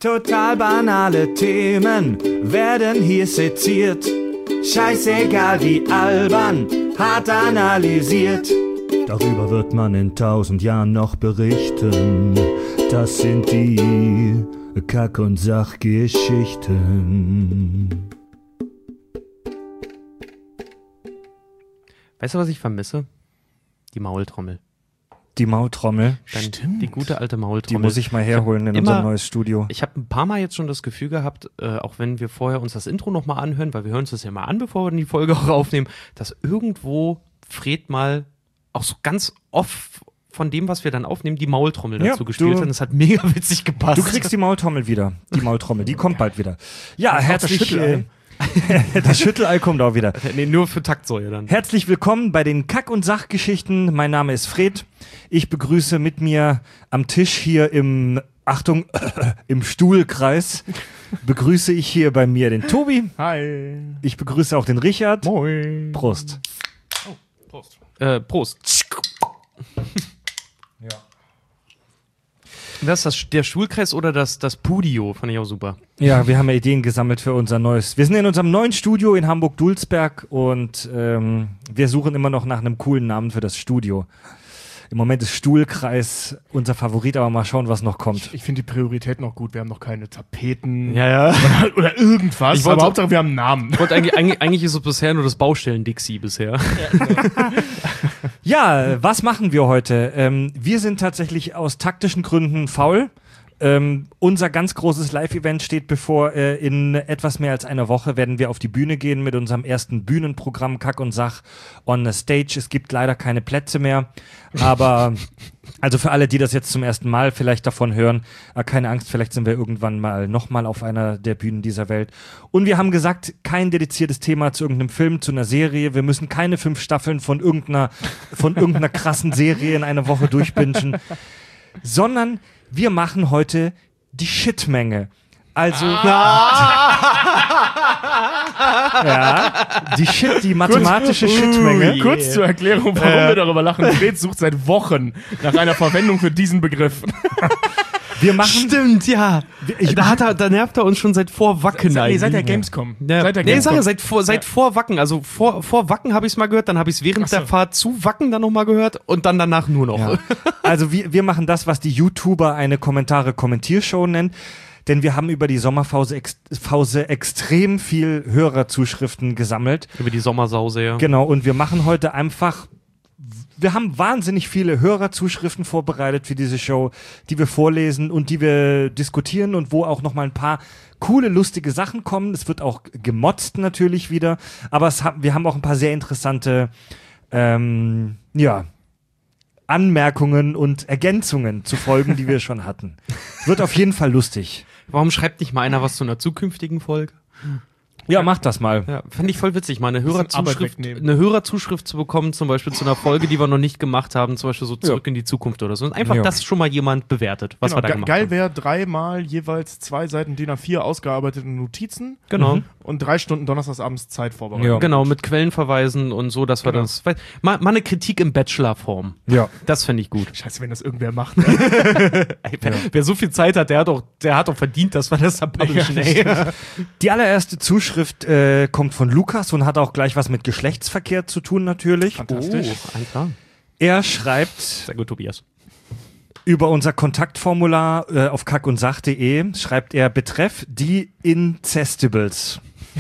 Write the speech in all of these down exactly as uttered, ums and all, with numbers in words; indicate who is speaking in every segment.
Speaker 1: Total banale Themen werden hier seziert. Scheißegal wie albern, hart analysiert. Darüber wird man in tausend Jahren noch berichten. Das sind die Kack- und Sachgeschichten.
Speaker 2: Weißt du, was ich vermisse? Die Maultrommel.
Speaker 3: Die Maultrommel.
Speaker 2: Dann Stimmt. Die gute alte Maultrommel.
Speaker 3: Die muss ich mal herholen in
Speaker 2: immer,
Speaker 3: unser neues Studio.
Speaker 2: Ich habe ein paar Mal jetzt schon das Gefühl gehabt, äh, auch wenn wir vorher uns das Intro nochmal anhören, weil wir hören uns das ja mal an, bevor wir die Folge auch aufnehmen, dass irgendwo Fred mal auch so ganz oft von dem, was wir dann aufnehmen, die Maultrommel dazu
Speaker 3: ja,
Speaker 2: gespielt hat. Das hat mega witzig gepasst.
Speaker 3: Du kriegst die Maultrommel wieder. Die Maultrommel, die kommt bald wieder. Ja, herzlich... Das Schüttelei kommt auch wieder.
Speaker 2: Nee, nur für Taktsäue dann.
Speaker 3: Herzlich willkommen bei den Kack- und Sachgeschichten. Mein Name ist Fred. Ich begrüße mit mir am Tisch hier im, Achtung, im Stuhlkreis, begrüße ich hier bei mir den Tobi.
Speaker 4: Hi.
Speaker 3: Ich begrüße auch den Richard.
Speaker 4: Moin.
Speaker 3: Prost.
Speaker 2: Oh, Prost. Äh, Prost.
Speaker 3: Ja.
Speaker 2: Das ist das, der Stuhlkreis oder das, das Pudio? Fand ich auch super.
Speaker 3: Ja, wir haben ja Ideen gesammelt für unser neues. Wir sind in unserem neuen Studio in Hamburg-Dulsberg und ähm, wir suchen immer noch nach einem coolen Namen für das Studio. Im Moment ist Stuhlkreis unser Favorit, aber mal schauen, was noch kommt.
Speaker 4: Ich, ich finde die Priorität noch gut. Wir haben noch keine Tapeten
Speaker 2: ja, ja.
Speaker 4: Oder, oder irgendwas,
Speaker 2: ich wollte,
Speaker 4: aber Hauptsache wir haben einen Namen.
Speaker 2: Ich wollte eigentlich, eigentlich, eigentlich ist es bisher nur das Baustellen-Dixie bisher.
Speaker 3: Ja, was machen wir heute? Ähm, wir sind tatsächlich aus taktischen Gründen faul. Ähm, unser ganz großes Live-Event steht bevor. Äh, in etwas mehr als einer Woche werden wir auf die Bühne gehen mit unserem ersten Bühnenprogramm Kack und Sach on the Stage. Es gibt leider keine Plätze mehr, aber also für alle, die das jetzt zum ersten Mal vielleicht davon hören, äh, keine Angst, vielleicht sind wir irgendwann mal nochmal auf einer der Bühnen dieser Welt. Und wir haben gesagt, kein dediziertes Thema zu irgendeinem Film, zu einer Serie. Wir müssen keine fünf Staffeln von irgendeiner, von irgendeiner krassen Serie in einer Woche durchbingen, sondern wir machen heute die Shitmenge. Also
Speaker 4: ah.
Speaker 3: ja, die Shit, die mathematische Kurz, Shitmenge.
Speaker 4: Uh, kurz zur Erklärung, warum äh. wir darüber lachen. Fred sucht seit Wochen nach einer Verwendung für diesen Begriff.
Speaker 3: Wir machen,
Speaker 2: Stimmt, ja.
Speaker 3: Ich,
Speaker 2: da, hat er, da nervt er uns schon seit vor Wacken.
Speaker 4: Seit, nee, seit der Gamescom.
Speaker 2: Ja.
Speaker 4: Seit der
Speaker 2: nee,
Speaker 4: Gamescom.
Speaker 2: sag, seit vor, seit ja. vor Wacken. Also vor, vor Wacken habe ich es mal gehört, dann habe ich es während so. der Fahrt zu Wacken dann nochmal gehört und dann danach nur noch.
Speaker 3: Ja. Also wir, wir machen das, was die YouTuber eine Kommentare-Kommentiershow nennen. Denn wir haben über die Sommerpause ex- Pause extrem viel Hörerzuschriften gesammelt.
Speaker 2: Über die Sommersause, ja.
Speaker 3: Genau, und wir machen heute einfach... Wir haben wahnsinnig viele Hörerzuschriften vorbereitet für diese Show, die wir vorlesen und die wir diskutieren und wo auch noch mal ein paar coole, lustige Sachen kommen. Es wird auch gemotzt natürlich wieder, aber es ha- wir haben auch ein paar sehr interessante ähm, ja, Anmerkungen und Ergänzungen zu Folgen, die wir schon hatten. Wird auf jeden Fall lustig.
Speaker 2: Warum schreibt nicht mal einer was zu einer zukünftigen Folge?
Speaker 3: Ja, mach das mal.
Speaker 2: Ja, fand ich voll witzig, mal eine Hörerzuschrift, eine Hörerzuschrift zu bekommen, zum Beispiel zu einer Folge, die wir noch nicht gemacht haben, zum Beispiel so Zurück ja. in die Zukunft oder so. Und einfach,
Speaker 3: ja.
Speaker 2: dass schon mal jemand bewertet, was
Speaker 4: genau,
Speaker 2: wir da
Speaker 4: ge-
Speaker 2: gemacht
Speaker 4: geil
Speaker 2: haben.
Speaker 4: Geil wäre dreimal jeweils zwei Seiten D I N A vier ausgearbeitete Notizen.
Speaker 2: Genau.
Speaker 4: Mhm. Und drei Stunden donnerstagsabends Zeit vorbereiten.
Speaker 3: Ja.
Speaker 2: Genau, mit Quellenverweisen und so, dass wir
Speaker 4: genau.
Speaker 2: das... Mal, mal eine Kritik im Bachelor-Form.
Speaker 3: Ja.
Speaker 2: Das fände ich gut.
Speaker 4: Scheiße, wenn das irgendwer macht. Ne?
Speaker 2: ey, wer, ja. wer so viel Zeit hat, der hat auch, der hat auch verdient, dass wir das da publishen.
Speaker 3: Ja, die allererste Zuschrift äh, kommt von Lukas und hat auch gleich was mit Geschlechtsverkehr zu tun natürlich.
Speaker 4: Fantastisch.
Speaker 2: Oh, Alter.
Speaker 3: Er schreibt...
Speaker 2: Sehr gut, Tobias.
Speaker 3: Über unser Kontaktformular äh, auf kack und sach punkt de schreibt er Betreff die Incestibles.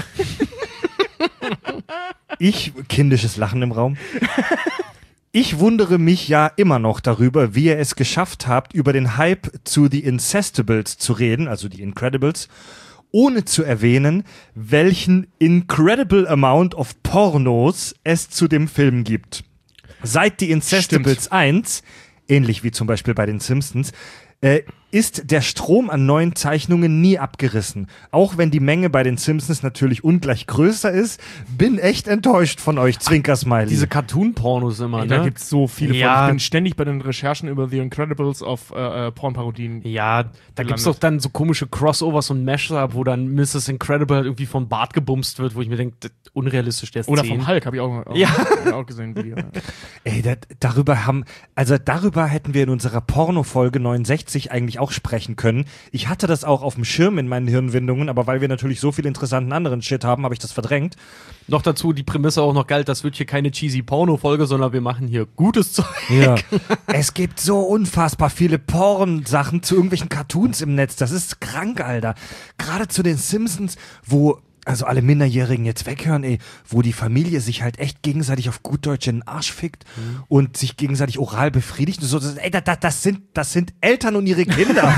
Speaker 3: Ich, kindisches Lachen im Raum. Ich wundere mich ja immer noch darüber, wie ihr es geschafft habt, über den Hype zu The Incestibles zu reden, also die Incredibles, ohne zu erwähnen, welchen incredible amount of Pornos es zu dem Film gibt. Seit The Incestibles eins, ähnlich wie zum Beispiel bei den Simpsons, äh, ist der Strom an neuen Zeichnungen nie abgerissen. Auch wenn die Menge bei den Simpsons natürlich ungleich größer ist, bin echt enttäuscht von euch, Zwinker-Smiley.
Speaker 2: Diese Cartoon-Pornos immer,
Speaker 4: Ey,
Speaker 2: ne?
Speaker 4: Da gibt's so viele
Speaker 2: ja.
Speaker 4: von. Ich bin ständig bei den Recherchen über The Incredibles auf äh, Pornparodien.
Speaker 2: Ja, da gibt's doch dann so komische Crossovers und Mashup, wo dann Missus Incredible halt irgendwie vom Bart gebumst wird, wo ich mir denke, unrealistisch, der ist
Speaker 4: Oder
Speaker 2: zehn.
Speaker 4: vom Hulk, habe ich auch, auch,
Speaker 2: ja.
Speaker 4: auch gesehen. Video.
Speaker 3: Ey, da, darüber haben, also darüber hätten wir in unserer Porno-Folge neunundsechzig eigentlich auch auch sprechen können. Ich hatte das auch auf dem Schirm in meinen Hirnwindungen, aber weil wir natürlich so viel interessanten anderen Shit haben, habe ich das verdrängt.
Speaker 2: Noch dazu die Prämisse auch noch galt, das wird hier keine cheesy Porno-Folge, sondern wir machen hier gutes Zeug.
Speaker 3: Ja. Es gibt so unfassbar viele Porn-Sachen zu irgendwelchen Cartoons im Netz. Das ist krank, Alter. Gerade zu den Simpsons, wo, also alle Minderjährigen jetzt weghören, ey, wo die Familie sich halt echt gegenseitig auf gut Deutsch in den Arsch fickt mhm. und sich gegenseitig oral befriedigt. Und so, das, ey, das, das, sind, das sind Eltern und ihre Kinder.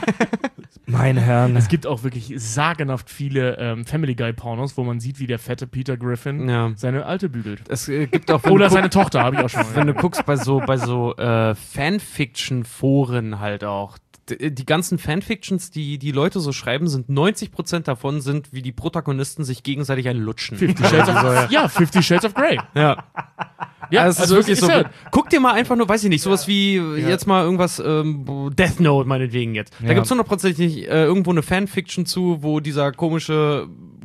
Speaker 3: Meine Herren.
Speaker 4: Es gibt auch wirklich sagenhaft viele ähm, Family Guy Pornos, wo man sieht, wie der fette Peter Griffin
Speaker 2: ja.
Speaker 4: seine Alte bügelt.
Speaker 2: Es äh, gibt auch
Speaker 4: Oder seine Tochter, habe ich auch schon mal.
Speaker 2: Wenn du guckst bei so, bei so äh, Fanfiction-Foren halt auch. Die, die ganzen Fanfictions, die die Leute so schreiben, sind neunzig Prozent davon sind, wie die Protagonisten sich gegenseitig einen lutschen.
Speaker 4: Fifty Shades of, ja, Fifty Shades of Grey.
Speaker 2: Ja.
Speaker 4: Ja,
Speaker 2: also,
Speaker 4: also
Speaker 2: es ist wirklich
Speaker 4: ist
Speaker 2: so.
Speaker 4: ja,
Speaker 2: Guck dir mal einfach nur, weiß ich nicht, sowas wie
Speaker 4: ja.
Speaker 2: jetzt mal irgendwas, ähm, Death Note meinetwegen jetzt. Da
Speaker 3: ja.
Speaker 2: gibt's hundertprozentig äh, irgendwo eine Fanfiction zu, wo dieser komische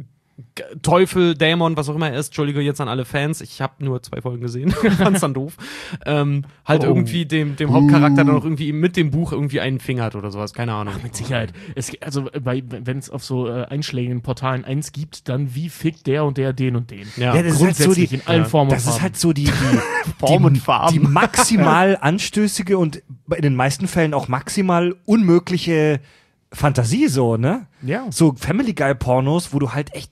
Speaker 2: Teufel, Dämon, was auch immer er ist, Entschuldige jetzt an alle Fans, ich habe nur zwei Folgen gesehen, fand's dann doof, ähm, halt
Speaker 4: oh.
Speaker 2: irgendwie dem, dem Hauptcharakter dann auch irgendwie mit dem Buch irgendwie einen Finger hat oder sowas, keine Ahnung.
Speaker 4: Ach, mit Sicherheit. Es, also wenn es auf so äh, einschlägigen Portalen eins gibt, dann wie fickt der und der den und den.
Speaker 2: Ja,
Speaker 3: ja das ist halt so die,
Speaker 4: in allen
Speaker 3: ja,
Speaker 4: Formen und
Speaker 3: das
Speaker 4: Farben.
Speaker 3: ist halt so die, die,
Speaker 2: Form
Speaker 3: die,
Speaker 2: und Farben.
Speaker 3: die maximal anstößige und in den meisten Fällen auch maximal unmögliche Fantasie so, ne?
Speaker 4: Ja.
Speaker 3: So Family Guy Pornos, wo du halt echt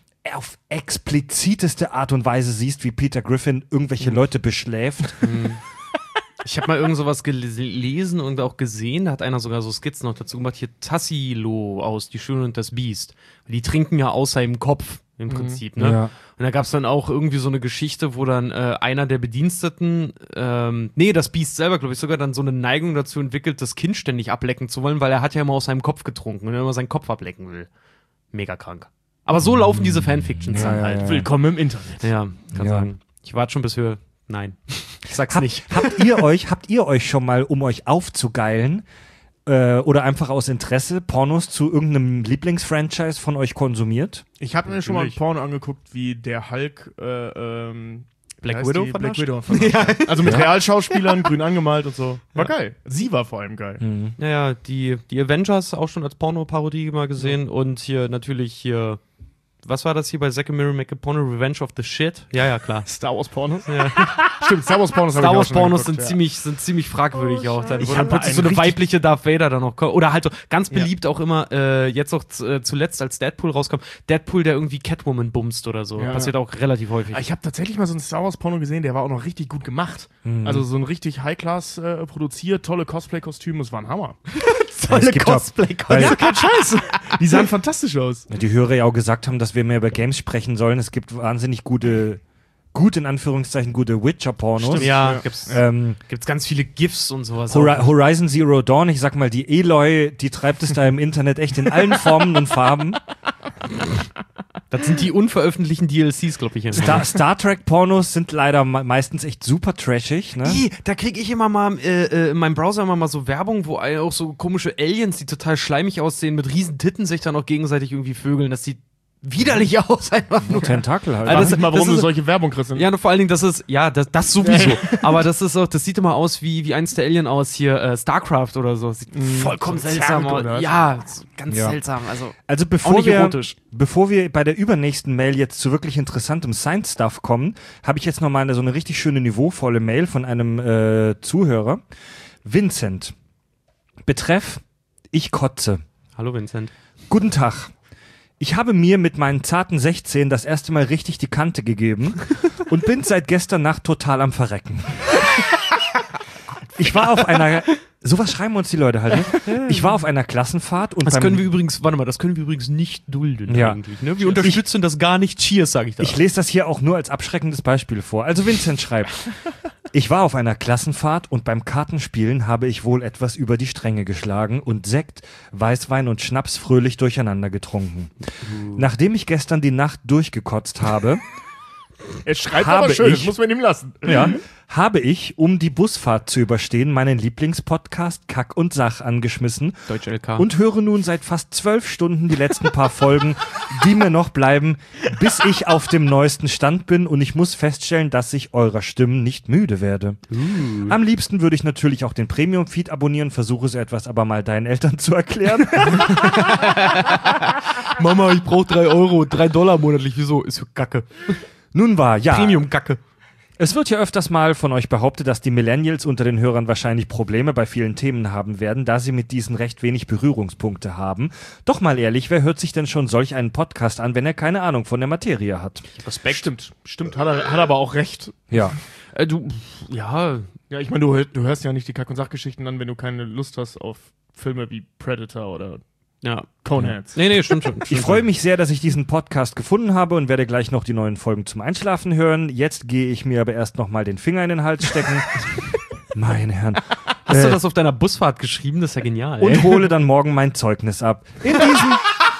Speaker 3: auf expliziteste Art und Weise siehst, wie Peter Griffin irgendwelche Leute beschläft.
Speaker 2: Ich habe mal irgend sowas gelesen und auch gesehen, da hat einer sogar so Skizzen noch dazu gemacht, hier Tassilo aus Die Schöne und das Biest. Die trinken ja aus seinem Kopf im Prinzip, ne?
Speaker 3: Ja.
Speaker 2: Und da gab's dann auch irgendwie so eine Geschichte, wo dann äh, einer der Bediensteten, ähm, nee, das Biest selber, glaube ich, sogar dann so eine Neigung dazu entwickelt, das Kind ständig ablecken zu wollen, weil er hat ja immer aus seinem Kopf getrunken und er immer seinen Kopf ablecken will. Mega krank. Aber so laufen diese Fanfictions
Speaker 3: Ja,
Speaker 2: dann
Speaker 3: ja,
Speaker 2: halt.
Speaker 3: ja.
Speaker 4: Willkommen im Internet.
Speaker 2: Ja, kann
Speaker 3: Ja.
Speaker 2: sagen. Ich warte schon bis wir. Nein. Ich sag's
Speaker 3: Hab,
Speaker 2: nicht.
Speaker 3: Habt ihr euch, habt ihr euch schon mal, um euch aufzugeilen, äh, oder einfach aus Interesse Pornos zu irgendeinem Lieblingsfranchise von euch konsumiert?
Speaker 4: Ich habe mir schon mal ein
Speaker 2: Natürlich.
Speaker 4: Porno angeguckt, wie der Hulk äh, ähm,
Speaker 2: Black
Speaker 4: wie heißt
Speaker 2: Widow
Speaker 4: die?
Speaker 2: vernascht?
Speaker 4: Black Widow vernascht. Also mit Realschauspielern, grün angemalt und so. War geil. Sie war vor allem geil.
Speaker 3: Mhm.
Speaker 2: Naja, die, die Avengers auch schon als Porno-Parodie mal gesehen und hier natürlich hier. Was war das hier bei Zack and Miri Make a Porno? Revenge of the Shit? Ja, ja, klar.
Speaker 4: Star Wars Pornos?
Speaker 2: Ja.
Speaker 4: Stimmt, Star Wars Pornos. hab
Speaker 2: Star
Speaker 4: ich auch
Speaker 2: Wars
Speaker 4: schon
Speaker 2: Pornos
Speaker 4: angeguckt,
Speaker 2: sind,
Speaker 4: ja.
Speaker 2: ziemlich, sind ziemlich fragwürdig auch. Dann,
Speaker 3: Ich
Speaker 2: wo
Speaker 3: hab
Speaker 2: dann plötzlich
Speaker 3: einen
Speaker 2: so eine
Speaker 3: richtig-
Speaker 2: weibliche Darth Vader dann noch kommt. Oder halt so ganz
Speaker 4: Ja.
Speaker 2: beliebt auch immer, äh, jetzt auch äh, zuletzt, als Deadpool rauskam, Deadpool, der irgendwie Catwoman bumst oder so.
Speaker 4: Ja.
Speaker 2: Passiert auch relativ häufig.
Speaker 4: Aber ich habe tatsächlich mal so einen Star Wars Porno gesehen, der war auch noch richtig gut gemacht. Also so ein richtig High-Class äh, produziert, tolle Cosplay-Kostüme, das war ein Hammer.
Speaker 3: Es gibt auch- weil-
Speaker 4: Ja, kein Scheiß. Die sahen fantastisch aus.
Speaker 3: Die Hörer ja auch gesagt haben, dass wir mehr über Games sprechen sollen. Es gibt wahnsinnig gute, gut in Anführungszeichen, gute Witcher-Pornos.
Speaker 4: Stimmt.
Speaker 2: ja,
Speaker 4: Ja.
Speaker 2: gibt's,
Speaker 3: Ähm,
Speaker 2: gibt's ganz viele GIFs und sowas.
Speaker 3: Hori-
Speaker 2: auch.
Speaker 3: Horizon Zero Dawn, ich sag mal, die Eloy, die treibt es da im Internet echt in allen Formen und Farben.
Speaker 2: Das sind die unveröffentlichten D L Cs, glaube ich. Immer.
Speaker 3: Star, Star Trek Pornos sind leider me- meistens echt super trashig, ne?
Speaker 2: Ih, da kriege ich immer mal äh, äh, in meinem Browser immer mal so Werbung, wo auch so komische Aliens, die total schleimig aussehen, mit riesen Titten sich dann auch gegenseitig irgendwie vögeln. Das sieht widerlich aus, einfach nur.
Speaker 3: Tentakel halt.
Speaker 2: Also
Speaker 4: Frag
Speaker 2: das-
Speaker 4: mich mal, warum
Speaker 2: das
Speaker 4: du
Speaker 2: ist-
Speaker 4: solche Werbung kriegst.
Speaker 2: Ja, und vor allen Dingen, das ist, ja, das, das sowieso. Aber das ist auch, das sieht immer aus wie, wie eins der Alien aus hier, äh, StarCraft oder so. Sieht vollkommen
Speaker 4: so
Speaker 2: seltsam
Speaker 4: Zerg
Speaker 2: aus.
Speaker 4: oder was?
Speaker 2: Ja, so ganz
Speaker 3: Ja.
Speaker 2: seltsam. Also,
Speaker 3: Also
Speaker 2: auch
Speaker 3: bevor
Speaker 2: nicht
Speaker 3: wir,
Speaker 2: erotisch.
Speaker 3: bevor wir bei der übernächsten Mail jetzt zu wirklich interessantem Science-Stuff kommen, habe ich jetzt nochmal eine, so eine richtig schöne, niveauvolle Mail von einem äh, Zuhörer. Vincent. Betreff, ich kotze.
Speaker 2: Hallo Vincent.
Speaker 3: Guten Tag. Ich habe mir mit meinen zarten sechzehn das erste Mal richtig die Kante gegeben und bin seit gestern Nacht total am Verrecken. Ich war auf einer, sowas schreiben uns die Leute halt, ne? Ich war auf einer Klassenfahrt und
Speaker 2: Das
Speaker 3: beim,
Speaker 2: können wir übrigens, warte mal, das können wir übrigens nicht dulden
Speaker 3: Ja.
Speaker 2: eigentlich. Ne? Wir unterstützen das gar nicht. Cheers, sage ich da.
Speaker 3: ich lese das hier auch nur als abschreckendes Beispiel vor. Also Vincent schreibt, ich war auf einer Klassenfahrt und beim Kartenspielen habe ich wohl etwas über die Stränge geschlagen und Sekt, Weißwein und Schnaps fröhlich durcheinander getrunken. Nachdem ich gestern die Nacht durchgekotzt habe,
Speaker 4: Er schreibt
Speaker 3: Habe
Speaker 4: aber schön,
Speaker 3: ich-
Speaker 4: das muss man ihm lassen.
Speaker 3: ja, habe ich, um die Busfahrt zu überstehen, meinen Lieblingspodcast Kack und Sach angeschmissen.
Speaker 2: Deutsch L K.
Speaker 3: Und höre nun seit fast zwölf Stunden die letzten paar Folgen, die mir noch bleiben, bis ich auf dem neuesten Stand bin und ich muss feststellen, dass ich eurer Stimmen nicht müde werde. Uh. Am liebsten würde ich natürlich auch den Premium-Feed abonnieren, versuche so etwas aber mal deinen Eltern zu erklären.
Speaker 2: Mama, ich brauche drei Euro, drei Dollar monatlich. Wieso? Ist für Gacke.
Speaker 3: Nun war, ja.
Speaker 2: Premium-Gacke.
Speaker 3: Es wird ja öfters mal von euch behauptet, dass die Millennials unter den Hörern wahrscheinlich Probleme bei vielen Themen haben werden, da sie mit diesen recht wenig Berührungspunkte haben. Doch mal ehrlich, wer hört sich denn schon solch einen Podcast an, wenn er keine Ahnung von der Materie hat?
Speaker 4: Respekt. Stimmt, stimmt, hat er, hat aber auch recht.
Speaker 3: Ja.
Speaker 2: Äh, du, ja.
Speaker 4: Ja, ich meine, du, du hörst ja nicht die Kack- und Sachgeschichten an, wenn du keine Lust hast auf Filme wie Predator oder
Speaker 2: Ja.
Speaker 4: Coneheads.
Speaker 2: Nee, nee, stimmt schon.
Speaker 3: Ich freue mich sehr, dass ich diesen Podcast gefunden habe und werde gleich noch die neuen Folgen zum Einschlafen hören. Jetzt gehe ich mir aber erst noch mal den Finger in den Hals stecken. Meine Herren.
Speaker 2: Hast
Speaker 3: äh,
Speaker 2: du das auf deiner Busfahrt geschrieben? Das ist ja genial.
Speaker 3: Und
Speaker 2: ey.
Speaker 3: hole dann morgen mein Zeugnis ab. In diesem,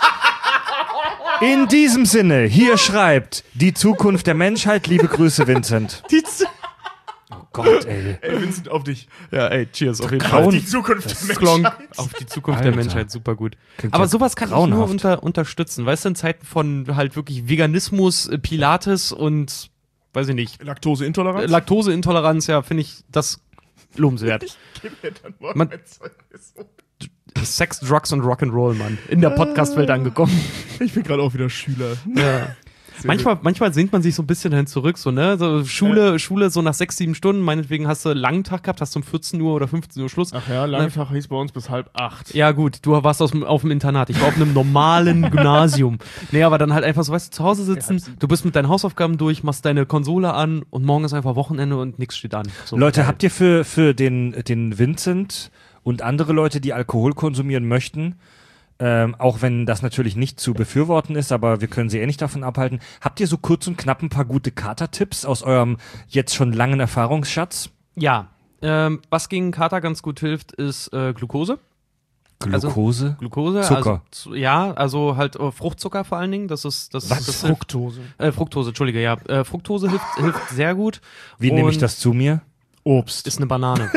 Speaker 3: in diesem Sinne, hier schreibt die Zukunft der Menschheit. Liebe Grüße, Vincent.
Speaker 2: Die Z-
Speaker 3: Oh Gott, ey.
Speaker 4: Ey, Vincent, auf dich.
Speaker 2: ja, ey, cheers. Auf jeden
Speaker 3: Grauen-
Speaker 2: Fall.
Speaker 4: Die Zukunft der
Speaker 2: Klonk
Speaker 4: Menschheit.
Speaker 2: auf die Zukunft
Speaker 3: Alter.
Speaker 2: der Menschheit, super gut.
Speaker 3: Klingt
Speaker 2: Aber
Speaker 3: ja
Speaker 2: sowas kann
Speaker 3: grauenhaft.
Speaker 2: ich nur unter, unterstützen. Weißt du, in Zeiten von halt wirklich Veganismus, äh, Pilates und, weiß ich nicht,
Speaker 4: Laktoseintoleranz?
Speaker 2: Laktoseintoleranz, ja, finde ich das lobenswert.
Speaker 4: Gib mir dann morgen
Speaker 2: Man-
Speaker 4: mein Zeugnis.
Speaker 2: Sex, Drugs und Rock'n'Roll, Mann. In der Podcast-Welt angekommen.
Speaker 4: Ich bin gerade auch wieder Schüler.
Speaker 2: Ja. Manchmal, manchmal sehnt man sich so ein bisschen dahin zurück, so, ne? So Schule, Schule so nach sechs, sieben Stunden, meinetwegen hast du einen langen Tag gehabt, hast du um vierzehn Uhr oder fünfzehn Uhr Schluss.
Speaker 4: Ach ja, lange Tag hieß bei uns bis halb acht.
Speaker 2: Ja, gut, du warst aus, dem- auf dem Internat. Ich war auf einem normalen Gymnasium. Nee, aber dann halt einfach so, weißt du, zu Hause sitzen, du bist mit deinen Hausaufgaben durch, machst deine Konsole an und morgen ist einfach Wochenende und nichts steht an. So,
Speaker 3: Leute,
Speaker 2: geil.
Speaker 3: habt ihr für, für den, den Vincent und andere Leute, die Alkohol konsumieren möchten, ähm, auch wenn das natürlich nicht zu befürworten ist, aber wir können sie eh nicht davon abhalten, habt ihr so kurz und knapp ein paar gute Kater-Tipps aus eurem jetzt schon langen Erfahrungsschatz?
Speaker 2: Ja, ähm, was gegen Kater ganz gut hilft, ist äh, Glucose. Also-
Speaker 3: Glucose?
Speaker 2: Glucose,
Speaker 3: Zucker.
Speaker 2: Also, zu- ja, also halt äh, Fruchtzucker vor allen Dingen. Das ist das.
Speaker 3: Was?
Speaker 2: das hilft,
Speaker 4: Fructose.
Speaker 2: äh, Fructose, Entschuldige, ja. Äh, Fructose hilft, hilft sehr gut.
Speaker 3: Wie nehme ich
Speaker 2: Und
Speaker 3: das zu mir?
Speaker 4: Obst.
Speaker 2: Ist eine Banane.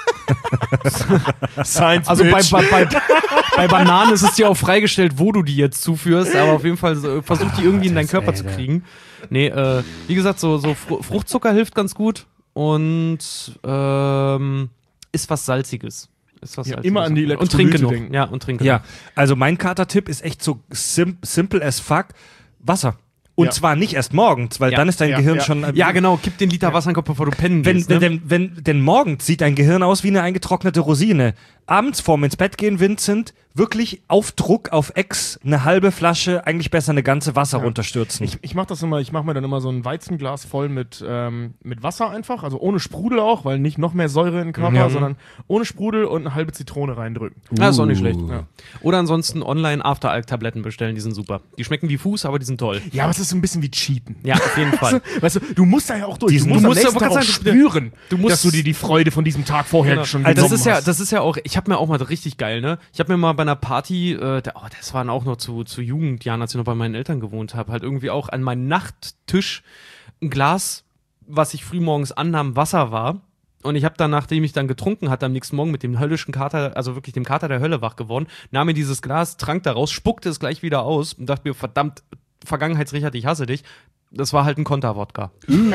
Speaker 4: Science
Speaker 2: Also bei,
Speaker 4: Bitch.
Speaker 2: bei, bei, bei Bananen ist es dir auch freigestellt, wo du die jetzt zuführst, aber auf jeden Fall so, versuch die irgendwie in deinen Körper zu kriegen. Nee, äh, wie gesagt, so, so Fr- Fruchtzucker hilft ganz gut und ähm, ist was Salziges. Ist was
Speaker 4: Ja,
Speaker 2: Salziges.
Speaker 4: immer an die
Speaker 2: Und trink
Speaker 4: Elektrolyte
Speaker 2: genug.
Speaker 4: denken.
Speaker 2: Ja, und trink
Speaker 3: Ja,
Speaker 2: genug.
Speaker 3: also mein Kater-Tipp ist echt so sim simple as fuck. Wasser. Und
Speaker 4: Ja.
Speaker 3: zwar nicht erst morgens, weil
Speaker 2: Ja.
Speaker 3: dann ist dein
Speaker 4: Ja,
Speaker 3: Gehirn
Speaker 4: ja.
Speaker 3: schon... äh,
Speaker 2: Ja, genau, kipp den Liter Wasser in den Kopf, bevor du pennen
Speaker 3: Wenn,
Speaker 2: gehst. Ne?
Speaker 3: wenn, wenn, denn morgens sieht dein Gehirn aus wie eine eingetrocknete Rosine. Abends vorm ins Bett gehen, Vincent, wirklich auf Druck, auf Ex, eine halbe Flasche, eigentlich besser eine ganze Wasser
Speaker 4: Ja.
Speaker 3: runterstürzen.
Speaker 4: Ich, ich mache das immer, ich mache mir dann immer so ein Weizenglas voll mit, ähm, mit Wasser einfach, also ohne Sprudel auch, weil nicht noch mehr Säure in den Körper,
Speaker 3: Ja.
Speaker 4: sondern ohne Sprudel und eine halbe Zitrone reindrücken.
Speaker 2: Ah, ist auch nicht schlecht.
Speaker 4: Ja.
Speaker 2: Oder ansonsten online After-Alk-Tabletten bestellen, die sind super. Die schmecken wie Fuß, aber die sind toll.
Speaker 4: Ja, aber es ist so ein bisschen wie Cheaten.
Speaker 2: Ja, auf jeden Fall.
Speaker 4: Weißt du, du musst da ja auch durch.
Speaker 3: Diesen-
Speaker 4: du musst,
Speaker 2: du
Speaker 4: am
Speaker 2: musst ja
Speaker 4: nächsten Tag
Speaker 2: aber
Speaker 4: auch
Speaker 2: ganz sagen,
Speaker 4: spüren,
Speaker 2: du musst-
Speaker 4: dass du dir die Freude von diesem Tag vorher
Speaker 2: Genau.
Speaker 4: schon
Speaker 2: Also das
Speaker 4: genommen
Speaker 2: ist ja,
Speaker 4: hast.
Speaker 2: das ist ja auch, ich habe mir auch mal richtig geil, ne? Ich habe mir mal bei einer Party, äh, der, oh, das waren auch noch zu, zu Jugendjahren, als ich noch bei meinen Eltern gewohnt habe, halt irgendwie auch an meinem Nachttisch ein Glas, was ich frühmorgens annahm, Wasser war. Und ich habe dann, nachdem ich dann getrunken hatte, am nächsten Morgen mit dem höllischen Kater, also wirklich dem Kater der Hölle wach geworden, nahm mir dieses Glas, trank daraus, spuckte es gleich wieder aus und dachte mir, verdammt, Vergangenheitsrichard, ich hasse dich. Das war halt ein Konterwodka.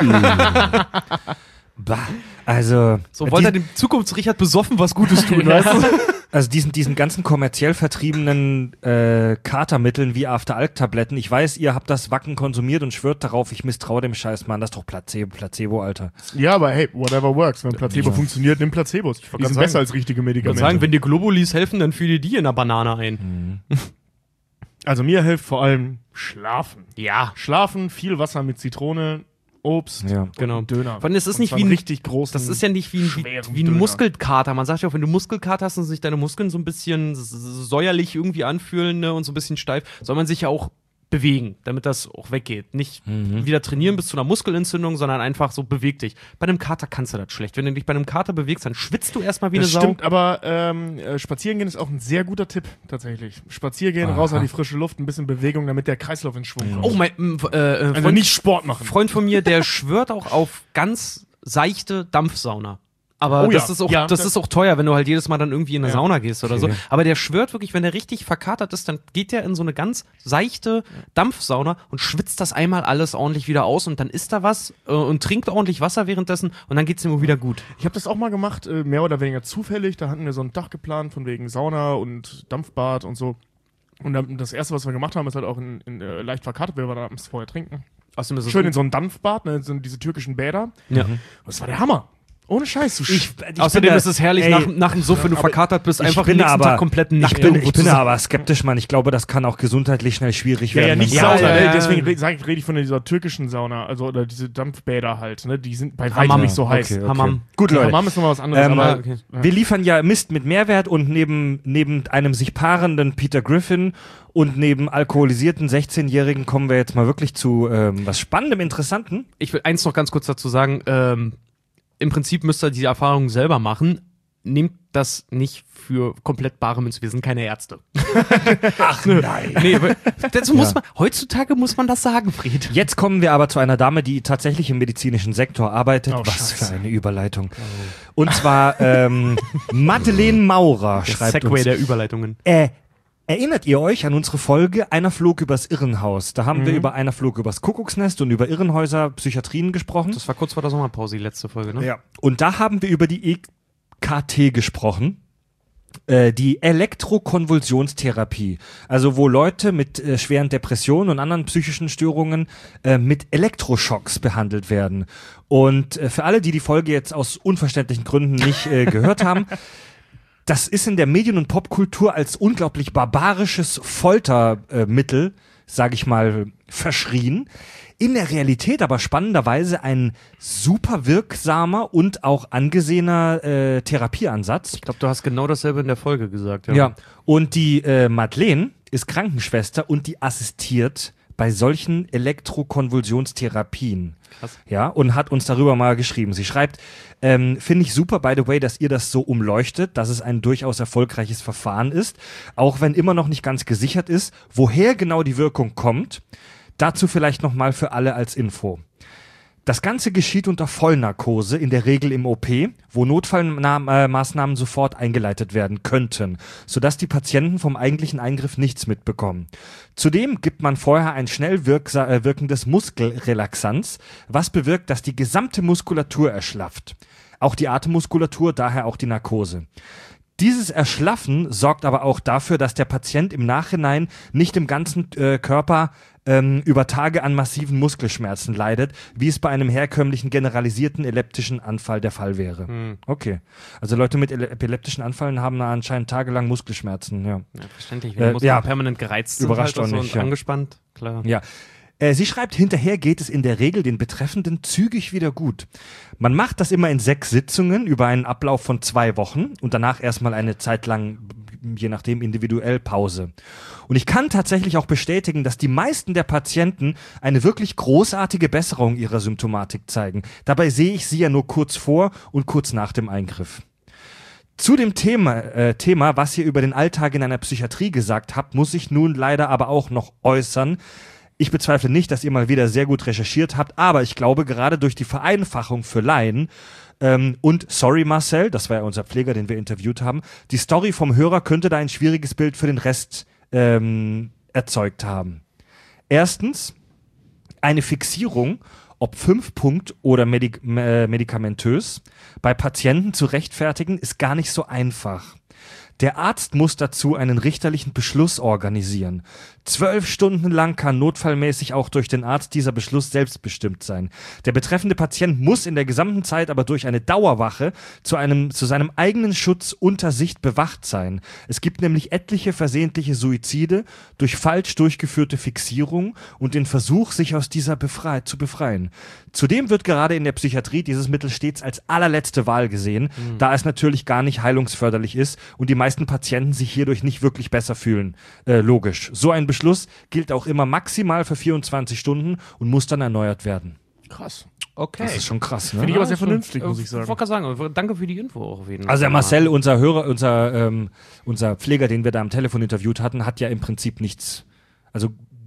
Speaker 3: Bah, also,
Speaker 2: So
Speaker 3: äh,
Speaker 2: wollte er
Speaker 3: die-
Speaker 2: dem Zukunftsrichard besoffen was Gutes tun, weißt du?
Speaker 3: also diesen, diesen ganzen kommerziell vertriebenen äh, Katermitteln wie After-Alk-Tabletten, ich weiß, ihr habt das Wacken konsumiert und schwört darauf, ich misstraue dem Scheiß, Mann, das ist doch Placebo, Placebo, Alter.
Speaker 4: Ja, aber hey, whatever works. Wenn Placebo
Speaker 3: Ja.
Speaker 4: funktioniert, nimm Placebos. Die
Speaker 2: grad
Speaker 4: sind
Speaker 2: sagen-
Speaker 4: besser als richtige
Speaker 2: Ich würde
Speaker 4: Medikamente.
Speaker 2: sagen, wenn dir Globulis helfen, dann fühl dir die in der Banane ein.
Speaker 4: also mir hilft vor allem Schlafen.
Speaker 2: Ja.
Speaker 4: Schlafen, viel Wasser mit Zitrone, Obst
Speaker 3: Ja.
Speaker 2: Genau.
Speaker 4: und Döner.
Speaker 2: Vor allem, es ist
Speaker 4: Und
Speaker 2: nicht
Speaker 4: zwar
Speaker 2: wie
Speaker 4: einen
Speaker 2: ein-
Speaker 4: richtig großen.
Speaker 2: Das ist ja nicht wie ein, wie,
Speaker 4: schweren
Speaker 2: wie ein
Speaker 4: Döner.
Speaker 2: Muskelkater. Man sagt ja auch, wenn du Muskelkater hast und sich deine Muskeln so ein bisschen s- säuerlich irgendwie anfühlen, ne, und so ein bisschen steif, soll man sich ja auch bewegen, damit das auch weggeht. Nicht wieder trainieren bis zu einer Muskelentzündung, sondern einfach so beweg dich. Bei einem Kater kannst du das schlecht. Wenn du dich bei einem Kater bewegst, dann schwitzt du erstmal wie
Speaker 4: Das
Speaker 2: eine Sau.
Speaker 4: stimmt, aber ähm, äh, spazieren gehen ist auch ein sehr guter Tipp, tatsächlich. Spazieren gehen, raus an die frische Luft, ein bisschen Bewegung, damit der Kreislauf in Schwung kommt.
Speaker 2: Oh, mein m, äh, äh,
Speaker 4: also
Speaker 2: Freund,
Speaker 4: nicht Sport machen.
Speaker 2: Freund von mir, der schwört auch auf ganz seichte Dampfsauna. Aber
Speaker 4: Oh
Speaker 2: das,
Speaker 4: ja,
Speaker 2: ist auch,
Speaker 4: ja,
Speaker 2: das
Speaker 4: das-
Speaker 2: ist auch teuer, wenn du halt jedes Mal dann irgendwie in eine
Speaker 4: Ja.
Speaker 2: Sauna gehst oder so.
Speaker 3: Okay.
Speaker 2: Aber der schwört wirklich, wenn der richtig verkatert ist, dann geht der in so eine ganz seichte Dampfsauna und schwitzt das einmal alles ordentlich wieder aus und dann isst er was äh, und trinkt ordentlich Wasser währenddessen und dann geht's ihm auch wieder gut.
Speaker 4: Ich habe das auch mal gemacht, äh, mehr oder weniger zufällig. Da hatten wir so ein Dach geplant von wegen Sauna und Dampfbad und so. Und dann, das erste, was wir gemacht haben, ist halt auch in, in, äh, leicht verkartet, weil wir dann abends vorher trinken.
Speaker 2: Außerdem ist es
Speaker 4: Schön in so ein Dampfbad, ne, so diese türkischen Bäder.
Speaker 2: ja.
Speaker 4: Und das war der Hammer. Ohne Scheiß. Du
Speaker 3: Ich, ich
Speaker 2: Außerdem
Speaker 3: bin
Speaker 2: ist es herrlich,
Speaker 3: ey,
Speaker 2: nach, nach dem Suff, wenn du verkatert bist,
Speaker 3: ich
Speaker 2: einfach
Speaker 3: bin
Speaker 2: den nächsten
Speaker 3: aber-
Speaker 2: Tag komplett nicht
Speaker 3: ich bin,
Speaker 2: irgendwo
Speaker 3: ich bin
Speaker 2: zu sein.
Speaker 3: aber skeptisch, Mann. Ich glaube, das kann auch gesundheitlich schnell schwierig
Speaker 4: Ja, ja,
Speaker 3: werden.
Speaker 4: nicht
Speaker 2: Ja,
Speaker 4: Sauna,
Speaker 2: ja,
Speaker 4: ne?
Speaker 2: ja.
Speaker 4: Deswegen re sag ich, rede ich von dieser türkischen Sauna, also oder diese Dampfbäder halt, ne? Die sind bei weitem
Speaker 2: Hammam.
Speaker 4: nicht so heiß.
Speaker 3: Okay, okay.
Speaker 2: Hammam.
Speaker 3: Gut, Leute.
Speaker 4: Hammam ist nochmal was anderes,
Speaker 3: Ähm,
Speaker 4: aber
Speaker 2: okay.
Speaker 3: Wir liefern ja Mist mit Mehrwert und neben, neben einem sich paarenden Peter Griffin und neben alkoholisierten sechzehnjährigen kommen wir jetzt mal wirklich zu ähm, was Spannendem, Interessanten.
Speaker 2: Ich will eins noch ganz kurz dazu sagen. Ähm, Im Prinzip müsst ihr die Erfahrung selber machen. Nehmt das nicht für komplett bare Münze. Wir sind keine Ärzte.
Speaker 3: Ach nein.
Speaker 2: Nee, aber dazu muss
Speaker 3: Ja.
Speaker 2: man, heutzutage muss man das sagen, Fried.
Speaker 3: Jetzt kommen wir aber zu einer Dame, die tatsächlich im medizinischen Sektor arbeitet.
Speaker 4: Oh,
Speaker 3: was
Speaker 4: Scheiße.
Speaker 3: für eine Überleitung. Und zwar ähm, Madeleine Maurer
Speaker 2: Der
Speaker 3: schreibt
Speaker 2: Segway
Speaker 3: uns.
Speaker 2: der Überleitungen.
Speaker 3: Äh, erinnert ihr euch an unsere Folge Einer flog übers Irrenhaus? Da haben wir
Speaker 4: Mhm.
Speaker 3: über Einer flog übers Kuckucksnest und über Irrenhäuser, Psychiatrien gesprochen.
Speaker 2: Das war kurz vor der Sommerpause, die letzte Folge, ne?
Speaker 3: Ja. Und da haben wir über die E K T gesprochen. Äh, die Elektrokonvulsionstherapie. Also wo Leute mit äh, schweren Depressionen und anderen psychischen Störungen äh, mit Elektroschocks behandelt werden. Und äh, für alle, die die Folge jetzt aus unverständlichen Gründen nicht äh, gehört haben, das ist in der Medien- und Popkultur als unglaublich barbarisches Foltermittel, äh, sage ich mal, verschrien. In der Realität aber spannenderweise ein super wirksamer und auch angesehener äh, Therapieansatz.
Speaker 2: Ich glaube, du hast genau dasselbe in der Folge gesagt. Ja.
Speaker 3: Ja, und die äh, Madeleine ist Krankenschwester und die assistiert bei solchen Elektrokonvulsionstherapien.
Speaker 2: Krass.
Speaker 3: Ja, und hat uns darüber mal geschrieben. Sie schreibt, ähm, finde ich super, by the way, dass ihr das so umleuchtet, dass es ein durchaus erfolgreiches Verfahren ist, auch wenn immer noch nicht ganz gesichert ist, woher genau die Wirkung kommt. Dazu vielleicht nochmal für alle als Info. Das Ganze geschieht unter Vollnarkose, in der Regel im O P, wo Notfallmaßnahmen sofort eingeleitet werden könnten, sodass die Patienten vom eigentlichen Eingriff nichts mitbekommen. Zudem gibt man vorher ein schnell wirksa- äh, wirkendes Muskelrelaxanz, was bewirkt, dass die gesamte Muskulatur erschlafft. Auch die Atemmuskulatur, daher auch die Narkose. Dieses Erschlaffen sorgt aber auch dafür, dass der Patient im Nachhinein nicht im ganzen äh, Körper ähm, über Tage an massiven Muskelschmerzen leidet, wie es bei einem herkömmlichen generalisierten epileptischen Anfall der Fall wäre.
Speaker 2: Hm.
Speaker 3: Okay. Also Leute mit ele- epileptischen Anfällen haben da anscheinend tagelang Muskelschmerzen, ja.
Speaker 2: Ja, verständlich. Wenn
Speaker 3: Äh,
Speaker 2: die Muskeln
Speaker 3: ja.
Speaker 2: permanent gereizt sind
Speaker 3: Überrascht
Speaker 2: halt
Speaker 3: auch
Speaker 2: so
Speaker 3: nicht,
Speaker 2: und
Speaker 3: ja.
Speaker 2: angespannt, klar.
Speaker 3: Ja. Äh, Sie schreibt, hinterher geht es in der Regel den Betreffenden zügig wieder gut. Man macht das immer in sechs Sitzungen über einen Ablauf von zwei Wochen und danach erstmal eine Zeit lang, je nachdem individuell, Pause. Und ich kann tatsächlich auch bestätigen, dass die meisten der Patienten eine wirklich großartige Besserung ihrer Symptomatik zeigen. Dabei sehe ich sie ja nur kurz vor und kurz nach dem Eingriff. Zu dem Thema, äh, Thema, was ihr über den Alltag in einer Psychiatrie gesagt habt, muss ich nun leider aber auch noch äußern. Ich bezweifle nicht, dass ihr mal wieder sehr gut recherchiert habt, aber ich glaube, gerade durch die Vereinfachung für Laien ähm, und sorry Marcel, das war ja unser Pfleger, den wir interviewt haben, die Story vom Hörer könnte da ein schwieriges Bild für den Rest ähm, erzeugt haben. Erstens, eine Fixierung, ob fünf Punkt oder medik äh, medikamentös, bei Patienten zu rechtfertigen, ist gar nicht so einfach. Der Arzt muss dazu einen richterlichen Beschluss organisieren. Zwölf Stunden lang kann notfallmäßig auch durch den Arzt dieser Beschluss selbstbestimmt sein. Der betreffende Patient muss in der gesamten Zeit aber durch eine Dauerwache zu einem, zu seinem eigenen Schutz unter Sicht bewacht sein. Es gibt nämlich etliche versehentliche Suizide durch falsch durchgeführte Fixierung und den Versuch, sich aus dieser befrei- zu befreien. Zudem wird gerade in der Psychiatrie dieses Mittel stets als allerletzte Wahl gesehen, mhm. da es natürlich gar nicht heilungsförderlich ist und die meisten Patienten sich hierdurch nicht wirklich besser fühlen. Äh, logisch. So ein Beschluss gilt auch immer maximal für vierundzwanzig Stunden und muss dann erneuert werden.
Speaker 4: krass.
Speaker 2: Okay.
Speaker 3: Das ist schon krass, ne?
Speaker 4: Finde ich aber sehr
Speaker 2: schon-
Speaker 4: vernünftig,
Speaker 2: äh,
Speaker 4: muss ich sagen.
Speaker 2: Ich wollte gerade sagen, danke für die Info auch auf jeden Fall.
Speaker 3: Also der Marcel, unser Hörer, unser, ähm, unser Pfleger, den wir da am Telefon interviewt hatten, hat ja im Prinzip nichts, also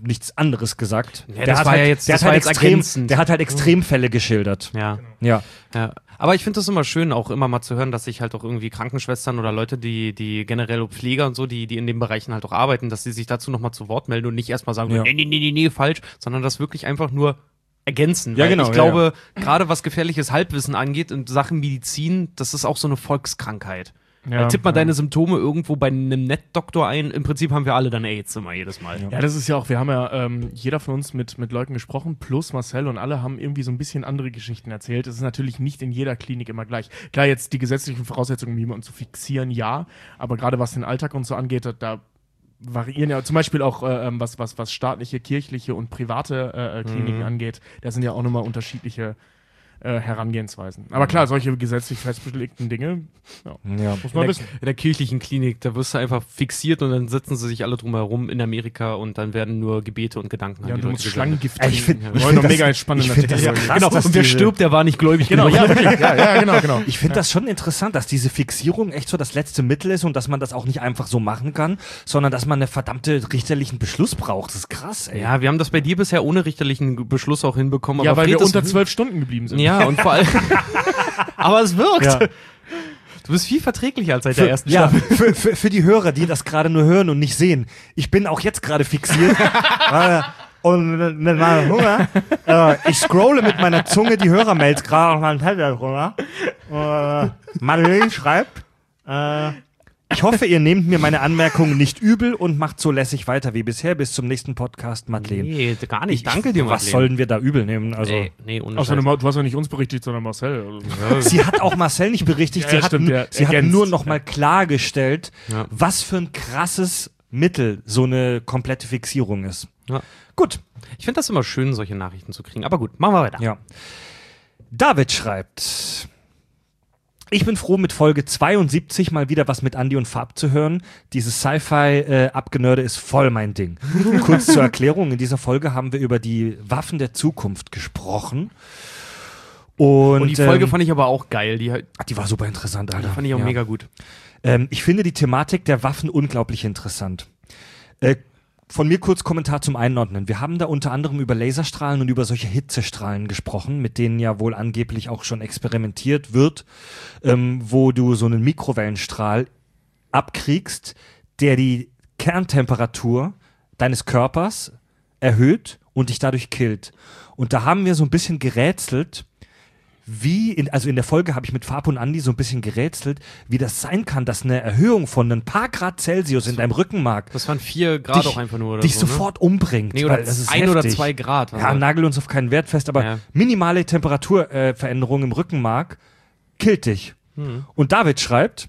Speaker 3: nichts anderes gesagt.
Speaker 2: Ja,
Speaker 3: der
Speaker 2: das
Speaker 3: hat
Speaker 2: war
Speaker 3: halt,
Speaker 2: ja jetzt-
Speaker 3: der
Speaker 2: das
Speaker 3: hat
Speaker 2: war
Speaker 3: halt
Speaker 2: jetzt
Speaker 3: extrem,
Speaker 2: ergänzend.
Speaker 3: der hat halt Extremfälle geschildert.
Speaker 2: Ja.
Speaker 3: Ja.
Speaker 2: Ja, aber ich finde das immer schön, auch immer mal zu hören, dass sich halt auch irgendwie Krankenschwestern oder Leute, die, die generell Pfleger und so, die, die in den Bereichen halt auch arbeiten, dass sie sich dazu nochmal zu Wort melden und nicht erstmal sagen,
Speaker 3: Ja.
Speaker 2: nee, nee, nee, nee, nee, falsch, sondern das wirklich einfach nur ergänzen.
Speaker 3: Ja,
Speaker 2: Weil
Speaker 3: genau,
Speaker 2: ich
Speaker 3: ja,
Speaker 2: glaube, gerade was gefährliches Halbwissen angeht in Sachen Medizin, das ist auch so eine Volkskrankheit.
Speaker 4: Ja,
Speaker 2: Ja, tipp mal
Speaker 4: ja.
Speaker 2: deine Symptome irgendwo bei einem Nettdoktor ein. Im Prinzip haben wir alle dann AIDS immer jedes Mal.
Speaker 4: Ja, das ist ja auch, wir haben ja ähm, jeder von uns mit, mit Leuten gesprochen, plus Marcel, und alle haben irgendwie so ein bisschen andere Geschichten erzählt. Es ist natürlich nicht in jeder Klinik immer gleich. Klar, jetzt die gesetzlichen Voraussetzungen, um jemanden zu fixieren, ja, aber gerade was den Alltag und so angeht, da, da variieren ja zum Beispiel auch, äh, ähm, was, was, was staatliche, kirchliche und private äh, Kliniken
Speaker 2: Mhm.
Speaker 4: angeht. Da sind ja auch nochmal unterschiedliche äh, Herangehensweisen. Aber klar, solche gesetzlich festgelegten Dinge, ja,
Speaker 3: Ja.
Speaker 4: muss
Speaker 2: In
Speaker 4: man
Speaker 2: der,
Speaker 4: wissen.
Speaker 2: in der kirchlichen Klinik, da wirst du einfach fixiert und dann sitzen sie sich alle drumherum in Amerika und dann werden nur Gebete und Gedanken an
Speaker 4: Ja,
Speaker 2: die
Speaker 4: und du
Speaker 2: Leute
Speaker 4: musst
Speaker 2: gesendet.
Speaker 4: Schlangengift
Speaker 3: Ey, ich
Speaker 4: trinken.
Speaker 3: find-
Speaker 4: Ja.
Speaker 3: ich
Speaker 4: War
Speaker 3: find
Speaker 4: noch
Speaker 3: das-
Speaker 4: mega spannend.
Speaker 3: ich find das
Speaker 4: ja,
Speaker 3: so krass,
Speaker 2: Genau,
Speaker 3: dass
Speaker 2: und wer
Speaker 3: diese-
Speaker 2: stirbt, der war nicht gläubig.
Speaker 4: Genau,
Speaker 2: genug.
Speaker 4: ja, wirklich. Ja, ja, genau, genau.
Speaker 3: Ich finde das schon interessant, dass diese Fixierung echt so das letzte Mittel ist und dass man das auch nicht einfach so machen kann, sondern dass man einen verdammte richterlichen Beschluss braucht. Das ist krass, ey.
Speaker 2: Ja, wir haben das bei dir bisher ohne richterlichen Beschluss auch hinbekommen.
Speaker 4: Ja,
Speaker 2: aber
Speaker 4: weil wir
Speaker 2: Fred ist-
Speaker 4: unter zwölf Stunden geblieben sind.
Speaker 2: Ja, und vor allem. Aber es wirkt.
Speaker 3: Ja.
Speaker 2: Du bist viel verträglicher als seit der
Speaker 3: Für,
Speaker 2: ersten
Speaker 3: ja,
Speaker 2: Staffel.
Speaker 3: für, für, für die Hörer, die das gerade nur hören und nicht sehen. Ich bin auch jetzt gerade fixiert. Äh, und mit meinem Hunger. Äh, ich scrolle mit meiner Zunge die Hörermails gerade auf meinen Tablet runter. Äh, Madeleine schreibt, äh, ich hoffe, ihr nehmt mir meine Anmerkungen nicht übel und macht so lässig weiter wie bisher. Bis zum nächsten Podcast, Madeleine.
Speaker 2: Nee, gar nicht. Danke dir,
Speaker 3: Was
Speaker 2: Madeleine.
Speaker 3: sollen wir da übel nehmen? Also,
Speaker 2: Nee, nee, ohne
Speaker 4: Außer
Speaker 2: Scheiß.
Speaker 4: du, du hast ja nicht uns berichtigt, sondern Marcel. Also.
Speaker 3: sie hat auch Marcel nicht berichtigt.
Speaker 4: Ja,
Speaker 3: sie
Speaker 4: ja,
Speaker 3: hat,
Speaker 4: stimmt,
Speaker 3: n-
Speaker 4: ja,
Speaker 3: sie hat
Speaker 4: ergänzt.
Speaker 3: nur noch mal klargestellt,
Speaker 2: Ja.
Speaker 3: was für ein krasses Mittel so eine komplette Fixierung ist.
Speaker 2: Ja.
Speaker 3: Gut,
Speaker 2: Ich finde das immer schön, solche Nachrichten zu kriegen. Aber gut, machen wir weiter.
Speaker 3: ja. David schreibt: Ich bin froh, mit Folge zweiundsiebzig mal wieder was mit Andy und Fab zu hören. Dieses Sci-Fi-Abgenörde ist voll mein Ding. Kurz zur Erklärung: In dieser Folge haben wir über die Waffen der Zukunft gesprochen. Und,
Speaker 2: Und die Folge
Speaker 3: ähm,
Speaker 2: fand ich aber auch geil. Die,
Speaker 3: die war super interessant, Alter.
Speaker 2: die fand ich auch
Speaker 3: Ja.
Speaker 2: mega gut.
Speaker 3: Ähm, ich finde die Thematik der Waffen unglaublich interessant. Äh, von mir kurz Kommentar zum Einordnen. Wir haben da unter anderem über Laserstrahlen und über solche Hitzestrahlen gesprochen, mit denen ja wohl angeblich auch schon experimentiert wird, ähm, wo du so einen Mikrowellenstrahl abkriegst, der die Kerntemperatur deines Körpers erhöht und dich dadurch killt. Und da haben wir so ein bisschen gerätselt, wie, in, also in der Folge habe ich mit Fab und Andi so ein bisschen gerätselt, wie das sein kann, dass eine Erhöhung von ein paar Grad Celsius in deinem Rückenmark
Speaker 2: Das waren vier Grad
Speaker 3: dich,
Speaker 2: auch einfach nur oder
Speaker 3: dich
Speaker 2: so.
Speaker 3: sofort umbringt.
Speaker 2: Ne? Nee, oder
Speaker 3: weil das ist
Speaker 2: ein oder
Speaker 3: heftig.
Speaker 2: zwei Grad.
Speaker 3: Ja, nagel uns auf keinen Wert fest, aber
Speaker 2: Ja.
Speaker 3: minimale Temperaturveränderung äh, Veränderung im Rückenmark killt dich.
Speaker 2: Hm.
Speaker 3: Und David schreibt: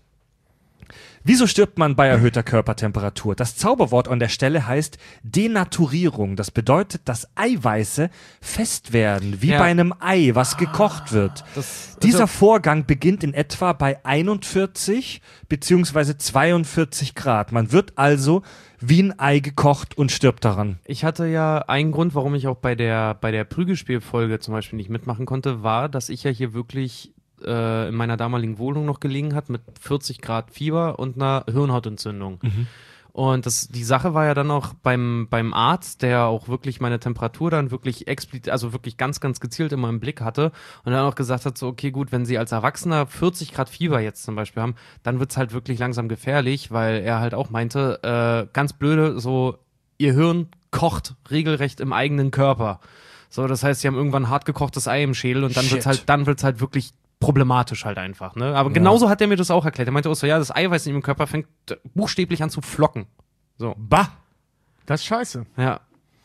Speaker 3: Wieso stirbt man bei erhöhter Körpertemperatur? Das Zauberwort an der Stelle heißt Denaturierung. Das bedeutet, dass Eiweiße fest werden, wie
Speaker 2: Ja.
Speaker 3: bei einem Ei, was gekocht wird.
Speaker 2: Das,
Speaker 3: Dieser
Speaker 2: also,
Speaker 3: Vorgang beginnt in etwa bei einundvierzig beziehungsweise zweiundvierzig Grad. Man wird also wie ein Ei gekocht und stirbt daran.
Speaker 2: ich hatte ja einen Grund, warum ich auch bei der, bei der Prügelspielfolge zum Beispiel nicht mitmachen konnte, war, dass ich ja hier wirklich äh, in meiner damaligen Wohnung noch gelegen hat mit vierzig Grad Fieber und einer Hirnhautentzündung. Und das, die Sache war ja dann auch beim, beim Arzt, der auch wirklich meine Temperatur dann wirklich explizit, also wirklich ganz, ganz gezielt immer im Blick hatte und dann auch gesagt hat, so, okay, gut, wenn Sie als Erwachsener vierzig Grad Fieber jetzt zum Beispiel haben, dann wird's halt wirklich langsam gefährlich, weil er halt auch meinte, äh, ganz blöde, so, Ihr Hirn kocht regelrecht im eigenen Körper. So, das heißt, Sie haben irgendwann hart gekochtes Ei im Schädel und dann
Speaker 3: Shit.
Speaker 2: wird's halt, dann wird's halt wirklich problematisch halt einfach, ne? Aber genauso hat er mir das auch erklärt. Er meinte auch so, ja, das Eiweiß in ihrem Körper fängt äh, buchstäblich an zu flocken. So.
Speaker 3: Bah!
Speaker 4: Das ist scheiße.
Speaker 2: Ja.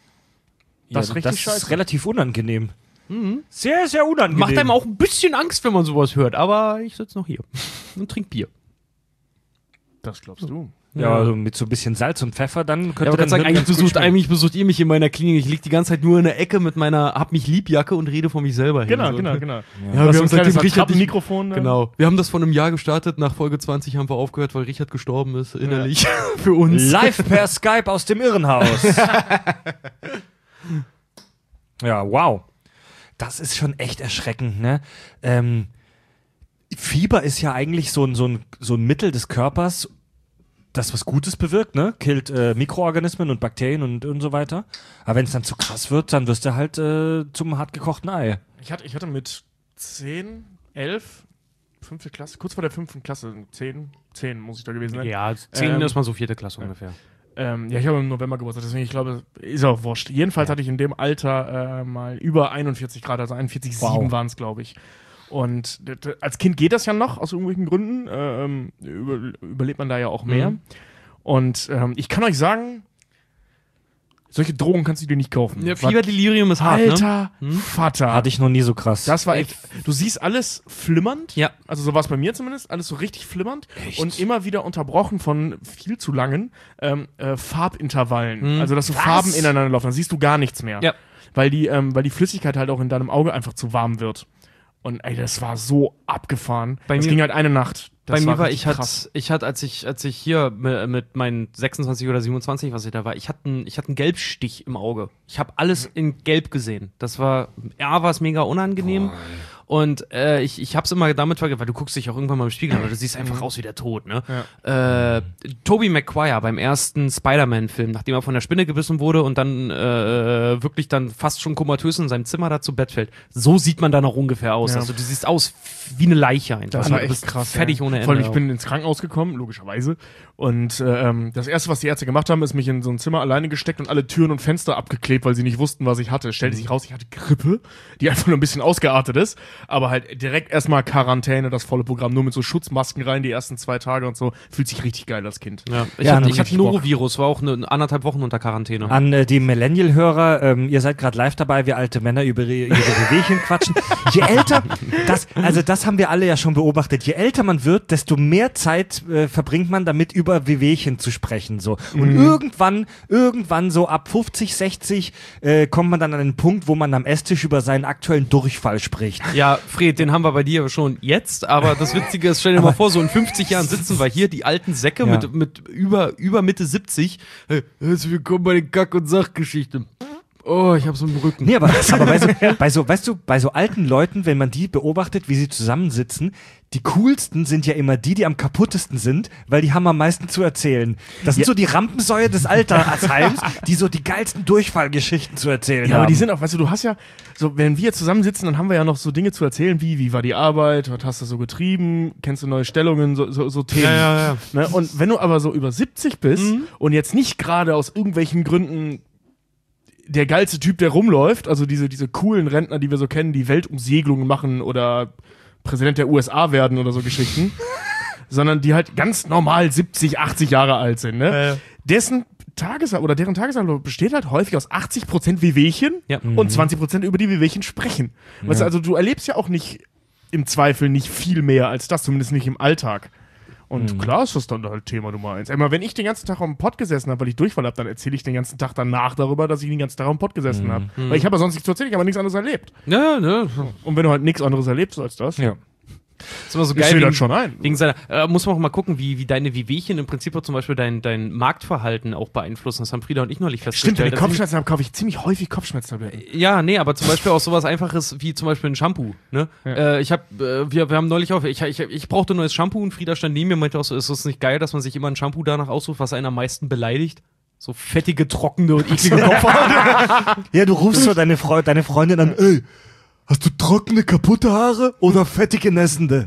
Speaker 4: Das ist richtig
Speaker 3: das
Speaker 4: scheiße.
Speaker 3: ist relativ unangenehm. Sehr, sehr unangenehm.
Speaker 2: Macht einem auch ein bisschen Angst, wenn man sowas hört, aber ich sitze noch hier und trinke Bier.
Speaker 4: Das glaubst du.
Speaker 3: Ja, also mit so ein bisschen Salz und Pfeffer, dann könnte
Speaker 2: Ja, aber
Speaker 3: dann
Speaker 2: sagen,
Speaker 3: Hirn
Speaker 2: eigentlich
Speaker 3: ganz gut
Speaker 2: besucht,
Speaker 3: schmecken.
Speaker 2: eigentlich besucht ihr mich in meiner Klinik. Ich liege die ganze Zeit nur in der Ecke mit meiner Hab mich lieb Jacke und rede von mich selber hin.
Speaker 4: Genau,
Speaker 2: so.
Speaker 4: genau, genau.
Speaker 2: Ja,
Speaker 4: Ja,
Speaker 2: wir
Speaker 4: wir
Speaker 2: haben
Speaker 4: so ein
Speaker 2: seitdem
Speaker 4: kleines
Speaker 2: Richard nicht-
Speaker 4: Mikrofon.
Speaker 2: Genau. Wir haben das vor einem Jahr gestartet. Nach Folge zwanzig haben wir aufgehört, weil Richard gestorben ist, innerlich. Für uns.
Speaker 3: Live per Skype aus dem Irrenhaus. Ja, wow. Das ist schon echt erschreckend, ne? Ähm, Fieber ist ja eigentlich so ein, so, ein, so ein Mittel des Körpers, das was Gutes bewirkt, ne? Killt äh, Mikroorganismen und Bakterien und, und so weiter. Aber wenn es dann zu krass wird, dann wirst du halt äh, zum hartgekochten Ei.
Speaker 4: Ich hatte, ich hatte mit zehn, elf, fünfte Klasse, kurz vor der fünften Klasse, zehn, zehn muss ich da gewesen sein.
Speaker 2: Ja, zehn
Speaker 4: Ähm,
Speaker 2: ist mal so vierte Klasse ungefähr.
Speaker 4: Ähm, ja, ich habe im November Geburtstag, deswegen, ich glaube, ist auch wurscht. Jedenfalls hatte ich in dem Alter äh, mal über einundvierzig Grad, also einundvierzig Komma sieben
Speaker 3: Wow.
Speaker 4: waren es, glaube ich. Und d- d- als Kind geht das ja noch, aus irgendwelchen Gründen. Ähm, über, überlebt man da ja auch mehr.
Speaker 2: Mhm.
Speaker 4: Und ähm, ich kann euch sagen, solche Drogen kannst du dir nicht kaufen.
Speaker 2: Ja,
Speaker 4: War-
Speaker 2: Fieberdelirium ist hart, ne?
Speaker 4: Alter Vater.
Speaker 3: Hatte ich noch nie so krass.
Speaker 4: Das war echt, du siehst alles flimmernd.
Speaker 2: Ja.
Speaker 4: Also so war es bei mir zumindest, alles so richtig flimmernd.
Speaker 2: Echt?
Speaker 4: Und immer wieder unterbrochen von viel zu langen ähm, äh, Farbintervallen.
Speaker 2: Hm.
Speaker 4: Also dass so
Speaker 2: Was?
Speaker 4: Farben ineinander laufen, dann siehst du gar nichts mehr.
Speaker 2: Ja.
Speaker 4: Weil die, ähm, weil die Flüssigkeit halt auch in deinem Auge einfach zu warm wird. Und ey, das war so abgefahren.
Speaker 2: Bei
Speaker 4: das
Speaker 2: mir-
Speaker 4: ging halt eine Nacht. Das
Speaker 2: Bei mir war,
Speaker 4: richtig
Speaker 2: ich hatte,
Speaker 4: krass.
Speaker 2: ich hatte, als ich, als ich hier mit, mit meinen sechsundzwanzig oder siebenundzwanzig, was ich da war, ich hatte einen, ich hatte einen Gelbstich im Auge. Ich habe alles in Gelb gesehen. Das war, ja, war es mega unangenehm. Und äh, ich, ich hab's immer damit vergessen, weil du guckst dich auch irgendwann mal im Spiegel an, aber du siehst einfach aus wie der Tod, ne? Äh, Tobey Maguire beim ersten Spider-Man-Film, nachdem er von der Spinne gebissen wurde und dann äh, wirklich dann fast schon komatös in seinem Zimmer da zu Bett fällt. So sieht man dann auch ungefähr aus.
Speaker 4: Ja.
Speaker 2: Also du siehst aus wie eine Leiche einfach.
Speaker 4: Das
Speaker 2: Du
Speaker 4: war echt
Speaker 2: bist
Speaker 4: krass.
Speaker 2: Fertig
Speaker 4: ja.
Speaker 2: ohne Ende.
Speaker 4: Vor allem, ich
Speaker 2: auch.
Speaker 4: bin ins Krankenhaus gekommen, logischerweise. Und ähm, das Erste, was die Ärzte gemacht haben, ist mich in so ein Zimmer alleine gesteckt und alle Türen und Fenster abgeklebt, weil sie nicht wussten, was ich hatte. Es stellte sich raus, ich hatte Grippe, die einfach nur ein bisschen ausgeartet ist. Aber halt direkt erstmal Quarantäne, das volle Programm, nur mit so Schutzmasken rein, die ersten zwei Tage und so. Fühlt sich richtig geil als Kind.
Speaker 2: Ja, ich
Speaker 3: Ja,
Speaker 2: hatte,
Speaker 3: ne,
Speaker 2: ich hatte
Speaker 4: richtig Bock.
Speaker 2: Norovirus, war auch eine, anderthalb Wochen unter Quarantäne.
Speaker 3: An äh, die Millennial-Hörer, ähm, ihr seid gerade live dabei, wir alte Männer über ihre, ihre Wehwehchen quatschen. Je älter, das, also das haben wir alle ja schon beobachtet, je älter man wird, desto mehr Zeit äh, verbringt man damit, über Wehwehchen zu sprechen. So. Und irgendwann, irgendwann so ab fünfzig, sechzig äh, kommt man dann an den Punkt, wo man am Esstisch über seinen aktuellen Durchfall spricht.
Speaker 2: Ja, Fred, den haben wir bei dir schon jetzt, aber das Witzige ist, stell dir mal vor, so in fünfzig Jahren sitzen wir hier, die alten Säcke
Speaker 3: Ja.
Speaker 2: mit, mit über, über Mitte siebzig. Hey, herzlich willkommen bei den Kack- und Sachgeschichten. Oh, ich hab so einen Rücken.
Speaker 3: Nee, aber, aber bei, so, bei so, weißt du, bei so alten Leuten, wenn man die beobachtet, wie sie zusammensitzen, die coolsten sind ja immer die, die am kaputtesten sind, weil die haben am meisten zu erzählen. Das sind
Speaker 4: Ja.
Speaker 3: so die Rampensäue des Altersheims, die so die geilsten Durchfallgeschichten zu erzählen
Speaker 4: Ja,
Speaker 3: haben.
Speaker 4: aber die sind auch, weißt du, du hast ja, so, wenn wir zusammensitzen, dann haben wir ja noch so Dinge zu erzählen, wie, wie war die Arbeit, was hast du so getrieben, kennst du neue Stellungen, so, so, so Themen.
Speaker 2: Ja, ja, ja.
Speaker 4: Ne? Und wenn du aber so über siebzig bist und jetzt nicht gerade aus irgendwelchen Gründen der geilste Typ, der rumläuft, also diese, diese coolen Rentner, die wir so kennen, die Weltumsegelungen machen oder Präsident der U S A werden oder so Geschichten, sondern die halt ganz normal siebzig, achtzig Jahre alt sind, ne?
Speaker 2: Ja, ja.
Speaker 4: Dessen Tagesablauf oder deren Tagesablauf besteht halt häufig aus achtzig Prozent Wehwehchen
Speaker 2: Ja.
Speaker 4: und zwanzig Prozent über die Wehwehchen sprechen. Weißt du, also du erlebst ja auch nicht im Zweifel nicht viel mehr als das, zumindest nicht im Alltag. Und klar ist das dann halt Thema Nummer eins. Einmal, wenn ich den ganzen Tag am Pott gesessen habe, weil ich Durchfall habe, dann erzähle ich den ganzen Tag danach darüber, dass ich den ganzen Tag am Pott gesessen habe. Weil ich habe ja sonst nichts zu erzählen, ich habe nichts anderes erlebt.
Speaker 2: Ja, ne?
Speaker 4: Und wenn du halt nichts anderes erlebst als das,
Speaker 3: Ja.
Speaker 2: Ist immer so
Speaker 4: ich
Speaker 2: geil.
Speaker 4: sehe
Speaker 2: Wegen,
Speaker 4: das schon ein.
Speaker 2: wegen seiner, äh, muss man auch mal gucken, wie, wie deine Wehwehchen im Prinzip auch zum Beispiel dein, dein Marktverhalten auch beeinflussen. Das haben Frieda und ich neulich
Speaker 4: Stimmt, wenn
Speaker 2: festgestellt.
Speaker 4: ich Kopfschmerzen habe, kaufe ich ziemlich häufig Kopfschmerztabletten.
Speaker 2: Ja, nee, aber zum Beispiel auch sowas Einfaches wie zum Beispiel ein Shampoo. Ne?
Speaker 4: Ja.
Speaker 2: Äh, ich hab, äh, wir, wir haben neulich auch, ich, ich, ich brauchte ein neues Shampoo und Frieda stand neben mir und meinte auch so, ist es nicht geil, dass man sich immer ein Shampoo danach aussucht, was einen am meisten beleidigt? So fettige, trockene und eklige Kopfhaut.
Speaker 3: Ja, du rufst so deine, Freu deine Freundin an, ey, hast du trockene, kaputte Haare oder fettige, nässende?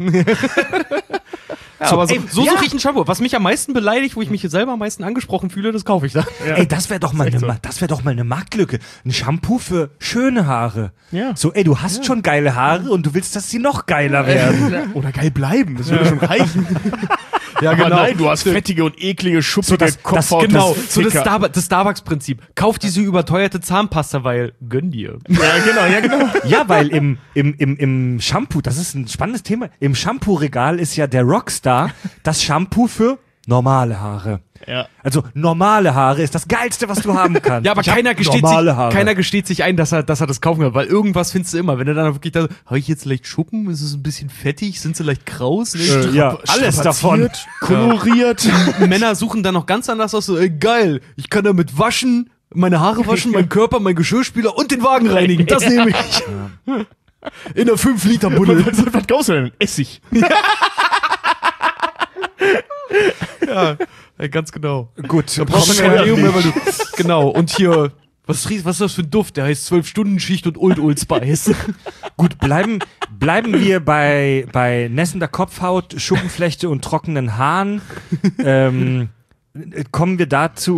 Speaker 2: Ja, aber so,
Speaker 3: ey,
Speaker 2: so
Speaker 3: ja.
Speaker 2: suche ich ein Shampoo. Was mich am meisten beleidigt, wo ich mich selber am meisten angesprochen fühle, das kaufe ich dann.
Speaker 4: Ja.
Speaker 3: Ey, das wäre doch mal
Speaker 4: Ist
Speaker 3: eine,
Speaker 4: echt so.
Speaker 3: Ma- das wäre doch mal eine Marktlücke. Ein Shampoo für schöne Haare.
Speaker 4: Ja.
Speaker 3: So, ey, du hast schon geile Haare und du willst, dass sie noch geiler werden.
Speaker 4: Oder geil bleiben, das würde schon reichen.
Speaker 2: Ja,
Speaker 4: Aber nein, du hast fettige und eklige, schuppige
Speaker 3: das- das-
Speaker 4: Kopfhaut.
Speaker 2: Genau, so das,
Speaker 4: Ficker.
Speaker 2: Starbu das Starbucks-Prinzip. Kauf diese überteuerte Zahnpasta, weil gönn dir.
Speaker 4: Ja, genau, ja, genau.
Speaker 3: Ja, weil im, im, im, im Shampoo, das ist ein spannendes Thema, im Shampoo-Regal ist ja der Rockstar das Shampoo für normale Haare.
Speaker 4: Ja.
Speaker 3: Also normale Haare ist das Geilste, was du haben kannst.
Speaker 2: Ja, aber
Speaker 3: Ich hab
Speaker 2: keiner gesteht, sich,
Speaker 3: normale Haare.
Speaker 2: keiner gesteht sich ein, dass er, dass er das kaufen kann, weil irgendwas findest du immer. Wenn du dann wirklich da, habe ich jetzt leicht Schuppen? Ist es ein bisschen fettig? Sind sie leicht kraus?
Speaker 3: Äh, ja, alles davon.
Speaker 4: Koloriert.
Speaker 2: Männer suchen dann noch ganz anders aus, so, ey, geil, ich kann damit waschen, meine Haare waschen, meinen Körper, meinen Geschirrspüler und den Wagen reinigen. Das nehme ich. In der fünf Liter Buddel.
Speaker 4: Was, was kaufst du denn? Essig.
Speaker 2: Ja. Ja, ganz genau.
Speaker 3: Gut,
Speaker 2: Da brauchst du kein Leo mehr, weil du, genau, und hier, was, riecht- was ist das für ein Duft? Der heißt zwölf-Stunden-Schicht und Old Old Spice.
Speaker 3: Gut, bleiben, bleiben wir bei, bei nässender Kopfhaut, Schuppenflechte und trockenen Haaren. ähm, kommen wir dazu.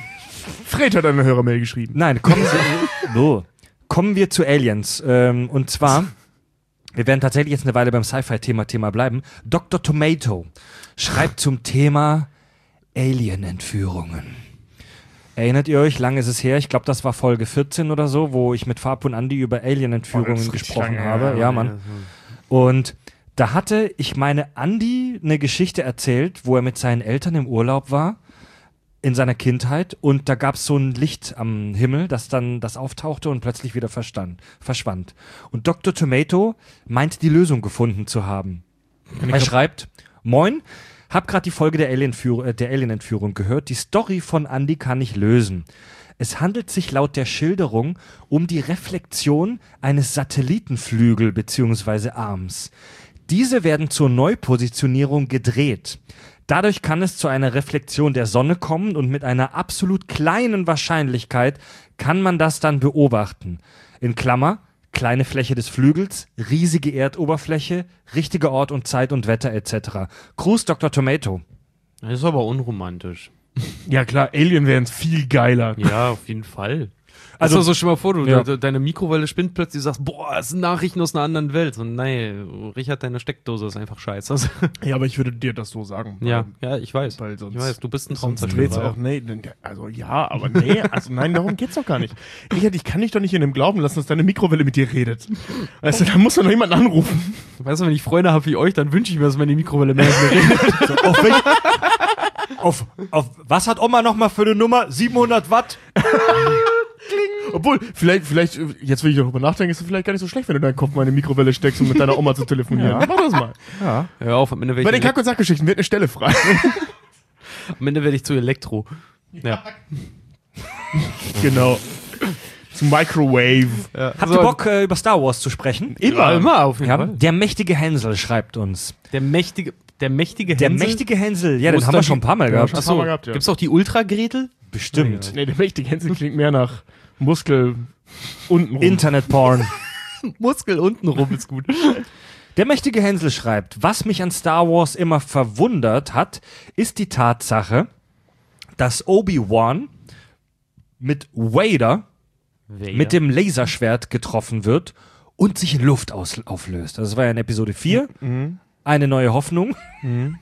Speaker 4: Fred hat eine Hörermail geschrieben.
Speaker 3: Nein, kommen wir, oh. kommen wir zu Aliens. Ähm, und zwar, wir werden tatsächlich jetzt eine Weile beim Sci-Fi-Thema Thema bleiben. Doktor Tomato schreibt zum Thema Alien-Entführungen. Erinnert ihr euch, lange ist es her, ich glaube, das war Folge vierzehn oder so, wo ich mit Fab und Andi über Alien-Entführungen
Speaker 4: Oh,
Speaker 3: gesprochen
Speaker 4: lange,
Speaker 3: habe.
Speaker 4: ja,
Speaker 3: Ja, Mann. Und da hatte, ich meine, Andi eine Geschichte erzählt, wo er mit seinen Eltern im Urlaub war, in seiner Kindheit, und da gab es so ein Licht am Himmel, das dann das auftauchte und plötzlich wieder verstand, verschwand. Und Doktor Tomato meint, die Lösung gefunden zu haben. Er schreibt, Moin, hab gerade die Folge der Alien-Führ- äh, der Alien-Entführung gehört. Die Story von Andy kann ich lösen. Es handelt sich laut der Schilderung um die Reflexion eines Satellitenflügel bzw. Arms. Diese werden zur Neupositionierung gedreht. Dadurch kann es zu einer Reflexion der Sonne kommen und mit einer absolut kleinen Wahrscheinlichkeit kann man das dann beobachten. In Klammer, kleine Fläche des Flügels, riesige Erdoberfläche, richtiger Ort und Zeit und Wetter et cetera. Gruß, Doktor Tomato.
Speaker 2: Das ist aber unromantisch.
Speaker 4: Ja klar, Alien wären viel geiler.
Speaker 2: Ja, auf jeden Fall.
Speaker 3: Also-
Speaker 2: Also so stell mal vor, du,
Speaker 3: Ja.
Speaker 2: de, deine Mikrowelle spinnt plötzlich, du sagst, boah, das sind Nachrichten aus einer anderen Welt. Und nein, Richard, deine Steckdose ist einfach scheiße. Also,
Speaker 4: Ja, aber ich würde dir das so sagen.
Speaker 2: ja,
Speaker 4: weil-
Speaker 2: ja, ich weiß.
Speaker 4: Weil sonst,
Speaker 2: Ich weiß, du bist ein
Speaker 4: sonst dreht's
Speaker 2: Traumzerstörer.
Speaker 4: auch, nee, nee, also ja, aber nee, also nein, darum geht's doch gar nicht. Richard, ich kann dich doch nicht in dem Glauben lassen, dass deine Mikrowelle mit dir redet. Weißt du, da muss doch noch jemand anrufen.
Speaker 2: Weißt du, wenn ich Freunde habe wie euch, dann wünsche ich mir, dass meine Mikrowelle mehr mit mir redet.
Speaker 3: Auf, welch, auf, auf was hat Oma nochmal für eine Nummer? siebenhundert Watt?
Speaker 4: Obwohl, vielleicht, vielleicht, jetzt will ich darüber nachdenken, ist es vielleicht gar nicht so schlecht, wenn du deinen Kopf mal in eine Mikrowelle steckst, um mit deiner Oma zu telefonieren. Mach das mal.
Speaker 3: Ja.
Speaker 2: Hör auf, am Ende
Speaker 4: Bei
Speaker 2: werde
Speaker 4: den
Speaker 2: ich,
Speaker 4: Kack- und Sackgeschichten wird eine Stelle frei.
Speaker 2: am Ende werd ich zu Elektro. Ja.
Speaker 4: Genau. Zu Microwave.
Speaker 2: ja.
Speaker 3: Habt ihr Bock, äh, über Star Wars zu sprechen?
Speaker 2: Immer, immer auf jeden
Speaker 3: Ja,
Speaker 2: Fall.
Speaker 3: der mächtige Hänsel schreibt uns.
Speaker 2: Der mächtige, der mächtige
Speaker 3: Der
Speaker 2: Hänsel?
Speaker 3: mächtige Hänsel, ja,
Speaker 2: Wo
Speaker 3: den
Speaker 2: ist
Speaker 3: haben
Speaker 2: da
Speaker 3: wir
Speaker 2: die-
Speaker 3: schon ein paar Mal
Speaker 4: Ja,
Speaker 3: gehabt.
Speaker 4: schon.
Speaker 2: Achso,
Speaker 4: Haben wir gehabt, ja.
Speaker 2: gibt's auch die Ultra-Gretel?
Speaker 3: Bestimmt.
Speaker 4: Nee, der mächtige Hänsel klingt mehr nach Muskel unten rum.
Speaker 3: Internet-Porn.
Speaker 2: Muskel unten rum ist gut.
Speaker 3: Der mächtige Hänsel schreibt, was mich an Star Wars immer verwundert hat, ist die Tatsache, dass Obi-Wan mit Vader mit dem Laserschwert getroffen wird und sich in Luft aus auflöst. Das war ja in Episode vier.
Speaker 4: Mhm.
Speaker 3: Eine neue Hoffnung.
Speaker 4: Mhm.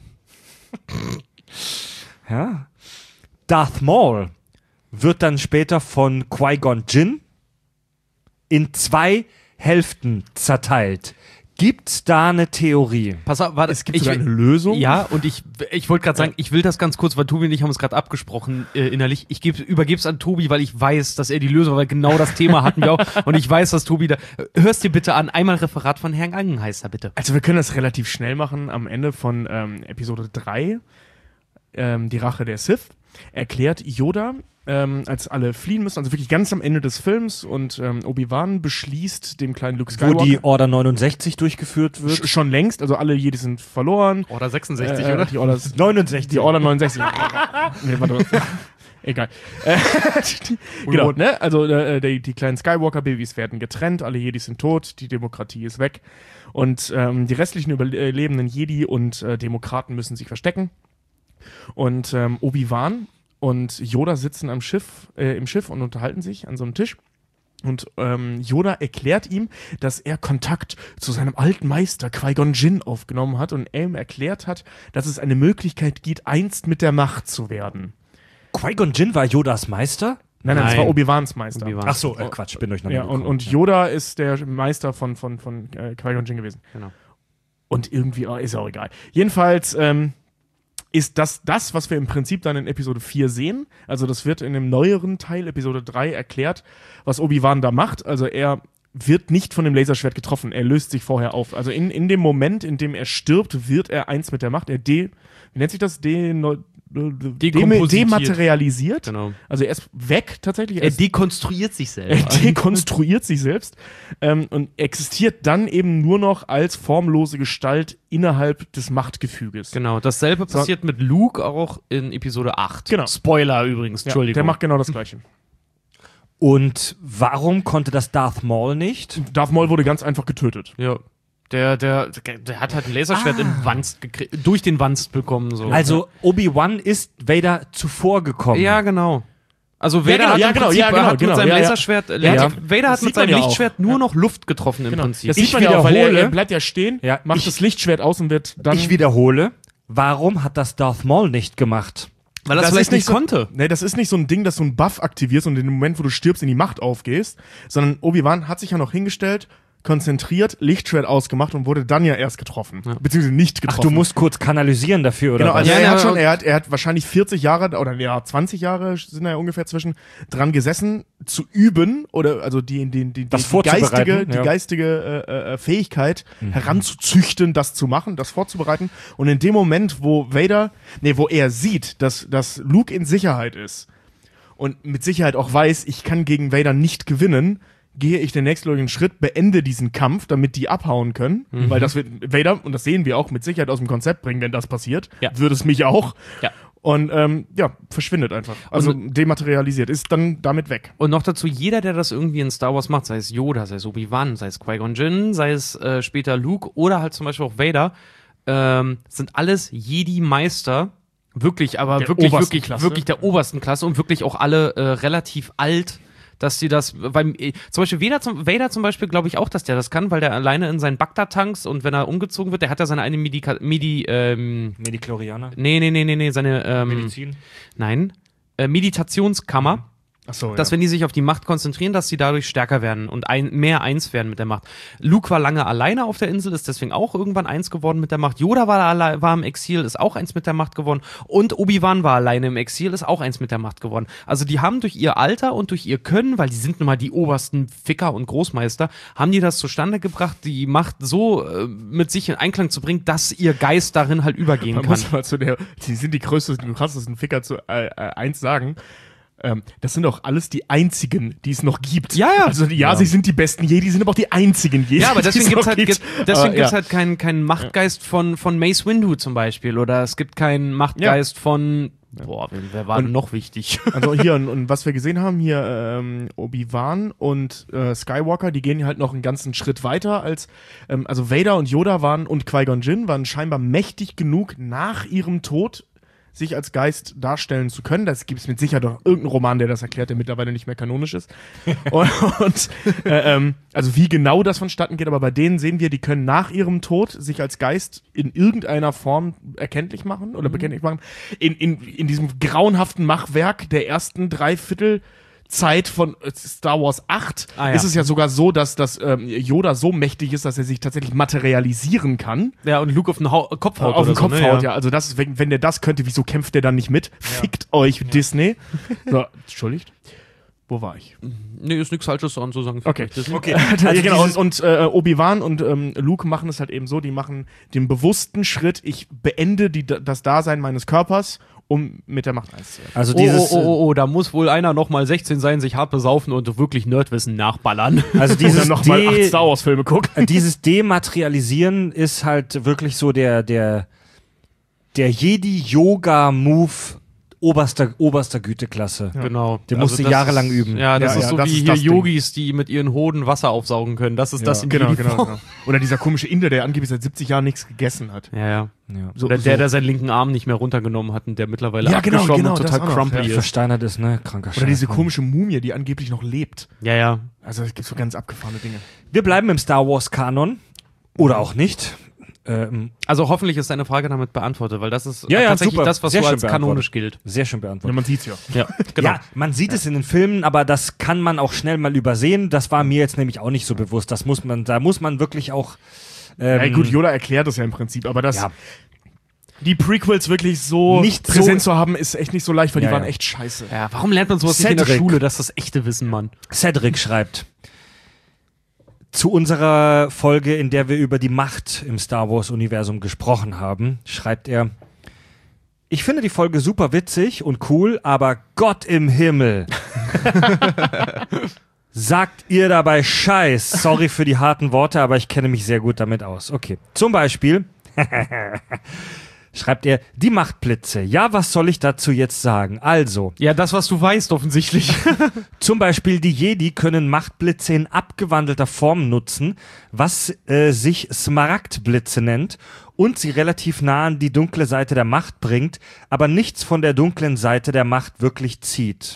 Speaker 3: Ja. Darth Maul wird dann später von Qui-Gon Jinn in zwei Hälften zerteilt. Gibt's da eine Theorie?
Speaker 2: Pass auf, warte,
Speaker 4: Es gibt
Speaker 2: ich,
Speaker 4: sogar eine Lösung.
Speaker 2: Ja, und ich, ich wollte gerade sagen, ich will das ganz kurz, weil Tobi und ich haben es gerade abgesprochen äh, innerlich. Ich geb, übergeb's an Tobi, weil ich weiß, dass er die Lösung, weil genau das Thema hatten wir auch. Und ich weiß, dass Tobi da. Hörst dir bitte an, einmal Referat von Herrn Angenheister, bitte.
Speaker 4: Also wir können das relativ schnell machen. Am Ende von ähm, Episode drei, ähm, die Rache der Sith, erklärt Yoda, ähm, als alle fliehen müssen, also wirklich ganz am Ende des Films, und ähm, Obi-Wan beschließt, dem kleinen Luke
Speaker 3: Wo
Speaker 4: Skywalker,
Speaker 3: die Order neunundsechzig durchgeführt
Speaker 4: sch-
Speaker 3: wird.
Speaker 4: schon längst, also alle Jedi sind verloren.
Speaker 2: Oder sechsundsechzig,
Speaker 4: Äh,
Speaker 2: oder?
Speaker 4: Die Order,
Speaker 3: neunundsechzig.
Speaker 4: die Order neunundsechzig. Nee, warte. Egal. Äh, die, genau, ne? Also äh, die, die kleinen Skywalker-Babys werden getrennt, alle Jedis sind tot, die Demokratie ist weg. Und ähm, die restlichen überlebenden Jedi und äh, Demokraten müssen sich verstecken. Und ähm, Obi-Wan und Yoda sitzen am Schiff, äh, im Schiff und unterhalten sich an so einem Tisch. Und ähm, Yoda erklärt ihm, dass er Kontakt zu seinem alten Meister Qui-Gon Jinn aufgenommen hat und er ihm erklärt hat, dass es eine Möglichkeit gibt, einst mit der Macht zu werden.
Speaker 3: Qui-Gon Jinn war Yodas Meister?
Speaker 4: Nein, nein, das
Speaker 2: Nein.
Speaker 4: war Obi-Wans Meister.
Speaker 2: Obi-Wan.
Speaker 3: Ach so, äh, Quatsch, bin durcheinander
Speaker 4: Ja, und,
Speaker 3: gekommen.
Speaker 4: und Yoda ist der Meister von, von, von äh, Qui-Gon Jinn gewesen.
Speaker 2: Genau.
Speaker 4: Und irgendwie, oh, ist ja auch egal. Jedenfalls ähm, ist das das, was wir im Prinzip dann in Episode vier sehen. Also das wird in dem neueren Teil, Episode drei, erklärt, was Obi-Wan da macht. Also er wird nicht von dem Laserschwert getroffen. Er löst sich vorher auf. Also in, in dem Moment, in dem er stirbt, wird er eins mit der Macht. Er de, wie nennt sich das? De, no, de, dematerialisiert.
Speaker 2: Genau.
Speaker 4: Also er ist weg tatsächlich. Er,
Speaker 2: Er
Speaker 4: ist,
Speaker 2: dekonstruiert sich selber.
Speaker 4: er dekonstruiert sich selbst ähm, und existiert dann eben nur noch als formlose Gestalt innerhalb des Machtgefüges.
Speaker 2: Genau, dasselbe
Speaker 4: So.
Speaker 2: passiert mit Luke auch in Episode acht.
Speaker 4: Genau.
Speaker 2: Spoiler übrigens,
Speaker 4: Ja,
Speaker 2: Entschuldigung.
Speaker 4: der macht genau das Gleiche.
Speaker 3: Und warum konnte das Darth Maul nicht?
Speaker 4: Darth Maul wurde ganz einfach getötet.
Speaker 2: Ja. Der, der, der hat halt ein Laserschwert in Wanst gekrie- durch den Wanst bekommen. So.
Speaker 3: Also Obi-Wan ist Vader zuvor gekommen.
Speaker 2: Ja, genau. Also Vader
Speaker 4: genau,
Speaker 2: hat
Speaker 4: ja,
Speaker 2: im
Speaker 4: genau,
Speaker 2: Prinzip
Speaker 4: ja, genau,
Speaker 2: hat mit
Speaker 4: genau,
Speaker 2: seinem
Speaker 4: ja, ja.
Speaker 2: Laserschwert, äh,
Speaker 3: Ja.
Speaker 2: Vader
Speaker 4: Das
Speaker 2: hat
Speaker 4: sieht
Speaker 2: mit seinem
Speaker 4: man ja auch.
Speaker 2: Lichtschwert nur noch Luft getroffen im
Speaker 4: Genau.
Speaker 2: Prinzip.
Speaker 4: Das
Speaker 3: Ich
Speaker 4: sieht man ja auch, weil er,
Speaker 3: wiederhole-
Speaker 4: er bleibt ja stehen,
Speaker 3: Ja,
Speaker 4: macht
Speaker 3: ich-
Speaker 4: das Lichtschwert aus und wird dann...
Speaker 3: Ich wiederhole, warum hat das Darth Maul nicht gemacht?
Speaker 2: Weil er
Speaker 4: Das
Speaker 2: das vielleicht
Speaker 4: ist nicht
Speaker 2: nicht
Speaker 4: so-
Speaker 2: konnte.
Speaker 4: Nee, das ist nicht so ein Ding, dass du einen Buff aktivierst und in dem Moment, wo du stirbst, in die Macht aufgehst, sondern Obi-Wan hat sich ja noch hingestellt, konzentriert, Lichtschwert ausgemacht und wurde dann ja erst getroffen.
Speaker 2: Ja.
Speaker 4: Beziehungsweise nicht
Speaker 3: Ach,
Speaker 4: getroffen.
Speaker 3: du musst kurz kanalisieren dafür, oder
Speaker 4: Genau,
Speaker 3: was?
Speaker 4: also
Speaker 2: Ja,
Speaker 4: er
Speaker 2: ja,
Speaker 4: hat schon,
Speaker 2: ja.
Speaker 4: er hat, er hat wahrscheinlich vierzig Jahre oder ja, zwanzig Jahre sind da ja ungefähr zwischen dran gesessen, zu üben oder also die, die, die,
Speaker 3: Das
Speaker 4: die
Speaker 3: vorzubereiten,
Speaker 4: geistige, die
Speaker 3: ja.
Speaker 4: geistige äh, äh, Fähigkeit heranzuzüchten, das zu machen, das vorzubereiten. Und in dem Moment, wo Vader, nee, wo er sieht, dass, dass Luke in Sicherheit ist und mit Sicherheit auch weiß, ich kann gegen Vader nicht gewinnen, gehe ich den nächstlogigen Schritt, beende diesen Kampf, damit die abhauen können, weil das wird Vader, und das sehen wir auch, mit Sicherheit aus dem Konzept bringen, wenn das passiert,
Speaker 2: Ja.
Speaker 4: würde es mich auch.
Speaker 2: Ja.
Speaker 4: Und ähm, ja, verschwindet einfach. Also dematerialisiert, ist dann damit weg.
Speaker 2: Und noch dazu, jeder, der das irgendwie in Star Wars macht, sei es Yoda, sei es Obi-Wan, sei es Qui-Gon Jinn, sei es äh, später Luke oder halt zum Beispiel auch Vader, ähm, sind alles Jedi-Meister, wirklich, aber
Speaker 4: Der
Speaker 2: wirklich,
Speaker 4: obersten
Speaker 2: wirklich,
Speaker 4: Klasse.
Speaker 2: wirklich der obersten Klasse und wirklich auch alle äh, relativ alt, dass sie das, weil äh, zum Beispiel Vader zum, Vader zum Beispiel glaube ich auch, dass der das kann, weil der alleine in seinen Bagdad-Tanks und wenn er umgezogen wird, der hat ja seine eine Medika Medi, ähm,
Speaker 3: Medichlorianer?
Speaker 2: nee, nee, nee, nee, nee, seine, ähm,
Speaker 3: Medizin?
Speaker 2: nein, äh, Meditationskammer.
Speaker 4: Achso,
Speaker 2: Dass wenn die sich auf die Macht konzentrieren, dass sie dadurch stärker werden und ein, mehr eins werden mit der Macht. Luke war lange alleine auf der Insel, ist deswegen auch irgendwann eins geworden mit der Macht. Yoda war, alle, war im Exil, ist auch eins mit der Macht geworden. Und Obi-Wan war alleine im Exil, ist auch eins mit der Macht geworden. Also die haben durch ihr Alter und durch ihr Können, weil die sind nun mal die obersten Ficker und Großmeister, haben die das zustande gebracht, die Macht so äh, mit sich in Einklang zu bringen, dass ihr Geist darin halt übergehen
Speaker 4: Man
Speaker 2: kann.
Speaker 4: muss mal zu der, die sind die größten, krassesten Ficker zu äh, äh, eins sagen. Ähm, das sind auch alles die einzigen, die es noch gibt.
Speaker 2: Ja, ja.
Speaker 4: Also ja, sie sind die besten Jedi, sind aber auch die einzigen Jedi.
Speaker 2: Ja, aber deswegen
Speaker 4: die es
Speaker 2: gibt's
Speaker 4: noch
Speaker 2: halt,
Speaker 4: gibt.
Speaker 2: gibt, deswegen
Speaker 4: Aber,
Speaker 2: gibt's
Speaker 4: ja.
Speaker 2: halt keinen keinen Machtgeist von, von Mace Windu zum Beispiel. Oder es gibt keinen Machtgeist von. Boah, wer, wer war denn noch wichtig?
Speaker 4: Also hier, und, und was wir gesehen haben, hier ähm, Obi-Wan und äh, Skywalker, die gehen halt noch einen ganzen Schritt weiter als, ähm, also Vader und Yoda waren und Qui-Gon Jinn waren scheinbar mächtig genug, nach ihrem Tod sich als Geist darstellen zu können. Das gibt es mit Sicherheit doch irgendeinen Roman, der das erklärt, der mittlerweile nicht mehr kanonisch ist. und und äh, ähm, also wie genau das vonstatten geht, aber bei denen sehen wir, die können nach ihrem Tod sich als Geist in irgendeiner Form erkenntlich machen oder bekenntlich machen. In, in, in diesem grauenhaften Machwerk der ersten Dreiviertel Zeit von Star Wars acht
Speaker 2: Ah, ja.
Speaker 4: ist es ja sogar so, dass, dass ähm, Yoda so mächtig ist, dass er sich tatsächlich materialisieren kann.
Speaker 2: Ja, und Luke auf den Hau Kopf haut.
Speaker 4: Auf den
Speaker 2: oder
Speaker 4: Kopf
Speaker 2: so, ne?
Speaker 4: haut, ja. Also das ist, wenn, wenn der das könnte, wieso kämpft der dann nicht mit? Fickt euch, Disney. So, entschuldigt. Wo war ich?
Speaker 2: Nee, ist nichts Falsches dran zu sagen.
Speaker 4: Okay.
Speaker 3: Okay.
Speaker 4: Also
Speaker 3: Also
Speaker 4: genau, und,
Speaker 3: dieses-
Speaker 4: und äh, Obi-Wan und ähm, Luke machen es halt eben so, die machen den bewussten Schritt, ich beende die, das Dasein meines Körpers, um mit der Macht eins zu werden.
Speaker 3: Also
Speaker 2: Oh,
Speaker 3: dieses,
Speaker 2: oh, oh, oh, oh, da muss wohl einer nochmal sechzehn sein, sich hart besaufen und wirklich Nerdwissen nachballern.
Speaker 3: also
Speaker 4: Oder
Speaker 3: dieses,
Speaker 4: nochmal acht
Speaker 3: De
Speaker 4: Star Wars-Filme gucken.
Speaker 3: äh, dieses Dematerialisieren ist halt wirklich so der, der, der Jedi-Yoga-Move oberster, oberster Güteklasse.
Speaker 2: Genau.
Speaker 3: Den musst du
Speaker 2: das
Speaker 3: jahrelang
Speaker 2: ist,
Speaker 3: üben.
Speaker 2: Ja, das
Speaker 4: Ja,
Speaker 2: ist
Speaker 4: ja,
Speaker 2: so
Speaker 4: das
Speaker 2: wie
Speaker 4: ist
Speaker 2: hier
Speaker 4: das Ding.
Speaker 2: Yogis, die mit ihren Hoden Wasser aufsaugen können. Das ist das in
Speaker 4: Genau,
Speaker 2: Jedi-Form.
Speaker 4: genau, genau. Oder dieser komische Inder, der angeblich seit siebzig Jahren nichts gegessen hat.
Speaker 2: Ja, ja.
Speaker 3: Ja.
Speaker 4: So,
Speaker 2: Oder der,
Speaker 4: so.
Speaker 2: der seinen linken Arm nicht mehr runtergenommen hat und der mittlerweile
Speaker 4: Ja, genau,
Speaker 2: abgeschwommen
Speaker 4: genau,
Speaker 2: und
Speaker 4: das
Speaker 2: total
Speaker 4: auch noch,
Speaker 2: crumpy
Speaker 4: ja.
Speaker 2: ist.
Speaker 3: Versteinert ist, ne? Kranker
Speaker 4: Oder diese
Speaker 3: Scheiß.
Speaker 4: komische Mumie, die angeblich noch lebt.
Speaker 2: Ja, ja.
Speaker 4: Also es gibt so ganz abgefahrene Dinge.
Speaker 3: Wir bleiben im Star Wars-Kanon. Oder auch nicht. Ähm,
Speaker 2: Also hoffentlich ist deine Frage damit beantwortet, weil das ist
Speaker 3: Ja, ja,
Speaker 2: tatsächlich
Speaker 3: super.
Speaker 2: das, was
Speaker 3: Sehr
Speaker 2: so
Speaker 3: schön
Speaker 2: als
Speaker 3: beantwortet.
Speaker 2: kanonisch gilt.
Speaker 3: sehr schön
Speaker 4: Ja,
Speaker 3: beantwortet.
Speaker 4: man sieht's ja.
Speaker 2: Ja, genau.
Speaker 3: Ja, man sieht es in den Filmen, aber das kann man auch schnell mal übersehen. Das war mir jetzt nämlich auch nicht so bewusst. Das muss man, da muss man wirklich auch. Ähm,
Speaker 4: Ja, gut, Yoda erklärt das ja im Prinzip, aber das,
Speaker 3: Ja.
Speaker 4: die Prequels wirklich so
Speaker 3: Nicht so-
Speaker 4: präsent zu haben, ist echt nicht so leicht, weil
Speaker 3: Ja,
Speaker 4: die waren
Speaker 3: ja.
Speaker 4: echt scheiße.
Speaker 2: Ja, warum lernt man sowas nicht in der
Speaker 3: Cedric.
Speaker 2: Schule? Das ist das echte Wissen, Mann.
Speaker 3: Cedric schreibt: Zu unserer Folge, in der wir über die Macht im Star Wars-Universum gesprochen haben, schreibt er: Ich finde die Folge super witzig und cool, aber Gott im Himmel. Sagt ihr dabei Scheiß? Sorry für die harten Worte, aber ich kenne mich sehr gut damit aus. Okay. Zum Beispiel schreibt er, die Machtblitze. Ja, was soll ich dazu jetzt sagen? Also.
Speaker 2: Ja, das, was du weißt, offensichtlich.
Speaker 3: Zum Beispiel die Jedi können Machtblitze in abgewandelter Form nutzen, was äh, sich Smaragdblitze nennt und sie relativ nah an die dunkle Seite der Macht bringt, aber nichts von der dunklen Seite der Macht wirklich zieht.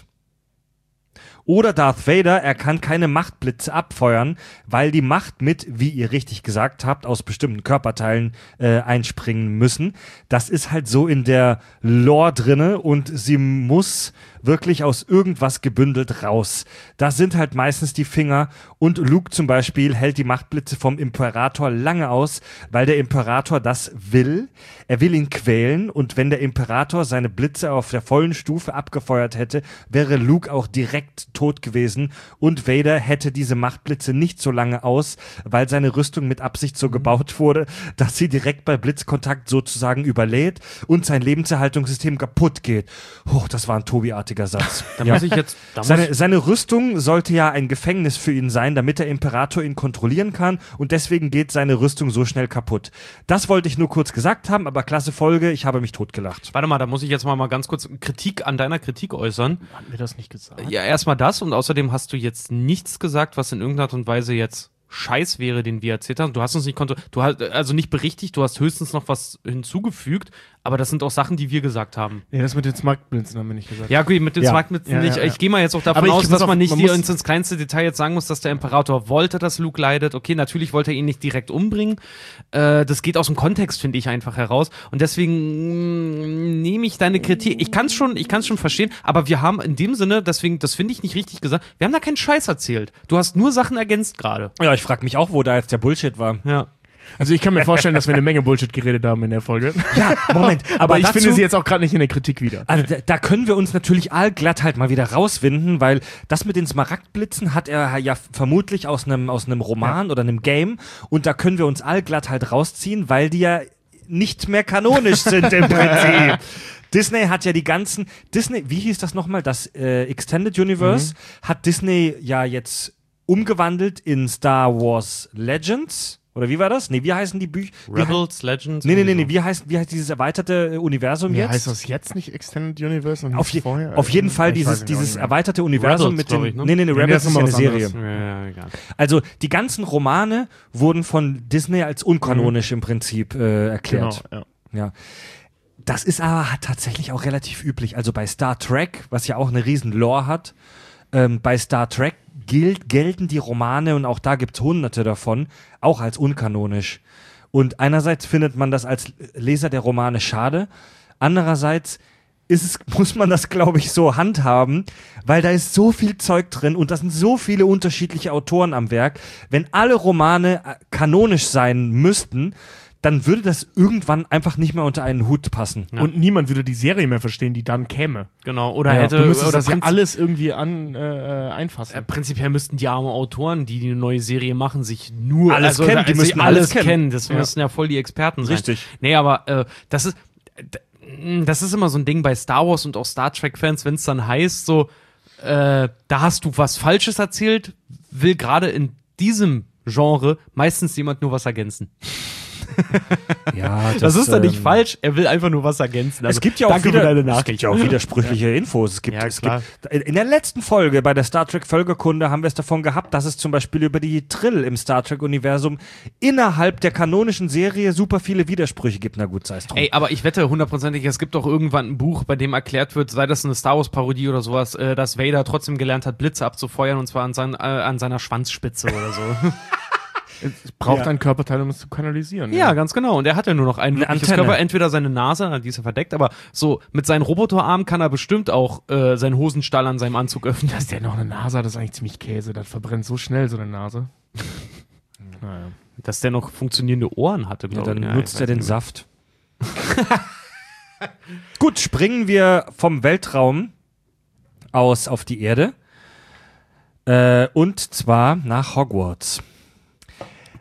Speaker 3: Oder Darth Vader, er kann keine Machtblitze abfeuern, weil die Macht mit, wie ihr richtig gesagt habt, aus bestimmten Körperteilen äh, einspringen müssen. Das ist halt so in der Lore drinne und sie muss wirklich aus irgendwas gebündelt raus. Das sind halt meistens die Finger und Luke zum Beispiel hält die Machtblitze vom Imperator lange aus, weil der Imperator das will. Er will ihn quälen und wenn der Imperator seine Blitze auf der vollen Stufe abgefeuert hätte, wäre Luke auch direkt tot gewesen und Vader hätte diese Machtblitze nicht so lange aus, weil seine Rüstung mit Absicht so gebaut wurde, dass sie direkt bei Blitzkontakt sozusagen überlädt und sein Lebenserhaltungssystem kaputt geht. Oh, das war ein Tobi-artiger Satz.
Speaker 2: Da muss ich jetzt, da muss
Speaker 3: seine, seine Rüstung sollte ja ein Gefängnis für ihn sein, damit der Imperator ihn kontrollieren kann und deswegen geht seine Rüstung so schnell kaputt. Das wollte ich nur kurz gesagt haben, aber klasse Folge, ich habe mich totgelacht.
Speaker 2: Warte mal, da muss ich jetzt mal, mal ganz kurz Kritik an deiner Kritik äußern.
Speaker 4: Hatten wir das nicht gesagt?
Speaker 2: Ja, erstmal das und außerdem hast du jetzt nichts gesagt, was in irgendeiner Art und Weise jetzt Scheiß wäre, den wir erzählt haben. Du hast uns nicht kontro- du hast also nicht berichtigt, du hast höchstens noch was hinzugefügt, aber das sind auch Sachen, die wir gesagt haben.
Speaker 4: Nee, das mit den Smaragdblitzen haben wir nicht gesagt.
Speaker 2: Ja, gut, mit den
Speaker 3: Ja.
Speaker 2: Smaragdblitzen
Speaker 4: Ja,
Speaker 2: nicht.
Speaker 4: ja, ja.
Speaker 2: Ich gehe mal jetzt auch davon
Speaker 4: Aber ich-
Speaker 2: aus,
Speaker 4: pass
Speaker 2: dass
Speaker 4: auf,
Speaker 2: man nicht
Speaker 4: man
Speaker 2: dir
Speaker 4: muss-
Speaker 2: ins, ins kleinste Detail jetzt sagen muss, dass der Imperator wollte, dass Luke leidet. Okay, natürlich wollte er ihn nicht direkt umbringen. Äh, das geht aus dem Kontext, finde ich, einfach heraus. Und deswegen mh, nehme ich deine Kritik. Ich kann es schon, ich kann's schon verstehen, aber wir haben in dem Sinne, deswegen, das finde ich nicht richtig gesagt, wir haben da keinen Scheiß erzählt. Du hast nur Sachen ergänzt gerade.
Speaker 3: Ja, ich frage mich auch, wo da jetzt der Bullshit war.
Speaker 2: Ja.
Speaker 4: Also ich kann mir vorstellen, dass wir eine Menge Bullshit geredet haben in der Folge.
Speaker 3: Ja, Moment.
Speaker 4: Aber,
Speaker 3: Aber
Speaker 4: ich
Speaker 3: dazu,
Speaker 4: finde sie jetzt auch gerade nicht in der Kritik wieder.
Speaker 3: Also da, da können wir uns natürlich allglatt halt mal wieder rauswinden, weil das mit den Smaragdblitzen hat er ja vermutlich aus einem aus einem Roman oder einem Game und da können wir uns allglatt halt rausziehen, weil die ja nicht mehr kanonisch sind im Prinzip. Disney hat ja die ganzen, Disney, wie hieß das nochmal, das äh, Extended Universe hat Disney ja jetzt umgewandelt in Star Wars Legends. Oder wie war das? Nee, wie heißen die Bücher?
Speaker 2: Rebels, Legends.
Speaker 3: Nee, nee, nee,
Speaker 2: irgendwie
Speaker 3: nee, wie heißt, wie heißt dieses erweiterte äh, Universum
Speaker 4: Ja,
Speaker 3: jetzt?
Speaker 4: heißt das jetzt nicht Extended Universe? Und
Speaker 3: Auf, je,
Speaker 4: vorher?
Speaker 3: auf jeden Fall
Speaker 4: Ich
Speaker 3: dieses,
Speaker 4: weiß nicht,
Speaker 3: dieses
Speaker 4: auch nicht mehr.
Speaker 3: erweiterte Universum
Speaker 2: Rebels,
Speaker 3: mit
Speaker 2: glaub
Speaker 3: den.
Speaker 2: ich, ne?
Speaker 3: Nee, nee, nee,
Speaker 4: Nee,
Speaker 3: Rebels
Speaker 4: das
Speaker 3: ist
Speaker 4: ist
Speaker 3: ja eine
Speaker 4: noch was
Speaker 3: Serie.
Speaker 2: so. Ja, ja, egal.
Speaker 3: Also die ganzen Romane wurden von Disney als unkanonisch im Prinzip äh, erklärt.
Speaker 4: Genau, ja.
Speaker 3: Ja. Das ist aber tatsächlich auch relativ üblich. Also bei Star Trek, was ja auch eine riesen Lore hat, ähm, bei Star Trek gilt, gelten die Romane, und auch da gibt es hunderte davon, auch als unkanonisch. Und einerseits findet man das als Leser der Romane schade, andererseits ist es, muss man das, glaube ich, so handhaben, weil da ist so viel Zeug drin und da sind so viele unterschiedliche Autoren am Werk. Wenn alle Romane äh, kanonisch sein müssten, dann würde das irgendwann einfach nicht mehr unter einen Hut passen.
Speaker 2: Ja.
Speaker 4: Und niemand würde die Serie mehr verstehen, die dann käme.
Speaker 2: Genau, oder
Speaker 3: Ja,
Speaker 2: hätte
Speaker 4: Du müsstest
Speaker 2: oder
Speaker 4: das ja
Speaker 2: Prinz-
Speaker 4: alles irgendwie an, äh, einfassen.
Speaker 2: Äh, prinzipiell müssten die armen Autoren, die die eine neue Serie machen, sich nur
Speaker 3: Alles kennen, die
Speaker 2: also
Speaker 3: müssten
Speaker 2: alles
Speaker 3: alles
Speaker 2: kennen.
Speaker 3: kennen.
Speaker 2: Das
Speaker 4: Ja.
Speaker 2: müssten ja voll die Experten sein.
Speaker 3: Richtig.
Speaker 2: Nee, aber äh, das ist d- das ist immer so ein Ding bei Star Wars und auch Star Trek-Fans, wenn es dann heißt, so, äh, da hast du was Falsches erzählt, will gerade in diesem Genre meistens jemand nur was ergänzen.
Speaker 3: Ja,
Speaker 2: Das, ist dann nicht
Speaker 3: ähm,
Speaker 2: falsch, er will einfach nur was ergänzen. Also,
Speaker 3: es gibt ja auch
Speaker 2: danke
Speaker 3: wieder,
Speaker 2: für deine
Speaker 3: es
Speaker 2: Nachricht.
Speaker 3: gibt ja auch widersprüchliche Infos. Es gibt,
Speaker 2: Ja,
Speaker 3: es
Speaker 2: klar.
Speaker 3: gibt, in der letzten Folge bei der Star Trek Völkerkunde haben wir es davon gehabt, dass es zum Beispiel über die Trill im Star Trek Universum innerhalb der kanonischen Serie super viele Widersprüche gibt. Na gut, sei es drum.
Speaker 2: Ey, aber ich wette hundertprozentig, es gibt doch irgendwann ein Buch, bei dem erklärt wird, sei das eine Star Wars Parodie oder sowas, äh, dass Vader trotzdem gelernt hat, Blitze abzufeuern und zwar an, sein, äh, an seiner Schwanzspitze oder so.
Speaker 4: Es braucht
Speaker 3: Ja.
Speaker 4: einen Körperteil, um es zu kanalisieren.
Speaker 2: Ja, ganz genau. Und er hat ja nur noch ein wirkliches
Speaker 3: Antenne.
Speaker 2: Körper, entweder seine Nase, die ist ja verdeckt, aber so mit seinen Roboterarmen kann er bestimmt auch äh, seinen Hosenstall an seinem Anzug öffnen.
Speaker 4: Dass der noch eine Nase hat, das ist eigentlich ziemlich Käse. Das verbrennt so schnell, so eine Nase. Naja.
Speaker 2: Dass der noch funktionierende Ohren hatte,
Speaker 3: Ja,
Speaker 2: glaube
Speaker 3: dann
Speaker 2: ich.
Speaker 3: nutzt
Speaker 2: ich
Speaker 3: er
Speaker 2: weiß
Speaker 3: den
Speaker 2: nicht mehr.
Speaker 3: Saft. Gut, springen wir vom Weltraum aus auf die Erde. Äh, und zwar nach Hogwarts.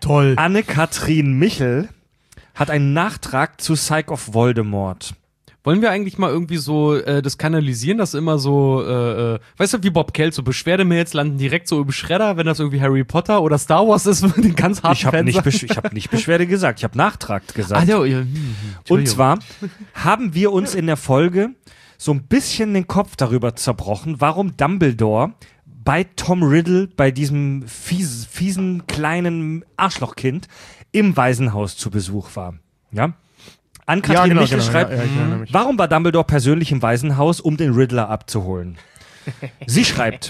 Speaker 4: Toll.
Speaker 3: Anne-Kathrin Michel hat einen Nachtrag zu Psych of Voldemort.
Speaker 2: Wollen wir eigentlich mal irgendwie so äh, das kanalisieren, dass immer so, äh, äh, weißt du, wie Bob Kelso, Beschwerdemails landen direkt so im Schredder, wenn das irgendwie Harry Potter oder Star Wars ist, mit den ganz harten
Speaker 3: Ich habe
Speaker 2: Fans
Speaker 3: nicht,
Speaker 2: sagen.
Speaker 3: Besch- ich hab nicht Beschwerde gesagt, ich habe Nachtrag gesagt.
Speaker 2: Ah, ja, ja, hm, hm,
Speaker 3: Und
Speaker 2: Entschuldigung.
Speaker 3: zwar haben wir uns in der Folge so ein bisschen den Kopf darüber zerbrochen, warum Dumbledore bei Tom Riddle, bei diesem fies, fiesen kleinen Arschlochkind, im Waisenhaus zu Besuch war. Ja? Ann-Kathrin
Speaker 4: Ja, genau,
Speaker 3: Michel
Speaker 4: genau,
Speaker 3: schreibt,
Speaker 4: ja, ja, ich erinnere mich.
Speaker 3: warum war Dumbledore persönlich im Waisenhaus, um den Riddler abzuholen? Sie schreibt,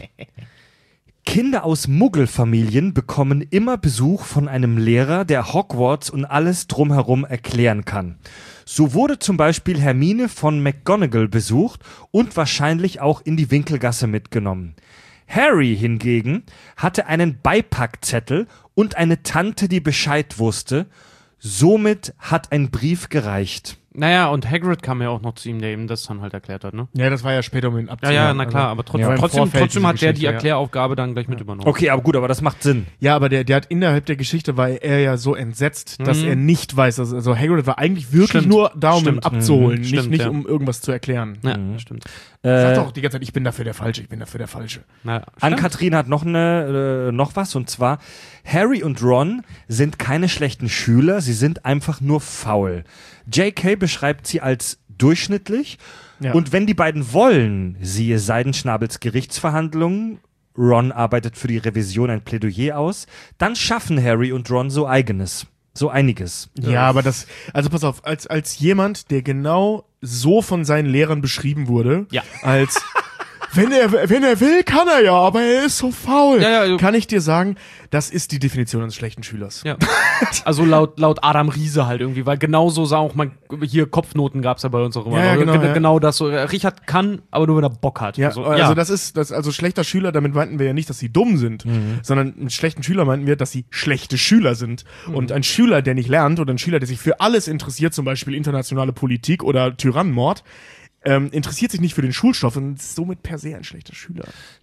Speaker 3: Kinder aus Muggelfamilien bekommen immer Besuch von einem Lehrer, der Hogwarts und alles drumherum erklären kann. So wurde zum Beispiel Hermine von McGonagall besucht und wahrscheinlich auch in die Winkelgasse mitgenommen. Harry hingegen hatte einen Beipackzettel und eine Tante, die Bescheid wusste. Somit hat ein Brief gereicht.
Speaker 2: Naja, und Hagrid kam ja auch noch zu ihm, der ihm das dann halt erklärt hat, ne?
Speaker 4: Ja, das war ja später, um ihn
Speaker 2: Ja,
Speaker 4: abzuholen.
Speaker 2: ja, na klar,
Speaker 4: Also,
Speaker 2: aber trotzdem,
Speaker 4: ja, im
Speaker 2: trotzdem,
Speaker 4: Vorfeld
Speaker 2: trotzdem
Speaker 4: diese
Speaker 2: hat der die
Speaker 4: Geschichte, ja.
Speaker 2: Erkläraufgabe dann gleich mit übernommen.
Speaker 3: Okay, aber gut, aber das macht Sinn.
Speaker 4: Ja, aber der, der hat innerhalb der Geschichte war er ja so entsetzt, dass
Speaker 2: Mhm.
Speaker 4: er nicht weiß, dass, also Hagrid war eigentlich wirklich
Speaker 2: Stimmt.
Speaker 4: nur da, um ihn
Speaker 2: Stimmt.
Speaker 4: abzuholen,
Speaker 2: Mhm.
Speaker 4: nicht,
Speaker 2: Stimmt,
Speaker 4: nicht
Speaker 2: ja.
Speaker 4: um irgendwas zu erklären.
Speaker 2: Ja,
Speaker 3: Mhm.
Speaker 2: stimmt.
Speaker 4: Sagt
Speaker 3: Äh,
Speaker 4: auch die ganze Zeit, ich bin dafür der Falsche, ich bin dafür der Falsche.
Speaker 2: Na, stimmt.
Speaker 3: Ann-Kathrin hat noch, eine, äh, noch was, und zwar, Harry und Ron sind keine schlechten Schüler, sie sind einfach nur faul. J K beschreibt sie als durchschnittlich,
Speaker 4: Ja.
Speaker 3: und wenn die beiden wollen, siehe Seidenschnabels Gerichtsverhandlungen, Ron arbeitet für die Revision ein Plädoyer aus, dann schaffen Harry und Ron so eigenes, so einiges.
Speaker 4: Ja, aber das, also pass auf, als, als jemand, der genau so von seinen Lehrern beschrieben wurde,
Speaker 2: Ja.
Speaker 4: als wenn er, wenn er will, kann er ja, aber er ist so faul,
Speaker 2: Ja, ja, du-
Speaker 4: kann ich dir sagen, das ist die Definition eines schlechten Schülers.
Speaker 2: Ja. Also laut, laut Adam Riese halt irgendwie, weil genau so sah auch mal, hier Kopfnoten gab's ja bei uns auch immer.
Speaker 4: Ja, ja, genau,
Speaker 2: Gen-
Speaker 4: ja.
Speaker 2: genau das so. Richard kann, aber nur wenn er Bock hat.
Speaker 4: Ja,
Speaker 2: so,
Speaker 4: also das ist, das, also schlechter Schüler, damit meinten wir ja nicht, dass sie dumm sind,
Speaker 2: Mhm.
Speaker 4: sondern einen schlechten Schüler meinten wir, dass sie schlechte Schüler sind.
Speaker 2: Mhm.
Speaker 4: Und ein Schüler, der nicht lernt, oder ein Schüler, der sich für alles interessiert, zum Beispiel internationale Politik oder Tyrannenmord, ähm, interessiert sich nicht für den Schulstoff und ist somit per se ein schlechter Schüler.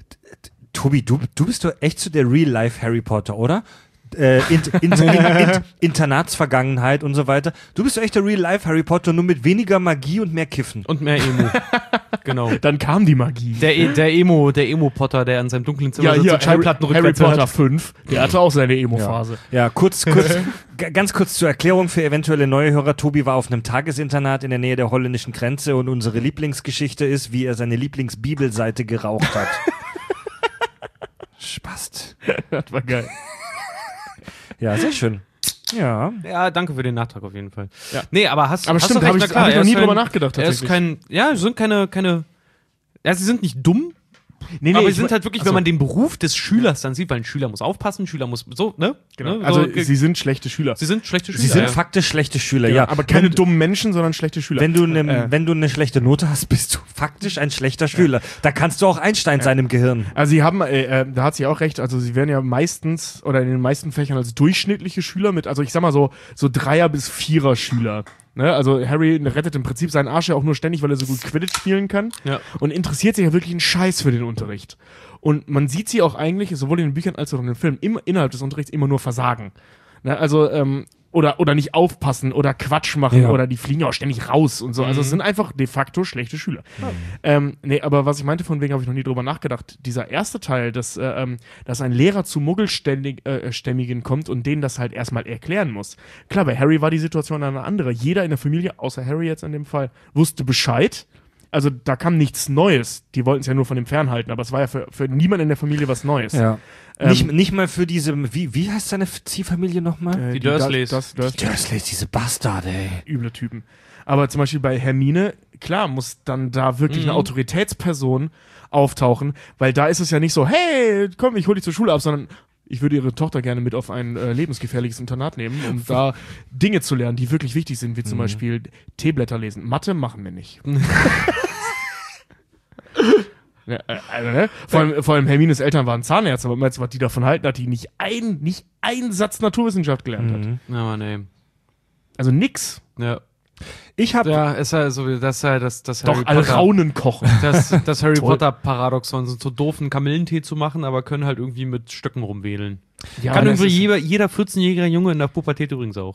Speaker 3: Tobi, du, du bist doch echt so der Real-Life-Harry Potter, oder? Äh, in, in, in, in, Internatsvergangenheit und so weiter. Du bist doch echt der Real-Life-Harry Potter, nur mit weniger Magie und mehr Kiffen.
Speaker 2: Und mehr Emo. Genau.
Speaker 4: Dann kam die Magie.
Speaker 2: Der, E- der Emo, der Emo-Potter, der in seinem dunklen Zimmer
Speaker 4: ja,
Speaker 2: sitzt
Speaker 4: hier,
Speaker 2: und Schallplatten
Speaker 4: Harry, Harry
Speaker 2: rückwärts
Speaker 4: Potter
Speaker 2: hört.
Speaker 4: fünf, der hatte auch seine Emo-Phase.
Speaker 3: Ja, kurz, kurz, g- ganz kurz zur Erklärung für eventuelle neue Hörer. Tobi war auf einem Tagesinternat in der Nähe der holländischen Grenze, und unsere Lieblingsgeschichte ist, wie er seine Lieblingsbibelseite geraucht hat. Spast.
Speaker 4: Das war geil.
Speaker 3: Ja, sehr schön. Ja.
Speaker 2: Ja, danke für den Nachtrag auf jeden Fall.
Speaker 4: Ja.
Speaker 2: Nee, aber hast,
Speaker 4: Aber
Speaker 2: hast
Speaker 4: stimmt,
Speaker 2: du
Speaker 4: hab
Speaker 2: recht,
Speaker 4: ich-
Speaker 2: na klar,
Speaker 4: hab ich
Speaker 2: er
Speaker 4: noch
Speaker 2: ist
Speaker 4: nie
Speaker 2: kein,
Speaker 4: drüber nachgedacht,
Speaker 2: Er ist
Speaker 4: tatsächlich.
Speaker 2: kein, ja, sie sind keine, keine, ja, sie sind nicht dumm,
Speaker 4: Nee,
Speaker 2: aber
Speaker 4: ich
Speaker 2: sie sind
Speaker 4: mein-
Speaker 2: halt wirklich,
Speaker 4: Achso.
Speaker 2: wenn man den Beruf des Schülers dann sieht, weil ein Schüler muss aufpassen, ein Schüler muss so, ne?
Speaker 4: Genau.
Speaker 2: Ne?
Speaker 4: Also
Speaker 2: so, ge-
Speaker 4: sie sind schlechte Schüler.
Speaker 2: sie sind schlechte Schüler.
Speaker 3: Sie sind
Speaker 2: ja.
Speaker 3: faktisch schlechte Schüler,
Speaker 4: Ja,
Speaker 3: ja.
Speaker 4: aber keine
Speaker 3: wenn,
Speaker 4: dummen Menschen, sondern schlechte Schüler.
Speaker 3: wenn du, ne,
Speaker 4: Äh.
Speaker 3: wenn du eine schlechte Note hast, bist du faktisch ein schlechter Schüler. Da kannst du auch Einstein sein im Gehirn.
Speaker 4: Also sie haben, äh, äh, da hat sie auch recht, also sie werden ja meistens oder in den meisten Fächern als durchschnittliche Schüler mit, also ich sag mal so, so Dreier- bis Vierer-Schüler. Ne? Also Harry rettet im Prinzip seinen Arsch ja auch nur ständig, weil er so gut Quidditch spielen kann
Speaker 2: Ja.
Speaker 4: und interessiert sich ja wirklich einen Scheiß für den Unterricht. Und man sieht sie auch eigentlich, sowohl in den Büchern als auch in den Filmen, immer, innerhalb des Unterrichts immer nur versagen. Ne? Also, ähm, oder, oder nicht aufpassen oder Quatsch machen
Speaker 3: Ja.
Speaker 4: oder die fliegen ja auch ständig raus und so. Also es sind einfach de facto schlechte Schüler. Ähm, nee, aber was ich meinte, von wegen habe ich noch nie drüber nachgedacht. Dieser erste Teil, dass, äh, ähm, dass ein Lehrer zu Muggelstämmigen äh, Stämmigen kommt und denen das halt erstmal erklären muss. Klar, bei Harry war die Situation eine andere. Jeder in der Familie, außer Harry jetzt in dem Fall, wusste Bescheid. Also da kam nichts Neues. Die wollten es ja nur von dem fernhalten, aber es war ja für, für niemanden in der Familie was Neues.
Speaker 3: Ja.
Speaker 4: Ähm,
Speaker 3: nicht, nicht mal für diese, wie, wie heißt seine Ziehfamilie nochmal?
Speaker 4: Äh,
Speaker 2: Die Dursleys.
Speaker 4: Das, das,
Speaker 3: Die Dursleys, diese Bastarde, ey.
Speaker 4: üble Typen. Aber zum Beispiel bei Hermine, klar, muss dann da wirklich
Speaker 2: Mhm.
Speaker 4: eine Autoritätsperson auftauchen, weil da ist es ja nicht so, hey, komm, ich hol dich zur Schule ab, sondern ich würde ihre Tochter gerne mit auf ein äh, lebensgefährliches Internat nehmen, um da Dinge zu lernen, die wirklich wichtig sind, wie zum Beispiel Teeblätter lesen. Mathe machen wir nicht. Ja, äh, also, ne? vor, allem, vor allem Hermines Eltern waren Zahnärzte, aber jetzt, was die davon halten, dass die nicht ein, nicht einen Satz Naturwissenschaft gelernt hat.
Speaker 3: Mhm.
Speaker 2: Ja, Mann, ey.
Speaker 4: Also nix.
Speaker 2: Ja.
Speaker 3: Ich habe
Speaker 2: Ja, ist ja so, das, äh, das, das
Speaker 4: Doch,
Speaker 2: Harry
Speaker 4: alle
Speaker 2: Potter,
Speaker 4: Raunen kochen.
Speaker 2: das, das Harry
Speaker 4: Toll.
Speaker 2: Potter Paradoxon sind so doofen Kamillentee zu machen, aber können halt irgendwie mit Stöcken rumwedeln.
Speaker 4: Ja,
Speaker 2: Kann
Speaker 4: das
Speaker 2: irgendwie
Speaker 4: ist-
Speaker 2: jeder, jeder vierzehnjährige Junge in der Pubertät übrigens auch.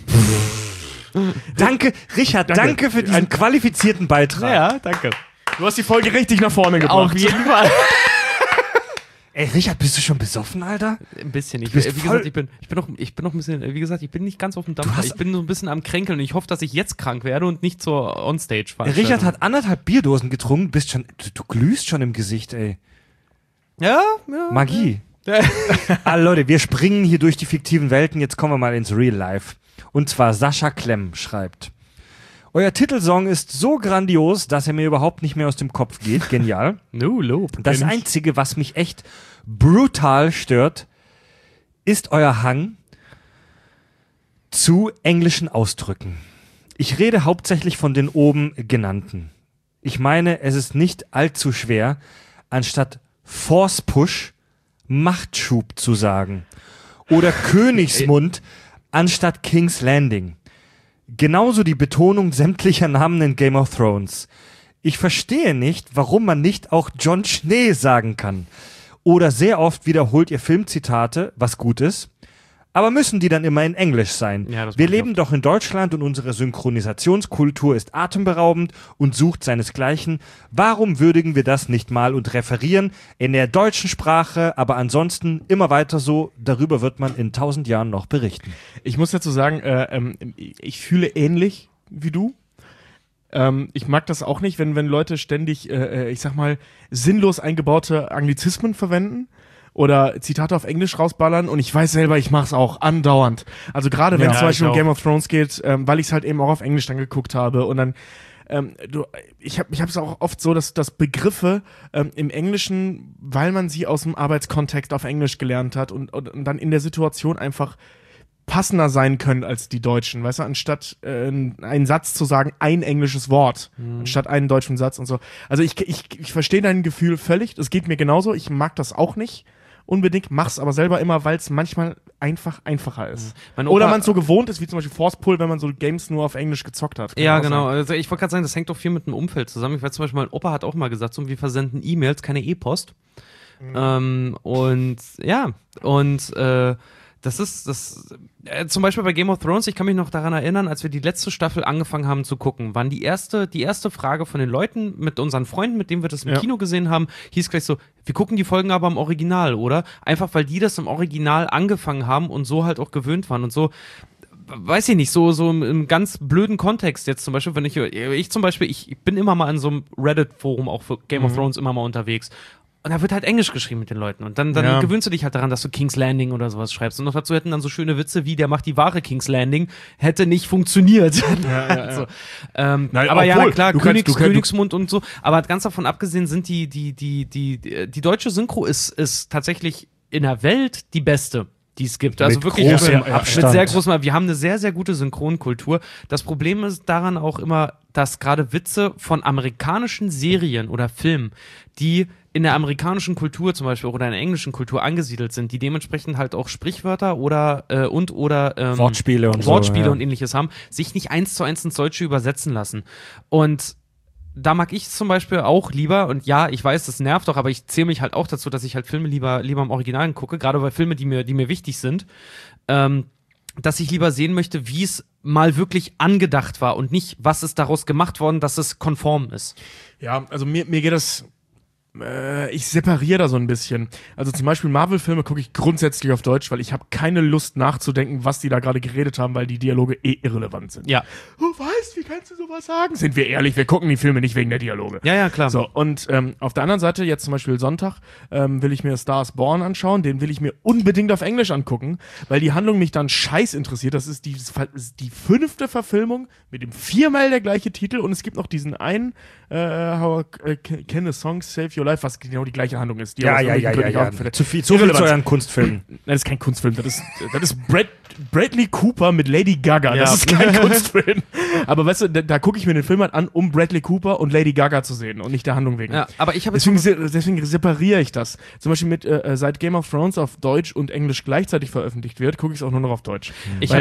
Speaker 3: Danke, Richard, danke,
Speaker 4: Danke.
Speaker 3: für diesen qualifizierten Beitrag.
Speaker 2: Ja, danke.
Speaker 4: Du hast die Folge richtig nach vorne gebracht.
Speaker 2: Auf jeden Fall.
Speaker 3: Ey, Richard, bist du schon besoffen, Alter?
Speaker 2: Ein bisschen. Ich,
Speaker 3: bist
Speaker 2: wie
Speaker 3: voll-
Speaker 2: gesagt, ich bin, ich bin noch, ich bin noch ein bisschen, wie gesagt, ich bin nicht ganz auf dem Dampfer.
Speaker 3: hast-
Speaker 2: Ich bin so ein bisschen am Kränkeln und ich hoffe, dass ich jetzt krank werde und nicht zur Onstage fahre.
Speaker 3: Richard hat anderthalb Bierdosen getrunken, bist schon, du, du glühst schon im Gesicht, ey.
Speaker 2: Ja, ja.
Speaker 3: Magie. Ah, Leute, wir springen hier durch die fiktiven Welten, jetzt kommen wir mal ins Real Life. Und zwar Sascha Klemm schreibt: Euer Titelsong ist so grandios, dass er mir überhaupt nicht mehr aus dem Kopf geht. Genial.
Speaker 2: No, Lob.
Speaker 3: Das
Speaker 4: Kenn ich.
Speaker 3: Einzige, was mich echt brutal stört, ist euer Hang zu englischen Ausdrücken. Ich rede hauptsächlich von den oben genannten. Ich meine, es ist nicht allzu schwer, anstatt Force Push Machtschub zu sagen. Oder Königsmund anstatt King's Landing. Genauso die Betonung sämtlicher Namen in Game of Thrones. Ich verstehe nicht, warum man nicht auch Jon Schnee sagen kann. Oder sehr oft wiederholt ihr Filmzitate, was gut ist. Aber müssen die dann immer in Englisch sein?
Speaker 2: Ja, das
Speaker 3: Wir
Speaker 2: mache ich
Speaker 3: leben doch in Deutschland und unsere Synchronisationskultur ist atemberaubend und sucht seinesgleichen. Warum würdigen wir das nicht mal und referieren in der deutschen Sprache, aber ansonsten immer weiter so? Darüber wird man in tausend Jahren noch berichten.
Speaker 4: Ich muss dazu sagen, äh, ähm, ich fühle ähnlich wie du. Ähm, ich mag das auch nicht, wenn, wenn Leute ständig, äh, ich sag mal, sinnlos eingebaute Anglizismen verwenden oder Zitate auf Englisch rausballern und ich weiß selber, ich mach's auch andauernd. Also gerade wenn
Speaker 2: Ja,
Speaker 4: es zum Beispiel
Speaker 2: ich
Speaker 4: um
Speaker 2: auch.
Speaker 4: Game of Thrones geht, ähm, weil ich es halt eben auch auf Englisch dann geguckt habe und dann ähm, du, ich habe ich es auch oft so, dass, dass Begriffe ähm, im Englischen, weil man sie aus dem Arbeitskontext auf Englisch gelernt hat und, und, und dann in der Situation einfach passender sein können als die Deutschen, weißt du, anstatt äh, einen Satz zu sagen, ein englisches Wort,
Speaker 2: Mhm.
Speaker 4: anstatt einen deutschen Satz und so. Also ich, ich, ich verstehe dein Gefühl völlig, das geht mir genauso, ich mag das auch nicht unbedingt, mach's aber selber immer, weil es manchmal einfach einfacher ist.
Speaker 2: Mein
Speaker 4: Oder
Speaker 2: Opa-
Speaker 4: man so gewohnt ist, wie zum Beispiel Force Pull, wenn man so Games nur auf Englisch gezockt hat. Kann
Speaker 2: Ja,
Speaker 4: auch
Speaker 2: genau.
Speaker 4: sein.
Speaker 2: Also ich wollte gerade sagen, das hängt doch viel mit dem Umfeld zusammen. Ich weiß zum Beispiel, mein Opa hat auch mal gesagt, so, wir versenden E-Mails, keine E-Post.
Speaker 4: Mhm.
Speaker 2: Ähm, und ja, und äh, das ist, das, äh, zum Beispiel bei Game of Thrones, ich kann mich noch daran erinnern, als wir die letzte Staffel angefangen haben zu gucken, waren die erste, die erste Frage von den Leuten mit unseren Freunden, mit denen wir das im
Speaker 4: Ja.
Speaker 2: Kino gesehen haben, hieß gleich so, wir gucken die Folgen aber im Original, oder? Einfach, weil die das im Original angefangen haben und so halt auch gewöhnt waren und so. Weiß ich nicht, so, so im, im ganz blöden Kontext jetzt zum Beispiel, wenn ich, ich zum Beispiel, ich bin immer mal in so einem Reddit-Forum auch für Game of Thrones immer mal unterwegs. Und da wird halt Englisch geschrieben mit den Leuten. Und dann, dann
Speaker 4: Ja.
Speaker 2: gewöhnst du dich halt daran, dass du King's Landing oder sowas schreibst. Und noch dazu hätten dann so schöne Witze wie, der macht die wahre King's Landing, hätte nicht funktioniert.
Speaker 4: Ja, ja, ja.
Speaker 2: Also, ähm,
Speaker 4: Nein,
Speaker 2: aber ja,
Speaker 4: obwohl,
Speaker 2: na klar,
Speaker 4: du kannst-
Speaker 2: Königs,
Speaker 4: du kannst-
Speaker 2: Königsmund und so. Aber ganz davon abgesehen sind die, die, die, die, die, die deutsche Synchro ist, ist tatsächlich in der Welt die beste, die es gibt. Also
Speaker 3: Mit
Speaker 2: wirklich
Speaker 3: großem
Speaker 2: mit
Speaker 3: Abstand.
Speaker 2: sehr großem, wir haben eine sehr, sehr gute Synchronkultur. Das Problem ist daran auch immer, dass gerade Witze von amerikanischen Serien oder Filmen, die in der amerikanischen Kultur zum Beispiel oder in der englischen Kultur angesiedelt sind, die dementsprechend halt auch Sprichwörter oder äh, und oder ähm,
Speaker 3: Wortspiele und so,
Speaker 2: Wortspiele
Speaker 3: ja.
Speaker 2: und ähnliches haben, sich nicht eins zu eins ins Deutsche übersetzen lassen. Und da mag ich zum Beispiel auch lieber, und ja, ich weiß, das nervt doch, aber ich zähle mich halt auch dazu, dass ich halt Filme lieber, lieber im Original gucke, gerade bei Filmen, die mir, die mir wichtig sind, ähm, dass ich lieber sehen möchte, wie es mal wirklich angedacht war und nicht, was ist daraus gemacht worden, dass es konform ist.
Speaker 4: Ja, also mir, mir geht das, äh, ich separiere da so ein bisschen. Also zum Beispiel Marvel-Filme gucke ich grundsätzlich auf Deutsch, weil ich habe keine Lust nachzudenken, was die da gerade geredet haben, weil die Dialoge eh irrelevant sind.
Speaker 2: Ja.
Speaker 4: Du weißt, wie kannst du sowas sagen? Sind wir ehrlich, wir gucken die Filme nicht wegen der Dialoge.
Speaker 2: Ja, ja, klar.
Speaker 4: So, und ähm, auf der anderen Seite, jetzt zum Beispiel Sonntag, ähm, will ich mir Stars Born anschauen, den will ich mir unbedingt auf Englisch angucken, weil die Handlung mich dann scheiß interessiert. Das ist die, das ist die fünfte Verfilmung mit dem viermal der gleiche Titel und es gibt noch diesen einen, äh, How I Can a Song Save Your Life, was genau die gleiche Handlung ist. Die
Speaker 3: Ja,
Speaker 4: aber aus
Speaker 3: ja, ja, ja,
Speaker 4: irgendwelchen
Speaker 3: ja.
Speaker 4: Gründen verletzt.
Speaker 3: Zu viel, zu viel zu
Speaker 4: Irrelevant.
Speaker 3: euren Kunstfilmen.
Speaker 4: Nein, das ist kein Kunstfilm, das ist, das ist Brad, Bradley Cooper mit Lady Gaga.
Speaker 2: Ja.
Speaker 4: Das ist kein Kunstfilm. Aber weißt du, da, da gucke ich mir den Film halt an, um Bradley Cooper und Lady Gaga zu sehen und nicht der Handlung wegen.
Speaker 2: Ja, aber ich habe jetzt
Speaker 4: Deswegen, se- deswegen separiere ich das. Zum Beispiel mit, äh, seit Game of Thrones auf Deutsch und Englisch gleichzeitig veröffentlicht wird, gucke ich es auch nur noch auf Deutsch.
Speaker 2: Ich
Speaker 4: Weil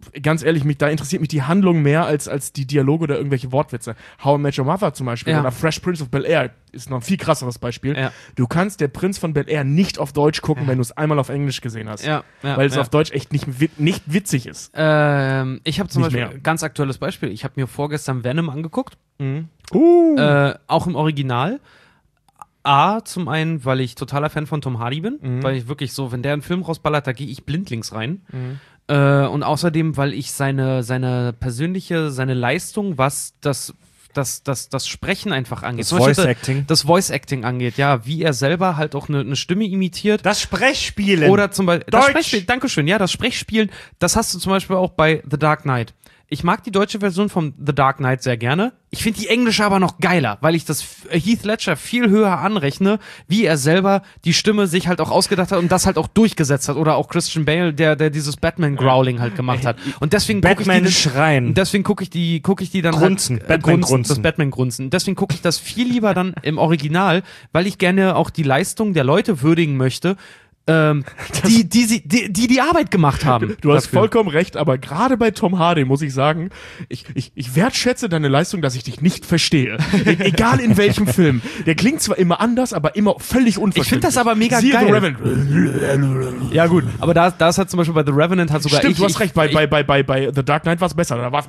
Speaker 4: ganz ehrlich, mich, da interessiert mich die Handlung mehr als, als die Dialoge oder irgendwelche Wortwitze. How I Met Your Mother zum Beispiel
Speaker 2: Ja.
Speaker 4: oder Fresh Prince of Bel-Air ist noch ein viel krasseres Beispiel.
Speaker 2: Ja.
Speaker 4: Du kannst der Prinz von Bel-Air nicht auf Deutsch gucken,
Speaker 2: Ja.
Speaker 4: wenn du es einmal auf Englisch gesehen hast.
Speaker 2: Ja, ja,
Speaker 4: weil es
Speaker 2: ja.
Speaker 4: auf Deutsch echt nicht, wi- nicht witzig ist.
Speaker 2: Ähm, ich habe zum
Speaker 4: Nicht
Speaker 2: Beispiel,
Speaker 4: mehr.
Speaker 2: ganz aktuelles Beispiel, ich habe mir vorgestern Venom angeguckt,
Speaker 4: Mhm. Uh.
Speaker 2: äh, auch im Original. A, zum einen, weil ich totaler Fan von Tom Hardy bin,
Speaker 4: Mhm.
Speaker 2: weil ich wirklich so, wenn der einen Film rausballert, da gehe ich blindlings rein.
Speaker 4: Mhm.
Speaker 2: Äh, und außerdem, weil ich seine, seine persönliche, seine Leistung, was das, das, das, das Sprechen einfach angeht.
Speaker 3: Das
Speaker 2: Zum Beispiel
Speaker 3: Voice Acting.
Speaker 2: Das Voice Acting angeht, ja, wie er selber halt auch eine, eine Stimme imitiert.
Speaker 3: Das Sprechspielen.
Speaker 2: Oder zum Beispiel, das
Speaker 3: Deutsch.
Speaker 2: Sprechspiel, Dankeschön, ja, das Sprechspielen, das hast du zum Beispiel auch bei The Dark Knight. Ich mag die deutsche Version von The Dark Knight sehr gerne. Ich finde die englische aber noch geiler, weil ich das Heath Ledger viel höher anrechne, wie er selber die Stimme sich halt auch ausgedacht hat und das halt auch durchgesetzt hat. Oder auch Christian Bale, der, der dieses Batman-Growling halt gemacht hat. Und deswegen gucke ich die,
Speaker 3: Batman schreien.
Speaker 2: und deswegen gucke ich die, gucke ich die dann
Speaker 3: Grunzen.
Speaker 2: halt, äh,
Speaker 3: Batman
Speaker 2: grunzen,
Speaker 3: grunzen.
Speaker 2: das Batman-Grunzen. Deswegen gucke ich das viel lieber dann im Original, weil ich gerne auch die Leistung der Leute würdigen möchte, ähm, die, die, sie- die, die die Arbeit gemacht haben.
Speaker 4: Du hast
Speaker 2: dafür.
Speaker 4: vollkommen recht, aber gerade bei Tom Hardy muss ich sagen, ich, ich, ich wertschätze deine Leistung, dass ich dich nicht verstehe. E egal in welchem Film. Der klingt zwar immer anders, aber immer völlig unverständlich.
Speaker 2: Ich finde das aber mega
Speaker 4: Siehe
Speaker 2: geil.
Speaker 4: The Revenant.
Speaker 2: Ja gut, aber da, da ist halt zum Beispiel bei The Revenant hat sogar
Speaker 4: Stimmt,
Speaker 2: ich,
Speaker 4: du hast
Speaker 2: ich,
Speaker 4: recht, bei,
Speaker 2: ich,
Speaker 4: bei, bei, bei, bei The Dark Knight war es besser. Da war's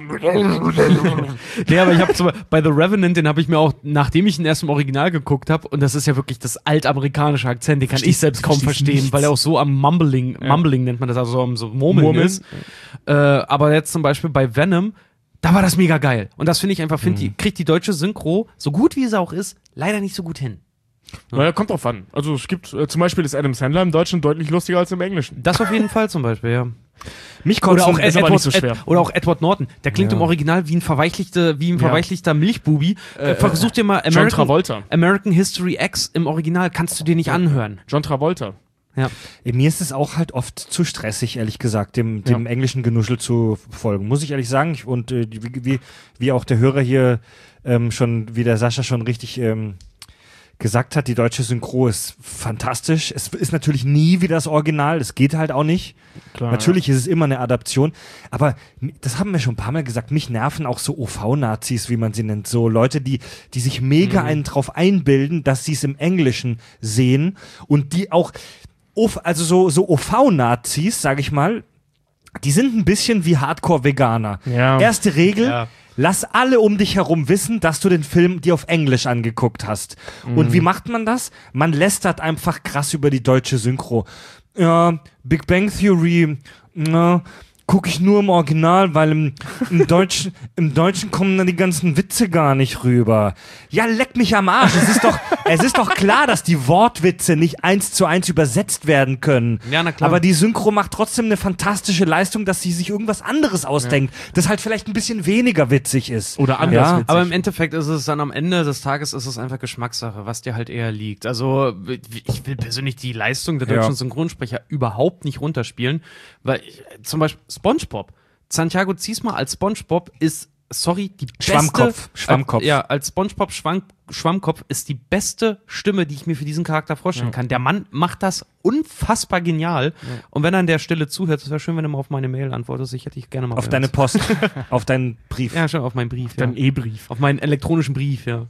Speaker 2: Nee, aber ich habe zum Beispiel bei The Revenant, den habe ich mir auch, nachdem ich ihn erst im Original geguckt habe, und das ist ja wirklich das altamerikanische Akzent, den kann
Speaker 4: Verstehst-
Speaker 2: ich selbst kaum
Speaker 4: verstehst
Speaker 2: verstehen,
Speaker 4: nichts.
Speaker 2: weil er auch so am Mumbling, Mumbling nennt man das, also am so Murmeln,
Speaker 4: Murmeln.
Speaker 2: ist. Äh, aber jetzt zum Beispiel bei Venom, da war das mega geil. Und das finde ich einfach, find die, kriegt die deutsche Synchro, so gut wie sie auch ist, leider nicht so gut hin.
Speaker 4: Naja, kommt drauf an. Also es gibt, äh, zum Beispiel ist Adam Sandler im Deutschen deutlich lustiger als im Englischen.
Speaker 2: Das auf jeden Fall zum Beispiel, ja.
Speaker 3: Mich
Speaker 2: Oder
Speaker 3: kotzen,
Speaker 2: auch,
Speaker 4: ist aber
Speaker 2: Edward,
Speaker 4: nicht so schwer.
Speaker 2: Ed, oder auch Edward Norton. Der klingt
Speaker 3: Ja.
Speaker 2: im Original wie ein verweichlichter, wie ein verweichlichter Milchbubi. Äh, Versuch dir mal
Speaker 4: John
Speaker 2: American,
Speaker 4: Travolta.
Speaker 2: American History X im Original, kannst du dir nicht anhören.
Speaker 4: John Travolta.
Speaker 2: Ja.
Speaker 3: Mir ist es auch halt oft zu stressig, ehrlich gesagt, dem, dem
Speaker 4: Ja.
Speaker 3: englischen Genuschel zu folgen. Muss ich ehrlich sagen. Ich, und äh, wie, wie, wie auch der Hörer hier ähm, schon, wie der Sascha schon richtig ähm, gesagt hat, die deutsche Synchro ist fantastisch. Es ist natürlich nie wie das Original, das geht halt auch nicht.
Speaker 4: Klar,
Speaker 3: Natürlich ist es immer eine Adaption, aber m- das haben wir schon ein paar Mal gesagt, mich nerven auch so O V-Nazis, wie man sie nennt, so Leute, die, die sich mega einen drauf einbilden, dass sie es im Englischen sehen und die auch, O V also so, so O V-Nazis, sag ich mal, die sind ein bisschen wie Hardcore-Veganer.
Speaker 4: Ja.
Speaker 3: Erste Regel,
Speaker 2: Ja.
Speaker 3: lass alle um dich herum wissen, dass du den Film dir auf Englisch angeguckt hast. Und wie macht man das? Man lästert einfach krass über die deutsche Synchro. Ja, Big Bang Theory, na, gucke ich nur im Original, weil im, im, Deutschen, im Deutschen kommen dann die ganzen Witze gar nicht rüber. Ja, leck mich am Arsch. Es ist doch, es ist doch klar, dass die Wortwitze nicht eins zu eins übersetzt werden können.
Speaker 2: Ja, na klar.
Speaker 3: Aber die Synchro macht trotzdem eine fantastische Leistung, dass sie sich irgendwas anderes ausdenkt, das halt vielleicht ein bisschen weniger witzig ist.
Speaker 4: Oder anders
Speaker 3: Ja.
Speaker 4: witzig.
Speaker 2: Aber im Endeffekt ist es dann am Ende des Tages ist es einfach Geschmackssache, was dir halt eher liegt. Also ich will persönlich die Leistung der deutschen
Speaker 3: Ja.
Speaker 2: Synchronsprecher überhaupt nicht runterspielen, weil ich, zum Beispiel SpongeBob, Santiago Ziesmer als SpongeBob ist, sorry, die beste
Speaker 3: Schwammkopf, Schwammkopf.
Speaker 2: Als, ja, als SpongeBob Schwamm, Schwammkopf ist die beste Stimme, die ich mir für diesen Charakter vorstellen kann. Der Mann macht das unfassbar genial. Und wenn er an der Stelle zuhört, es wäre schön, wenn du mal auf meine Mail antwortest. Ich hätte dich gerne mal
Speaker 3: Auf
Speaker 2: bei
Speaker 3: deine
Speaker 2: uns.
Speaker 3: Post, auf deinen Brief.
Speaker 2: Ja, schon auf meinen Brief. Ja.
Speaker 4: Dann E-Brief.
Speaker 2: Auf meinen elektronischen Brief, ja.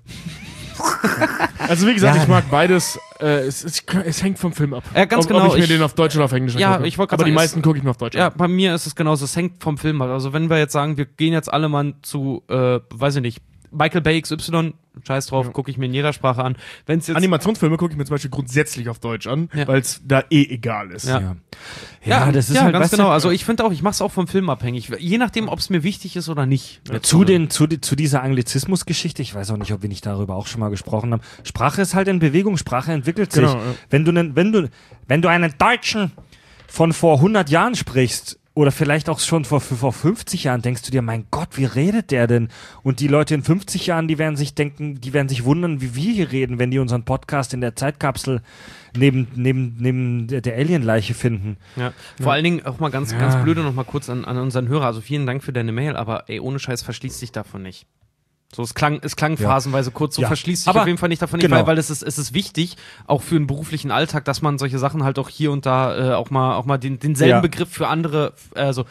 Speaker 4: Also wie gesagt,
Speaker 3: Ja.
Speaker 4: ich mag beides. Äh, es, es, es hängt vom Film ab.
Speaker 2: Ja, ganz
Speaker 4: ob,
Speaker 2: genau,
Speaker 4: Ob ich mir
Speaker 2: ich-
Speaker 4: den auf Deutsch oder auf Englisch
Speaker 2: Ja,
Speaker 4: angucke.
Speaker 2: ich wollte grad
Speaker 4: Aber die
Speaker 2: sagen,
Speaker 4: meisten
Speaker 2: es-
Speaker 4: gucke ich mir auf Deutsch
Speaker 2: Ja,
Speaker 4: an.
Speaker 2: bei mir ist es genauso. Es hängt vom Film ab. Also wenn wir jetzt sagen, wir gehen jetzt alle mal zu, äh, weiß ich nicht, Michael Bay X Y, scheiß drauf, gucke ich mir in jeder Sprache an. Wenn es jetzt
Speaker 4: Animationsfilme gucke ich mir zum Beispiel grundsätzlich auf Deutsch an,
Speaker 2: Ja.
Speaker 4: weil es da eh egal ist.
Speaker 2: Ja.
Speaker 3: Ja, ja, das ist
Speaker 2: ja,
Speaker 3: halt,
Speaker 2: ganz
Speaker 3: weißt du,
Speaker 2: genau. Also ich finde auch, ich mache es auch vom Film abhängig. Je nachdem, ob es mir wichtig ist oder nicht.
Speaker 3: Zu, den, zu, die- zu dieser Anglizismus-Geschichte, ich weiß auch nicht, ob wir nicht darüber auch schon mal gesprochen haben. Sprache ist halt in Bewegung, Sprache entwickelt sich.
Speaker 4: Genau, ja.
Speaker 3: Wenn du nen- wenn du, wenn du einen Deutschen von vor hundert Jahren sprichst, oder vielleicht auch schon vor, vor fünfzig Jahren, denkst du dir, mein Gott, wie redet der denn? Und die Leute in fünfzig Jahren, die werden sich denken, die werden sich wundern, wie wir hier reden, wenn die unseren Podcast in der Zeitkapsel neben, neben, neben der, der Alienleiche finden.
Speaker 2: Ja. Vor allen Dingen auch mal ganz,
Speaker 3: Ja.
Speaker 2: ganz blöde noch mal kurz an, an unseren Hörer. Also vielen Dank für deine Mail, aber ey, ohne Scheiß verschließt dich davon nicht. So, es klang, es klang
Speaker 3: Ja.
Speaker 2: phasenweise kurz, so
Speaker 3: Ja.
Speaker 2: verschließt sich
Speaker 3: Aber-
Speaker 2: auf jeden Fall nicht davon,
Speaker 3: genau.
Speaker 2: nicht, weil, weil es ist, es ist wichtig, auch für einen beruflichen Alltag, dass man solche Sachen halt auch hier und da äh, auch mal, auch mal den, denselben
Speaker 3: Ja.
Speaker 2: Begriff für andere, also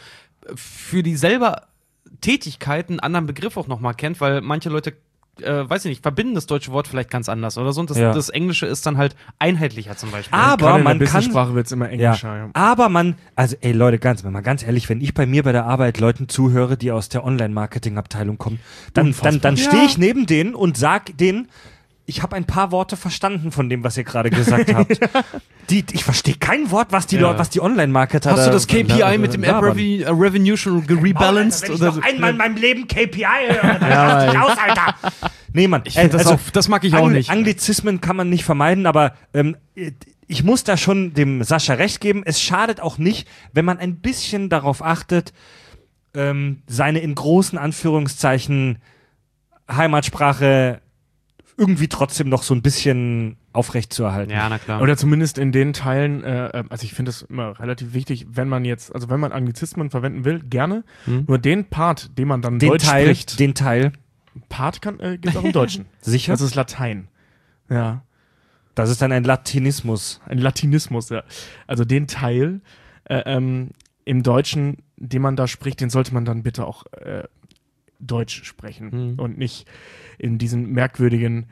Speaker 2: für die selber Tätigkeit einen anderen Begriff auch nochmal kennt, weil manche Leute, äh, weiß ich nicht, verbinden das deutsche Wort vielleicht ganz anders oder so und das,
Speaker 3: Ja.
Speaker 2: das Englische ist dann halt einheitlicher zum Beispiel.
Speaker 3: Aber
Speaker 4: Gerade in
Speaker 3: man
Speaker 4: der
Speaker 3: kann-
Speaker 4: Business-Sprache wird es immer englischer. Ja.
Speaker 3: Aber man, also ey Leute, ganz, mal ganz ehrlich, wenn ich bei mir bei der Arbeit Leuten zuhöre, die aus der Online-Marketing-Abteilung kommen, dann, dann, dann
Speaker 4: Unfassbar.
Speaker 3: stehe
Speaker 4: Ja.
Speaker 3: ich neben denen und sag denen, ich habe ein paar Worte verstanden von dem, was ihr gerade gesagt habt. Die, ich verstehe kein Wort, was die,
Speaker 2: Ja.
Speaker 3: Leute, was die Online-Marketer
Speaker 2: Hast
Speaker 3: da
Speaker 2: du das K P I mit dem App
Speaker 3: labern.
Speaker 2: Revi äh, Revenue schon gerebalanced?
Speaker 3: Wenn ich
Speaker 2: Oder
Speaker 3: noch
Speaker 2: so?
Speaker 3: einmal in meinem Leben K P I höre, dann raste ich aus, Alter. Nee, Mann.
Speaker 2: Ich find das auch- das mag ich auch nicht.
Speaker 3: Anglizismen kann man nicht vermeiden, aber ähm, ich muss da schon dem Sascha recht geben. Es schadet auch nicht, wenn man ein bisschen darauf achtet, ähm, seine in großen Anführungszeichen Heimatsprache irgendwie trotzdem noch so ein bisschen aufrecht zu erhalten.
Speaker 2: Ja, na klar.
Speaker 4: Oder zumindest in den Teilen, äh, also ich finde es immer relativ wichtig, wenn man jetzt, also wenn man Anglizismen verwenden will, gerne.
Speaker 2: Hm.
Speaker 4: Nur den Part, den man dann
Speaker 3: Den
Speaker 4: Deutsch
Speaker 3: Teil,
Speaker 4: spricht,
Speaker 3: den Teil,
Speaker 4: Part kann, äh, gibt es auch im Deutschen.
Speaker 3: sicher?
Speaker 4: Das ist Latein. Ja.
Speaker 3: Das ist dann ein Latinismus.
Speaker 4: Ein Latinismus, ja. Also den Teil äh, ähm, im Deutschen, den man da spricht, den sollte man dann bitte auch äh, Deutsch sprechen
Speaker 2: Hm.
Speaker 4: und nicht in diesen merkwürdigen,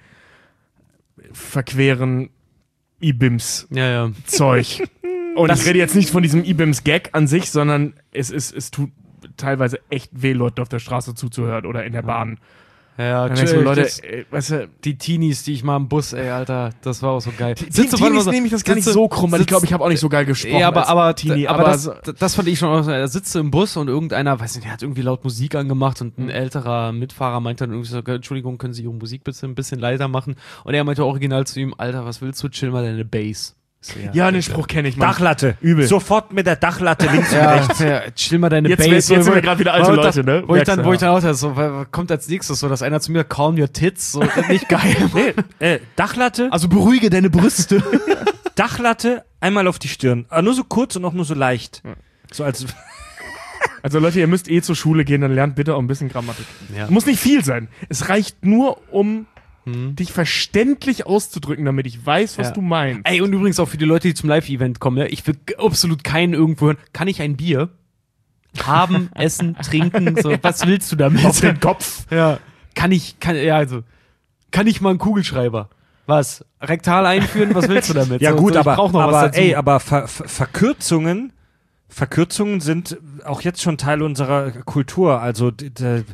Speaker 4: verqueren I B I M-S-Zeug.
Speaker 2: ja, ja.
Speaker 4: Und ich rede jetzt nicht von diesem I B I M-S-Gag an sich, sondern es, ist, es tut teilweise echt weh, Leuten auf der Straße zuzuhören oder in der Bahn.
Speaker 2: Ja,
Speaker 4: Dann denkst du,
Speaker 2: chill,
Speaker 4: Leute,
Speaker 2: das-
Speaker 4: ey, weißt du,
Speaker 2: die Teenies, die ich mal im Bus, ey, Alter, das war auch so geil.
Speaker 4: die
Speaker 2: Sitzt du- warte mal
Speaker 4: Teenies
Speaker 2: so-
Speaker 4: nehme ich das gar nicht
Speaker 2: sitzt du-
Speaker 4: so krumm, weil ich
Speaker 2: sitzt-
Speaker 4: glaube, ich habe auch nicht so geil gesprochen
Speaker 2: Ja, aber,
Speaker 4: als
Speaker 2: aber,
Speaker 4: Teenie,
Speaker 2: aber,
Speaker 4: aber
Speaker 2: das,
Speaker 4: so,
Speaker 2: das fand ich schon auch so. Da sitzt du im Bus und irgendeiner, weiß nicht, der hat irgendwie laut Musik angemacht und ein älterer Mitfahrer meinte dann irgendwie so, Entschuldigung, können Sie Ihre Musik bitte ein bisschen leiser machen? Und er meinte original zu ihm, Alter, was willst du, chill mal deine Bass. So,
Speaker 4: ja, den Spruch kenne ich, Mann.
Speaker 3: Dachlatte.
Speaker 4: Übel.
Speaker 3: Sofort mit der Dachlatte links und
Speaker 2: Ja,
Speaker 3: rechts.
Speaker 2: ja, chill mal deine
Speaker 4: Jetzt
Speaker 2: Bass.
Speaker 4: wär- jetzt sind
Speaker 2: So,
Speaker 4: wir gerade wieder alte
Speaker 2: wo-
Speaker 4: Leute, ne?
Speaker 2: Wo ich dann,
Speaker 4: Merkst du,
Speaker 2: wo ich
Speaker 4: ja.
Speaker 2: dann auch dachte, so, was kommt als nächstes so, dass einer zu mir, calm your tits, so, nicht geil.
Speaker 3: Nee, äh, Dachlatte,
Speaker 2: Also beruhige deine Brüste.
Speaker 3: Dachlatte, einmal auf die Stirn. Aber nur so kurz und auch nur so leicht. So als
Speaker 4: Also Leute, ihr müsst eh zur Schule gehen, dann lernt bitte auch ein bisschen Grammatik.
Speaker 2: Ja.
Speaker 4: Muss nicht viel sein. Es reicht nur, um
Speaker 2: Hm.
Speaker 4: dich verständlich auszudrücken, damit ich weiß, was
Speaker 2: Ja.
Speaker 4: du meinst.
Speaker 2: Ey, und übrigens auch für die Leute, die zum Live-Event kommen, ne? Ich will g- absolut keinen irgendwo hören. Kann ich ein Bier haben, essen, trinken? So, was willst du damit?
Speaker 4: Auf den Kopf.
Speaker 2: Ja. Kann ich, kann, ja, also, kann ich mal einen Kugelschreiber? Was? Rektal einführen? Was willst du damit?
Speaker 3: ja
Speaker 2: So,
Speaker 3: gut,
Speaker 2: so, ich
Speaker 3: aber,
Speaker 2: brauch noch was
Speaker 3: aber
Speaker 2: dazu.
Speaker 3: ey, aber Ver, Ver, Verkürzungen, Verkürzungen sind auch jetzt schon Teil unserer Kultur. Also d- d-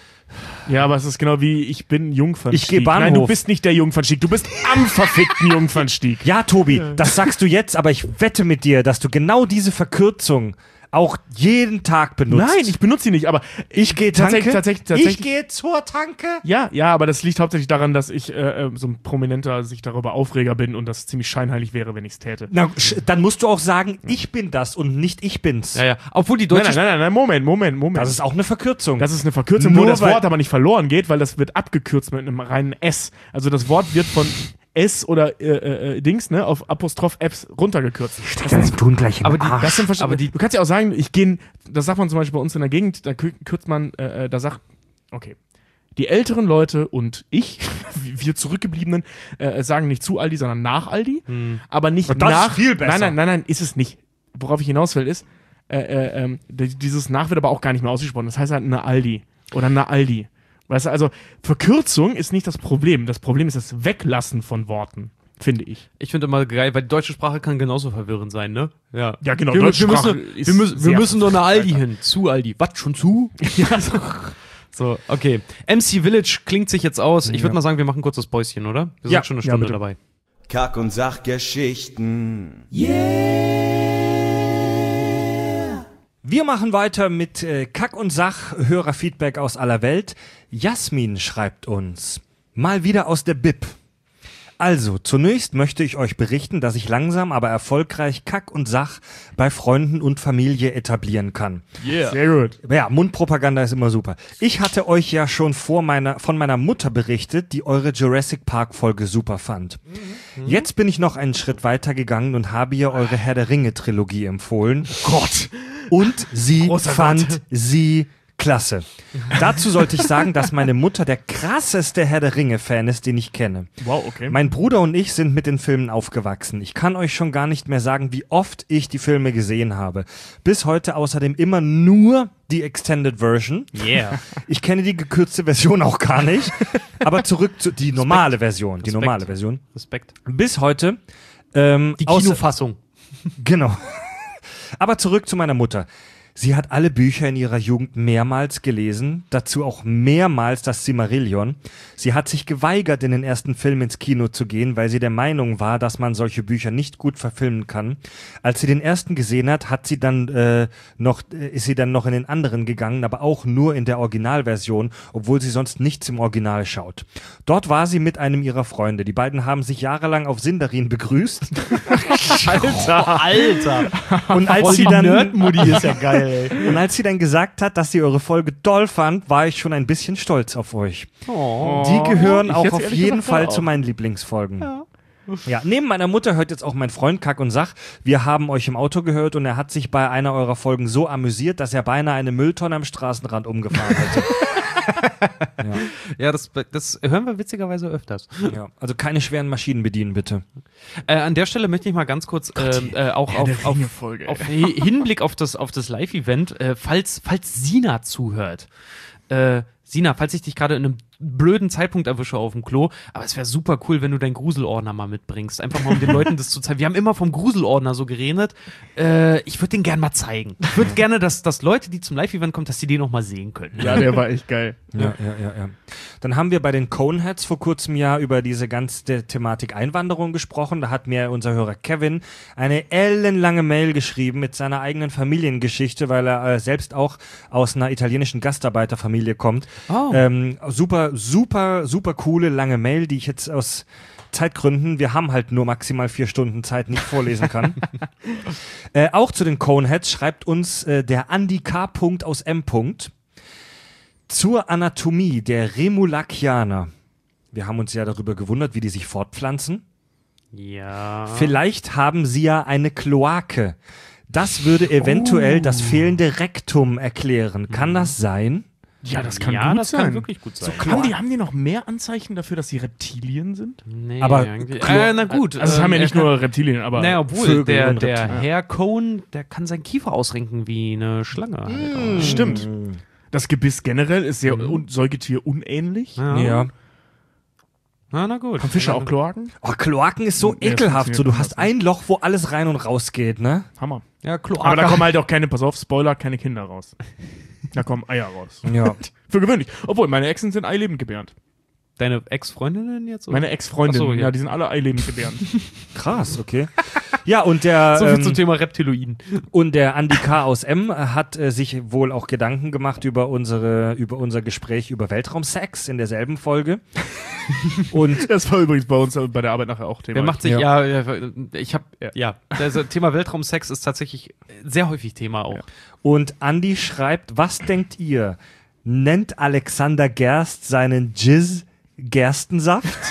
Speaker 4: Ja, aber es ist genau wie, ich bin Jungfernstieg.
Speaker 3: Ich geh Bahnhof.
Speaker 4: Nein, du bist nicht der Jungfernstieg, du bist am verfickten Jungfernstieg.
Speaker 3: ja, Tobi, das sagst du jetzt, aber ich wette mit dir, dass du genau diese Verkürzung auch jeden Tag benutzt.
Speaker 4: Nein, ich benutze sie nicht, aber
Speaker 3: ich gehe tanke.
Speaker 4: tatsächlich, tatsächlich, tatsächlich.
Speaker 3: Ich gehe zur Tanke.
Speaker 4: Ja, ja, aber das liegt hauptsächlich daran, dass ich äh, äh, so ein prominenter sich darüber Aufreger bin und das ziemlich scheinheilig wäre, wenn ich es täte.
Speaker 3: Na, sch- dann musst du auch sagen, ich bin das und nicht ich bin's.
Speaker 2: Ja, ja. Obwohl die
Speaker 4: Nein,
Speaker 2: deutsche
Speaker 4: nein, nein, nein, Moment, Moment, Moment.
Speaker 3: Das ist auch eine Verkürzung.
Speaker 4: Das ist eine Verkürzung,
Speaker 3: Nur
Speaker 4: wo das
Speaker 3: weil-
Speaker 4: Wort aber nicht verloren geht, weil das wird abgekürzt mit einem reinen S. Also das Wort wird von S oder äh, äh, Dings, ne, auf Apostroph Fs runtergekürzt. Das sind,
Speaker 3: tun gleich im
Speaker 2: aber die-
Speaker 3: Arsch.
Speaker 4: das sind Versch-
Speaker 2: aber die-
Speaker 4: du kannst ja auch sagen, ich gehe, das sagt man zum Beispiel bei uns in der Gegend, da kür- kürzt man, äh, äh, da sagt, okay, die älteren Leute und ich, wir Zurückgebliebenen, äh, sagen nicht zu Aldi, sondern nach Aldi, aber nicht
Speaker 3: Und das
Speaker 4: nach.
Speaker 3: ist viel besser.
Speaker 4: Nein, nein, nein, nein, ist es nicht. Worauf ich hinaus will, ist, äh, äh, ähm, d- dieses nach wird aber auch gar nicht mehr ausgesprochen. Das heißt halt eine Aldi oder eine Aldi. Weißt du, also Verkürzung ist nicht das Problem. Das Problem ist das Weglassen von Worten, finde ich.
Speaker 2: Ich finde immer geil, weil die deutsche Sprache kann genauso verwirrend sein, ne? Ja,
Speaker 4: Ja, genau,
Speaker 2: Wir,
Speaker 4: deutsche
Speaker 2: wir
Speaker 4: Sprache
Speaker 2: müssen,
Speaker 4: ist
Speaker 2: wir müssen, wir
Speaker 4: sehr
Speaker 2: müssen doch eine Aldi
Speaker 4: Alter.
Speaker 2: hin. Zu Aldi. Was, schon zu? Ja, so. So, okay. M C Village klingt sich jetzt aus. Ich würde mal sagen, wir machen kurz das Päuschen, oder? Wir sind
Speaker 3: Ja,
Speaker 2: schon eine
Speaker 4: ja,
Speaker 2: Stunde
Speaker 4: bitte.
Speaker 2: dabei.
Speaker 1: Kack- und Sachgeschichten.
Speaker 3: Wir machen weiter mit äh, Kack und Sach, Hörerfeedback aus aller Welt. Jasmin schreibt uns, mal wieder aus der Bib. Also, zunächst möchte ich euch berichten, dass ich langsam, aber erfolgreich Kack und Sach bei Freunden und Familie etablieren kann.
Speaker 2: Yeah.
Speaker 4: Sehr gut.
Speaker 3: Ja, Mundpropaganda ist immer super. Ich hatte euch ja schon vor meiner, von meiner Mutter berichtet, die eure Jurassic Park Folge super fand.
Speaker 2: Mhm.
Speaker 3: Jetzt bin ich noch einen Schritt weiter gegangen und habe ihr eure Herr der Ringe Trilogie empfohlen.
Speaker 2: Gott.
Speaker 3: Und sie
Speaker 2: Großer
Speaker 3: fand
Speaker 2: Gott.
Speaker 3: sie klasse. Dazu sollte ich sagen, dass meine Mutter der krasseste Herr der Ringe-Fan ist, den ich kenne.
Speaker 4: Wow, okay.
Speaker 3: Mein Bruder und ich sind mit den Filmen aufgewachsen. Ich kann euch schon gar nicht mehr sagen, wie oft ich die Filme gesehen habe. Bis heute außerdem immer nur die Extended Version.
Speaker 2: Yeah.
Speaker 3: Ich kenne die gekürzte Version auch gar nicht. Aber zurück zu die normale Version. Die
Speaker 2: Respekt.
Speaker 3: normale Version.
Speaker 2: Respekt.
Speaker 3: Bis heute. Ähm,
Speaker 2: Die
Speaker 3: außer-
Speaker 2: Kinofassung.
Speaker 3: Genau. Aber zurück zu meiner Mutter. Sie hat alle Bücher in ihrer Jugend mehrmals gelesen, dazu auch mehrmals das Silmarillion. Sie hat sich geweigert, in den ersten Film ins Kino zu gehen, weil sie der Meinung war, dass man solche Bücher nicht gut verfilmen kann. Als sie den ersten gesehen hat, hat sie dann äh, noch, äh, ist sie dann noch in den anderen gegangen, aber auch nur in der Originalversion, obwohl sie sonst nichts im Original schaut. Dort war sie mit einem ihrer Freunde. Die beiden haben sich jahrelang auf Sindarin begrüßt.
Speaker 2: Alter. Alter.
Speaker 3: Und als
Speaker 2: Voll
Speaker 3: sie
Speaker 2: die
Speaker 3: dann
Speaker 2: Nerd-Mutti ist ja geil, ey.
Speaker 3: Und als sie dann gesagt hat, dass sie eure Folge toll fand, war ich schon ein bisschen stolz auf euch.
Speaker 2: Oh.
Speaker 3: Die gehören
Speaker 4: ich
Speaker 3: auch
Speaker 4: hätte
Speaker 3: auf
Speaker 4: ehrlich
Speaker 3: jeden
Speaker 4: gesagt
Speaker 3: Fall
Speaker 4: auch.
Speaker 3: zu meinen Lieblingsfolgen. Ja. Ja, neben meiner Mutter hört jetzt auch mein Freund Kack und Sach. Wir haben euch im Auto gehört und er hat sich bei einer eurer Folgen so amüsiert, dass er beinahe eine Mülltonne am Straßenrand umgefahren hätte. ja.
Speaker 2: Ja, das, das hören wir witzigerweise öfters.
Speaker 3: Ja. Also keine schweren Maschinen bedienen, bitte.
Speaker 2: Äh, an der Stelle möchte ich mal ganz kurz ähm, äh, auch
Speaker 4: Herr der
Speaker 2: auf, auf,
Speaker 4: Ringe-Folge,
Speaker 2: auf Hi- Hinblick auf das, auf das Live-Event, äh, falls, falls Sina zuhört. Äh, Sina, falls ich dich gerade in einem blöden Zeitpunkt erwische auf dem Klo, aber es wäre super cool, wenn du deinen Gruselordner mal mitbringst. Einfach mal, um den Leuten das zu zeigen. Wir haben immer vom Gruselordner so geredet. Äh, ich würde den gerne mal zeigen. Ich würde gerne, dass, dass Leute, die zum Live-Event kommen, dass die den noch mal sehen können.
Speaker 4: Ja, der war echt geil.
Speaker 3: Ja, ja, ja, ja. Dann haben wir bei den Coneheads vor kurzem ja über diese ganze Thematik Einwanderung gesprochen. Da hat mir unser Hörer Kevin eine ellenlange Mail geschrieben mit seiner eigenen Familiengeschichte, weil er äh, selbst auch aus einer italienischen Gastarbeiterfamilie kommt.
Speaker 2: Oh.
Speaker 3: Ähm, super, super, super coole lange Mail, die ich jetzt aus Zeitgründen, wir haben halt nur maximal vier Stunden Zeit, nicht vorlesen kann. äh, auch zu den Coneheads schreibt uns äh, der Andi K. aus M. Zur Anatomie der Remulakianer. Wir haben uns ja darüber gewundert, wie die sich fortpflanzen.
Speaker 2: Ja.
Speaker 3: Vielleicht haben sie ja eine Kloake. Das würde eventuell
Speaker 2: Oh.
Speaker 3: das fehlende Rektum erklären. Kann das sein?
Speaker 4: Ja, das kann
Speaker 2: ja,
Speaker 4: gut
Speaker 2: das
Speaker 4: sein.
Speaker 2: kann wirklich gut sein.
Speaker 4: haben, die, haben die noch mehr Anzeichen dafür, dass sie Reptilien sind?
Speaker 2: Nee,
Speaker 3: Aber
Speaker 2: irgendwie-
Speaker 3: Klo-
Speaker 2: äh, na gut.
Speaker 4: Also es
Speaker 2: ähm,
Speaker 4: haben ja
Speaker 2: er
Speaker 4: nicht
Speaker 2: kann-
Speaker 4: nur Reptilien, aber
Speaker 2: Naja, obwohl,
Speaker 3: Vögel
Speaker 2: der,
Speaker 3: und
Speaker 2: der
Speaker 3: Reptilien.
Speaker 2: Herr Cone, der kann seinen Kiefer ausrenken wie eine Schlange. Halt.
Speaker 4: stimmt. Das Gebiss generell ist sehr un Säugetier unähnlich.
Speaker 2: Ja.
Speaker 3: Ja.
Speaker 2: Na, na gut.
Speaker 4: Haben Fische auch Kloaken?
Speaker 3: Oh, Kloaken ist so
Speaker 4: Ja, das
Speaker 3: ekelhaft. So, du
Speaker 4: funktioniert
Speaker 3: hast ein Loch, wo alles rein und raus geht, ne?
Speaker 4: Hammer.
Speaker 2: Ja, Kloaka.
Speaker 4: Aber da kommen halt auch keine, pass auf, Spoiler, keine Kinder raus. Da kommen Eier raus.
Speaker 3: Ja.
Speaker 4: Für gewöhnlich. Obwohl, meine Exen sind eilebend gebärend.
Speaker 2: Deine Ex-Freundinnen jetzt? oder?
Speaker 4: Meine Ex-Freundinnen,
Speaker 2: Ach so,
Speaker 4: ja.
Speaker 2: ja.
Speaker 4: die sind alle eilebend gebärend.
Speaker 3: Krass, okay. Ja, und der,
Speaker 2: So viel
Speaker 3: ähm,
Speaker 2: zum Thema Reptiloiden.
Speaker 3: und der Andi K. aus M. hat äh, sich wohl auch Gedanken gemacht über unsere, über unser Gespräch über Weltraumsex in derselben Folge. Und
Speaker 4: Das war übrigens bei uns bei der Arbeit nachher auch Thema.
Speaker 2: Wer macht sich,
Speaker 3: Ja.
Speaker 2: ja, ja ich hab, ja, ja. Also Thema Weltraumsex ist tatsächlich sehr häufig Thema auch.
Speaker 4: Ja.
Speaker 3: Und Andi schreibt, was denkt ihr? Nennt Alexander Gerst seinen Jizz Gerstensaft?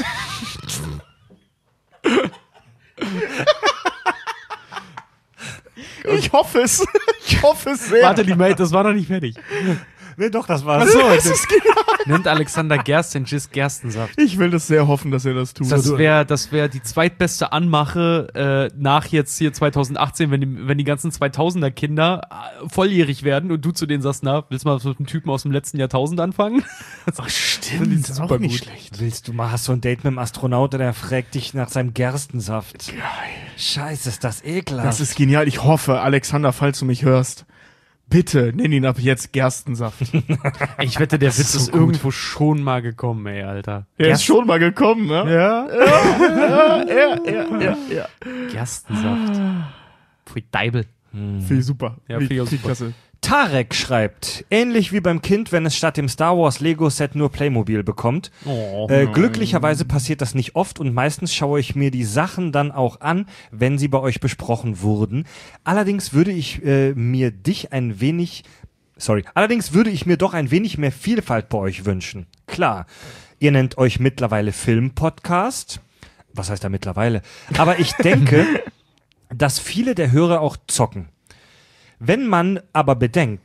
Speaker 4: Ich hoffe es. Ich hoffe es sehr.
Speaker 2: Warte, die Mail, das war noch nicht fertig.
Speaker 3: Nee, doch, das war's.
Speaker 2: Achso,
Speaker 4: das ist genial.
Speaker 2: nimmt Alexander Gerst den Jizz Gerstensaft.
Speaker 4: Ich will das sehr hoffen, dass er das tut.
Speaker 2: Das wäre das wär die zweitbeste Anmache äh, nach jetzt hier zwanzig achtzehn, wenn die, wenn die ganzen zweitausender Kinder äh, volljährig werden und du zu denen sagst, na, willst du mal mit einem Typen aus dem letzten Jahrtausend anfangen?
Speaker 4: Ach, stimmt. Das ist
Speaker 2: super
Speaker 4: auch nicht
Speaker 2: gut.
Speaker 4: schlecht.
Speaker 3: Willst du mal, hast du ein Date mit dem Astronauten, der fragt dich nach seinem Gerstensaft?
Speaker 4: Geil.
Speaker 3: Scheiße, ist das ekelhaft.
Speaker 4: Das ist genial. Ich hoffe, Alexander, falls du mich hörst, bitte nenn ihn ab jetzt Gerstensaft.
Speaker 2: Ich wette, der Witz
Speaker 4: ist so
Speaker 2: ist
Speaker 4: gut.
Speaker 2: irgendwo schon mal gekommen, ey, Alter.
Speaker 4: Er ist schon mal gekommen, ne?
Speaker 2: Ja?
Speaker 4: Ja, ja, ja, ja, ja.
Speaker 2: Gerstensaft. Pfui Deibel.
Speaker 4: Finde ich super.
Speaker 2: Ja,
Speaker 4: Finde
Speaker 2: finde ich auch
Speaker 4: ich
Speaker 2: super.
Speaker 4: klasse.
Speaker 3: Tarek schreibt, ähnlich wie beim Kind, wenn es statt dem Star Wars Lego-Set nur Playmobil bekommt.
Speaker 2: Oh.
Speaker 3: Äh, glücklicherweise passiert das nicht oft und meistens schaue ich mir die Sachen dann auch an, wenn sie bei euch besprochen wurden. Allerdings würde ich äh, mir dich ein wenig, sorry, allerdings würde ich mir doch ein wenig mehr Vielfalt bei euch wünschen. Klar, ihr nennt euch mittlerweile Film-Podcast. Was heißt da mittlerweile? Aber ich denke, dass viele der Hörer auch zocken. Wenn man aber bedenkt,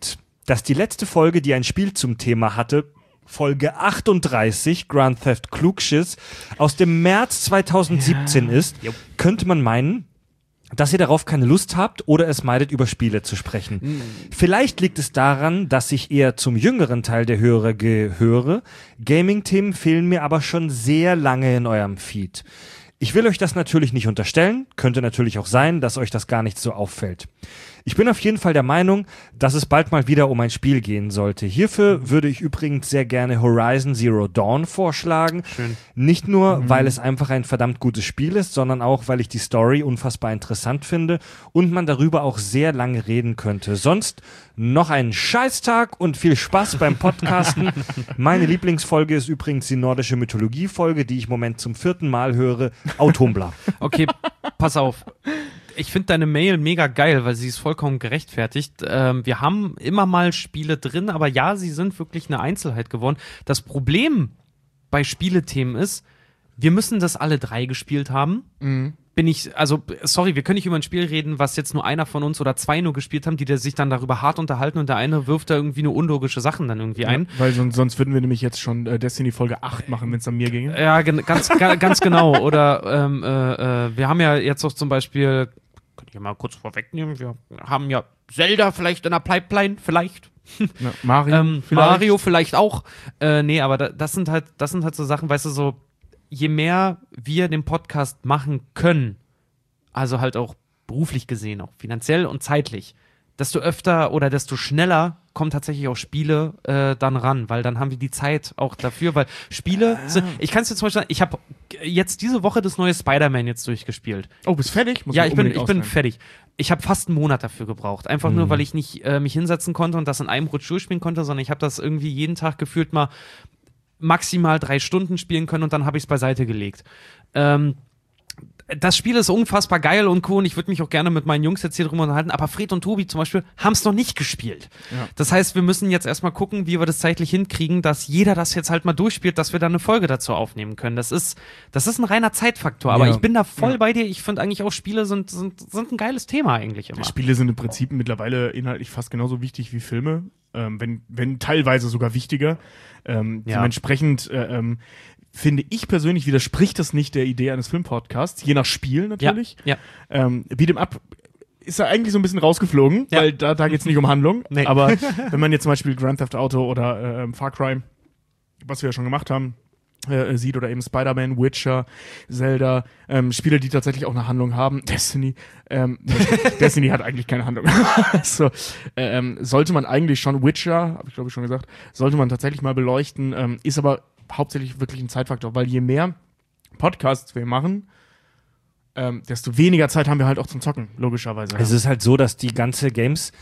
Speaker 3: dass die letzte Folge, die ein Spiel zum Thema hatte, Folge achtunddreißig, Grand Theft Klugschiss, aus dem März zweitausendsiebzehn ja. ist, jo. könnte man meinen, dass ihr darauf keine Lust habt oder es meidet, über Spiele zu sprechen. Mhm. Vielleicht liegt es daran, dass ich eher zum jüngeren Teil der Hörer gehöre. Gaming-Themen fehlen mir aber schon sehr lange in eurem Feed. Ich will euch das natürlich nicht unterstellen, könnte natürlich auch sein, dass euch das gar nicht so auffällt. Ich bin auf jeden Fall der Meinung, dass es bald mal wieder um ein Spiel gehen sollte. Hierfür würde ich übrigens sehr gerne Horizon Zero Dawn vorschlagen.
Speaker 2: Schön.
Speaker 3: Nicht nur,
Speaker 2: mhm.
Speaker 3: weil es einfach ein verdammt gutes Spiel ist, sondern auch, weil ich die Story unfassbar interessant finde und man darüber auch sehr lange reden könnte. Sonst noch einen Scheißtag und viel Spaß beim Podcasten. Meine Lieblingsfolge ist übrigens die nordische Mythologie-Folge, die ich im Moment zum vierten Mal höre. Autombla.
Speaker 2: Okay, pass auf. Ich finde deine Mail mega geil, weil sie ist vollkommen gerechtfertigt. Ähm, wir haben immer mal Spiele drin, aber ja, sie sind wirklich eine Einzelheit geworden. Das Problem bei Spielethemen ist, wir müssen das alle drei gespielt haben. Mhm. Bin ich, also, sorry, wir können nicht über ein Spiel reden, was jetzt nur einer von uns oder zwei nur gespielt haben, die sich dann darüber hart unterhalten und der eine wirft da irgendwie nur unlogische Sachen dann irgendwie ein.
Speaker 4: Ja, weil sonst, sonst würden wir nämlich jetzt schon äh, Destiny Folge acht machen, wenn es an mir ginge.
Speaker 2: Ja, gen- ganz, ga, ganz genau. Oder ähm, äh, äh, wir haben ja jetzt auch zum Beispiel, kann ich ja mal kurz vorwegnehmen, wir haben ja Zelda vielleicht in der Pipeline, vielleicht.
Speaker 4: Ja, Mario,
Speaker 2: ähm,
Speaker 4: vielleicht.
Speaker 2: Mario vielleicht auch. Äh, nee, aber da, das sind halt, das sind halt so Sachen, weißt du, so je mehr wir den Podcast machen können, also halt auch beruflich gesehen, auch finanziell und zeitlich, desto öfter oder desto schneller kommen tatsächlich auch Spiele äh, dann ran, weil dann haben wir die Zeit auch dafür, weil Spiele sind, ich kann es dir zum Beispiel sagen, ich habe jetzt diese Woche das neue Spider-Man jetzt durchgespielt.
Speaker 4: Oh, bist fertig? Muss
Speaker 2: ja, ich bin, ich bin
Speaker 4: ausrennen.
Speaker 2: fertig. Ich habe fast einen Monat dafür gebraucht. Einfach mhm. nur, weil ich nicht äh, mich hinsetzen konnte und das in einem Rutsch durchspielen konnte, sondern ich habe das irgendwie jeden Tag gefühlt mal maximal drei Stunden spielen können und dann habe ich es beiseite gelegt. Ähm, das Spiel ist unfassbar geil und cool und ich würde mich auch gerne mit meinen Jungs jetzt hier drüber unterhalten, aber Fred und Tobi zum Beispiel haben es noch nicht gespielt. Ja. Das heißt, wir müssen jetzt erstmal gucken, wie wir das zeitlich hinkriegen, dass jeder das jetzt halt mal durchspielt, dass wir dann eine Folge dazu aufnehmen können. Das ist, das ist ein reiner Zeitfaktor, aber
Speaker 4: ja.
Speaker 2: ich bin da voll
Speaker 4: ja.
Speaker 2: bei dir. Ich finde eigentlich auch, Spiele sind, sind, sind ein geiles Thema eigentlich immer.
Speaker 4: Spiele sind im Prinzip mittlerweile inhaltlich fast genauso wichtig wie Filme, ähm, wenn, wenn teilweise sogar wichtiger. Ähm, ja. Dementsprechend äh, ähm, finde ich persönlich, widerspricht das nicht der Idee eines Filmpodcasts, je nach Spiel natürlich.
Speaker 2: Ja,
Speaker 4: ja. Ähm, Beat'em Up ist er eigentlich so ein bisschen rausgeflogen,
Speaker 2: ja.
Speaker 4: weil da, da geht es nicht um Handlung.
Speaker 2: Nee.
Speaker 4: Aber wenn man jetzt zum Beispiel Grand Theft Auto oder äh, Far Cry, was wir ja schon gemacht haben, äh, sieht oder eben Spider-Man, Witcher, Zelda, ähm, Spiele, die tatsächlich auch eine Handlung haben, Destiny, ähm, Destiny hat eigentlich keine Handlung. so, ähm, sollte man eigentlich schon, Witcher, habe ich glaube ich schon gesagt, sollte man tatsächlich mal beleuchten, ähm, ist aber hauptsächlich wirklich ein Zeitfaktor, weil je mehr Podcasts wir machen, ähm, desto weniger Zeit haben wir halt auch zum Zocken, logischerweise.
Speaker 3: Es ist halt so, dass die ganze Games,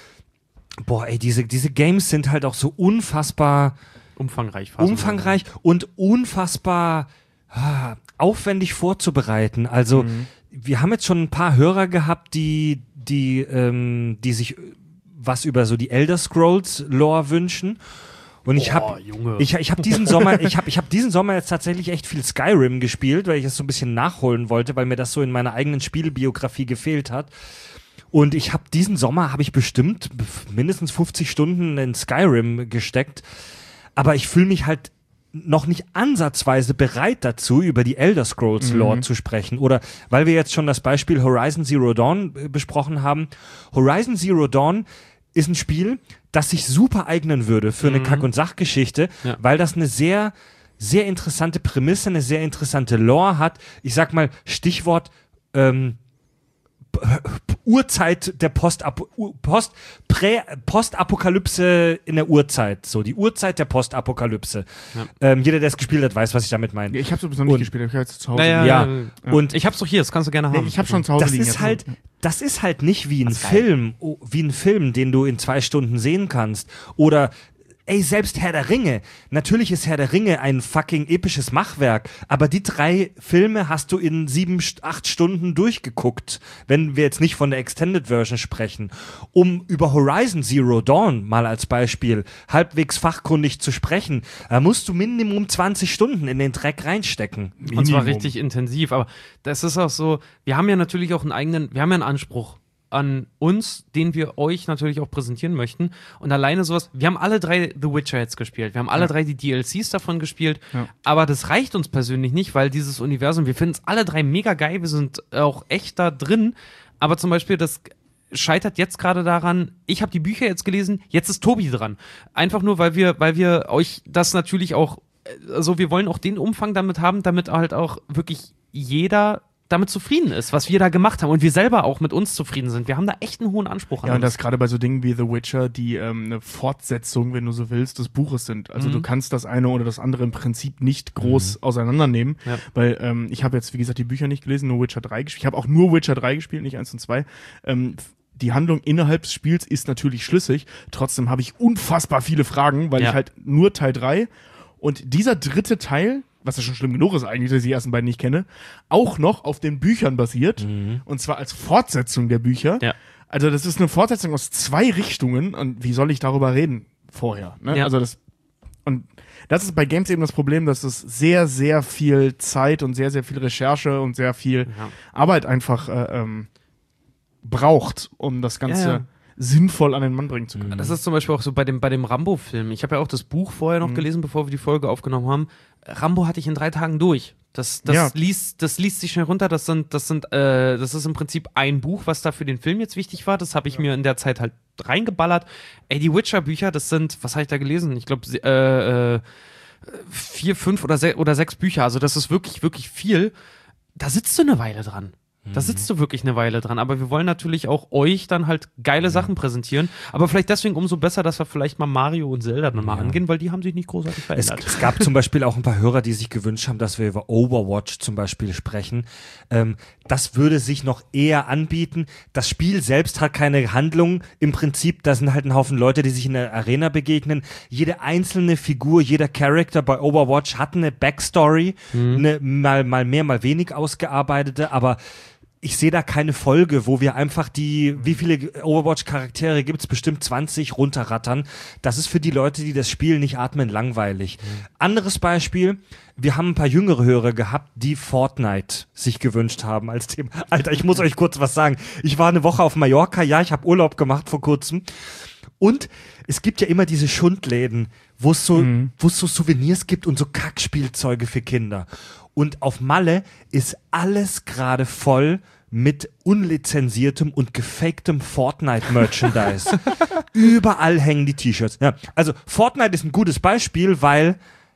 Speaker 3: boah ey, diese, diese Games sind halt auch so unfassbar
Speaker 2: umfangreich,
Speaker 3: umfangreich und unfassbar ah, aufwendig vorzubereiten. Also mhm. wir haben jetzt schon ein paar Hörer gehabt, die, die, ähm, die sich was über so die Elder Scrolls Lore wünschen. Und ich habe ich, ich hab diesen Sommer, ich habe ich hab diesen Sommer jetzt tatsächlich echt viel Skyrim gespielt, weil ich es so ein bisschen nachholen wollte, weil mir das so in meiner eigenen Spielbiografie gefehlt hat. Und ich habe diesen Sommer habe ich bestimmt mindestens fünfzig Stunden in Skyrim gesteckt. Aber ich fühle mich halt noch nicht ansatzweise bereit dazu, über die Elder Scrolls Lore mhm. zu sprechen. Oder weil wir jetzt schon das Beispiel Horizon Zero Dawn äh, besprochen haben. Horizon Zero Dawn ist ein Spiel, das sich super eignen würde für eine
Speaker 2: mhm.
Speaker 3: Kack- und Sachgeschichte, ja. weil das eine sehr, sehr interessante Prämisse, eine sehr interessante Lore hat. Ich sag mal, Stichwort ähm, Urzeit der Postap- Post, Prä- Postapokalypse in der Urzeit. So, die Urzeit der Postapokalypse. Ja. Ähm, jeder, der es gespielt hat, weiß, was ich damit meine.
Speaker 4: Ich habe es noch nicht gespielt, ich habe jetzt zu Hause.
Speaker 2: Ja,
Speaker 3: ja,
Speaker 2: ja.
Speaker 3: ja. Und
Speaker 2: ich hab's doch hier, das kannst du gerne haben.
Speaker 4: Nee, ich habe schon zu Hause
Speaker 3: das
Speaker 4: liegen.
Speaker 3: Ist halt, das ist halt nicht wie ein Film, oh, wie ein Film, den du in zwei Stunden sehen kannst. Oder ey, selbst Herr der Ringe. Natürlich ist Herr der Ringe ein fucking episches Machwerk, aber die drei Filme hast du in sieben, acht Stunden durchgeguckt, wenn wir jetzt nicht von der Extended Version sprechen. Um über Horizon Zero Dawn mal als Beispiel halbwegs fachkundig zu sprechen, da musst du Minimum zwanzig Stunden in den Dreck reinstecken.
Speaker 2: Und zwar richtig intensiv, aber das ist auch so, wir haben ja natürlich auch einen eigenen, wir haben ja einen Anspruch an uns, den wir euch natürlich auch präsentieren möchten. Und alleine sowas, wir haben alle drei The Witcher jetzt gespielt. Wir haben alle ja. drei die D L Cs davon gespielt. Ja. Aber das reicht uns persönlich nicht, weil dieses Universum, wir finden es alle drei mega geil. Wir sind auch echt da drin. Aber zum Beispiel das scheitert jetzt gerade daran, ich habe die Bücher jetzt gelesen, jetzt ist Tobi dran. Einfach nur, weil wir, weil wir euch das natürlich auch, also wir wollen auch den Umfang damit haben, damit halt auch wirklich jeder damit zufrieden ist, was wir da gemacht haben und wir selber auch mit uns zufrieden sind. Wir haben da echt einen hohen Anspruch an
Speaker 4: Ja, und
Speaker 2: uns.
Speaker 4: das gerade bei so Dingen wie The Witcher, die ähm, eine Fortsetzung, wenn du so willst, des Buches sind. Also mhm. du kannst das eine oder das andere im Prinzip nicht groß mhm. auseinandernehmen, ja. weil ähm, ich habe jetzt, wie gesagt, die Bücher nicht gelesen, nur Witcher drei gespielt. Ich habe auch nur Witcher drei gespielt, nicht eins und zwei. Ähm, die Handlung innerhalb des Spiels ist natürlich schlüssig, trotzdem habe ich unfassbar viele Fragen, weil
Speaker 2: ja.
Speaker 4: ich halt nur Teil drei und dieser dritte Teil, was ja schon schlimm genug ist eigentlich, dass ich die ersten beiden nicht kenne, auch noch auf den Büchern basiert. Mhm. Und zwar als Fortsetzung der Bücher.
Speaker 2: Ja.
Speaker 4: Also das ist eine Fortsetzung aus zwei Richtungen. Und wie soll ich darüber reden vorher? Ne?
Speaker 2: Ja.
Speaker 4: Also das und das ist bei Games eben das Problem, dass es sehr, sehr viel Zeit und sehr, sehr viel Recherche und sehr viel ja. Arbeit einfach äh, ähm, braucht, um das Ganze
Speaker 2: ja, ja.
Speaker 4: sinnvoll an den Mann bringen zu können.
Speaker 2: Das ist zum Beispiel auch so bei dem, bei dem Rambo-Film. Ich habe ja auch das Buch vorher noch mhm. gelesen, bevor wir die Folge aufgenommen haben. Rambo hatte ich in drei Tagen durch. Das, das,
Speaker 4: ja.
Speaker 2: liest, das liest sich schnell runter. Das sind, das sind, äh, das ist im Prinzip ein Buch, was da für den Film jetzt wichtig war. Das habe ich ja. mir in der Zeit halt reingeballert. Ey, die Witcher-Bücher, das sind, was habe ich da gelesen? Ich glaube, äh, äh, vier, fünf oder, se- oder sechs Bücher. Also das ist wirklich, wirklich viel. Da sitzt du eine Weile dran. Da sitzt du wirklich eine Weile dran, aber wir wollen natürlich auch euch dann halt geile Sachen präsentieren, aber vielleicht deswegen umso besser, dass wir vielleicht mal Mario und Zelda nochmal ja. angehen, weil die haben sich nicht großartig verändert.
Speaker 3: Es, es gab zum Beispiel auch ein paar Hörer, die sich gewünscht haben, dass wir über Overwatch zum Beispiel sprechen. Ähm, das würde sich noch eher anbieten. Das Spiel selbst hat keine Handlung. Im Prinzip, da sind halt ein Haufen Leute, die sich in der Arena begegnen. Jede einzelne Figur, jeder Charakter bei Overwatch hat eine Backstory, mhm. eine mal, mal mehr, mal wenig ausgearbeitete, aber ich sehe da keine Folge, wo wir einfach die, wie viele Overwatch-Charaktere gibt's, bestimmt zwanzig, runterrattern. Das ist für die Leute, die das Spiel nicht atmen, langweilig. Mhm. Anderes Beispiel, wir haben ein paar jüngere Hörer gehabt, die Fortnite sich gewünscht haben als Thema. Alter, ich muss euch kurz was sagen. Ich war eine Woche auf Mallorca, ja, ich habe Urlaub gemacht vor kurzem. Und es gibt ja immer diese Schundläden, wo es so, mhm. wo es so Souvenirs gibt und so Kackspielzeuge für Kinder. Und auf Malle ist alles gerade voll mit unlizenziertem und gefaktem Fortnite-Merchandise. Überall hängen die T-Shirts. Ja, also Fortnite ist ein gutes Beispiel, weil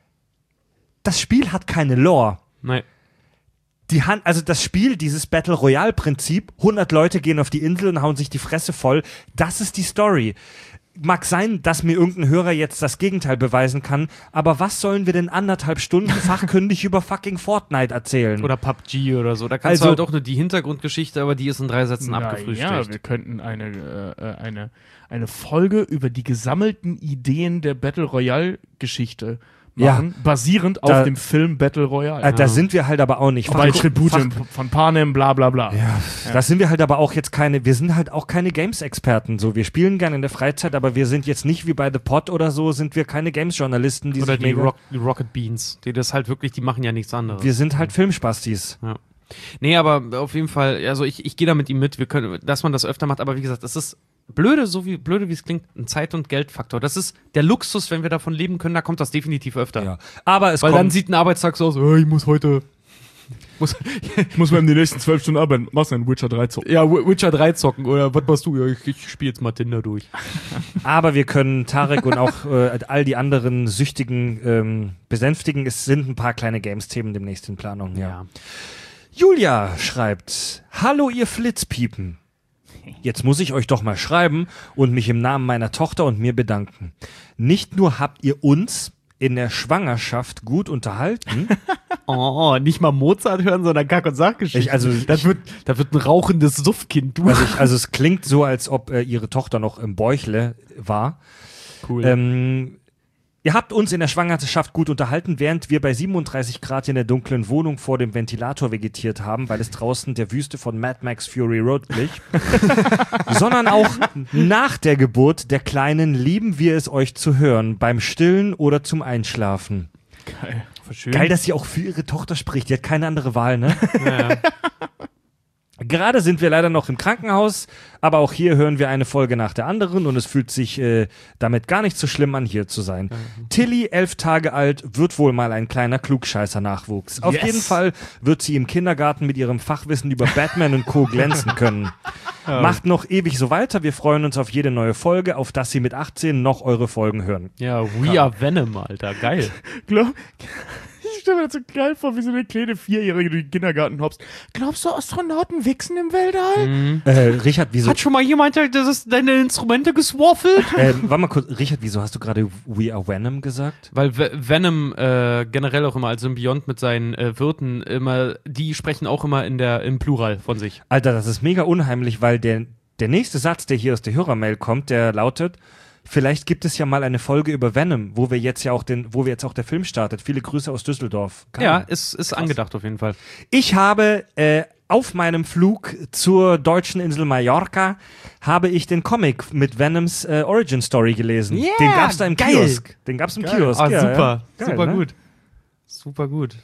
Speaker 3: das Spiel hat keine Lore.
Speaker 2: Nein.
Speaker 3: Die Hand, also das Spiel, dieses Battle Royale Prinzip, hundert Leute gehen auf die Insel und hauen sich die Fresse voll, das ist die Story. Mag sein, dass mir irgendein Hörer jetzt das Gegenteil beweisen kann, aber was sollen wir denn anderthalb Stunden fachkundig über fucking Fortnite erzählen?
Speaker 2: Oder P U B G oder so. Da kannst
Speaker 3: also,
Speaker 2: du halt auch nur die Hintergrundgeschichte, aber die ist in drei Sätzen
Speaker 4: na,
Speaker 2: abgefrühstückt.
Speaker 4: Ja, wir könnten eine, äh, eine, eine Folge über die gesammelten Ideen der Battle Royale Geschichte machen, ja. basierend auf
Speaker 3: da,
Speaker 4: dem Film Battle Royale.
Speaker 3: Äh, ja. Da sind wir halt aber auch nicht.
Speaker 4: Bei Tribute von Panem, bla bla bla.
Speaker 3: Ja, ja. Da sind wir halt aber auch jetzt keine, wir sind halt auch keine Games-Experten. So, wir spielen gerne in der Freizeit, aber wir sind jetzt nicht wie bei The Pod oder so, sind wir keine Games-Journalisten. Die
Speaker 2: oder
Speaker 3: sich
Speaker 2: die, Rock, die Rocket Beans, die das halt wirklich, die machen ja nichts anderes.
Speaker 3: Wir sind halt Filmspastis.
Speaker 2: Ja. Nee, aber auf jeden Fall, also ich, ich gehe da mit ihm mit, wir können, dass man das öfter macht, aber wie gesagt, das ist blöde, so wie blöde wie es klingt, ein Zeit- und Geldfaktor. Das ist der Luxus, wenn wir davon leben können, da kommt das definitiv öfter.
Speaker 3: Ja. Aber es
Speaker 2: Weil
Speaker 3: kommt,
Speaker 2: dann sieht ein Arbeitstag so aus, oh, ich muss heute muss,
Speaker 4: ich muss mal in die nächsten zwölf Stunden arbeiten. Machst du einen Witcher drei zocken?
Speaker 2: Ja, Witcher drei zocken oder was machst du? Ja, ich, ich spiele jetzt mal Tinder durch.
Speaker 3: Aber wir können Tarek und auch äh, all die anderen Süchtigen ähm, besänftigen. Es sind ein paar kleine Games-Themen demnächst in Planung. Ja.
Speaker 2: Ja.
Speaker 3: Julia schreibt, hallo ihr Flitzpiepen. Jetzt muss ich euch doch mal schreiben und mich im Namen meiner Tochter und mir bedanken. Nicht nur habt ihr uns in der Schwangerschaft gut unterhalten.
Speaker 2: Oh, nicht mal Mozart hören, sondern Kack- und Sachgeschichten.
Speaker 3: Ich, also,
Speaker 2: das wird, das wird ein rauchendes Suffkind. Du.
Speaker 3: Also, ich, also es klingt so, als ob äh, ihre Tochter noch im Bäuchle war.
Speaker 2: Cool.
Speaker 3: Ähm, Ihr habt uns in der Schwangerschaft gut unterhalten, während wir bei siebenunddreißig Grad in der dunklen Wohnung vor dem Ventilator vegetiert haben, weil es draußen der Wüste von Mad Max Fury Road glich. Sondern auch nach der Geburt der Kleinen lieben wir es, euch zu hören, beim Stillen oder zum Einschlafen.
Speaker 4: Geil.
Speaker 3: Geil, dass sie auch für ihre Tochter spricht. Die hat keine andere Wahl, ne?
Speaker 2: Ja.
Speaker 3: Gerade sind wir leider noch im Krankenhaus, aber auch hier hören wir eine Folge nach der anderen und es fühlt sich äh, damit gar nicht so schlimm an, hier zu sein. Mhm. Tilly, elf Tage alt, wird wohl mal ein kleiner Klugscheißer-Nachwuchs. Auf
Speaker 4: Yes.
Speaker 3: jeden Fall wird sie im Kindergarten mit ihrem Fachwissen über Batman und Co. glänzen können.
Speaker 2: Oh.
Speaker 3: Macht noch ewig so weiter, wir freuen uns auf jede neue Folge, auf dass Sie mit achtzehn noch eure Folgen hören.
Speaker 2: Ja, We Are Venom, Alter, geil.
Speaker 4: Glaub, ich stelle mir das so geil vor, wie so eine kleine Vierjährige durch den Kindergarten hopst. Glaubst du, Astronauten wichsen im Weltall?
Speaker 2: Mhm.
Speaker 3: Äh, Richard, wieso...
Speaker 2: Hat schon mal jemand das ist deine Instrumente geswaffelt?
Speaker 3: äh, warte mal kurz, Richard, wieso hast du gerade We Are Venom gesagt?
Speaker 2: Weil V- Venom äh, generell auch immer als Symbiont mit seinen äh, Wirten immer, die sprechen auch immer in der, im Plural von sich.
Speaker 3: Alter, das ist mega unheimlich, weil der, der nächste Satz, der hier aus der Hörermail kommt, der lautet: Vielleicht gibt es ja mal eine Folge über Venom, wo wir jetzt ja auch den, wo wir jetzt auch der Film startet. Viele Grüße aus Düsseldorf. Keine
Speaker 2: Ja,
Speaker 3: Ahnung.
Speaker 2: ist, ist angedacht auf jeden Fall.
Speaker 3: Ich habe äh, auf meinem Flug zur deutschen Insel Mallorca habe ich den Comic mit Venoms äh, Origin Story gelesen.
Speaker 2: Yeah,
Speaker 3: den gab's da im
Speaker 2: geil.
Speaker 3: Kiosk. Den gab's im
Speaker 4: Geil.
Speaker 3: Kiosk.
Speaker 2: Ah,
Speaker 3: ja,
Speaker 2: super,
Speaker 3: ja. Geil,
Speaker 2: super
Speaker 3: ne?
Speaker 2: gut. Super gut.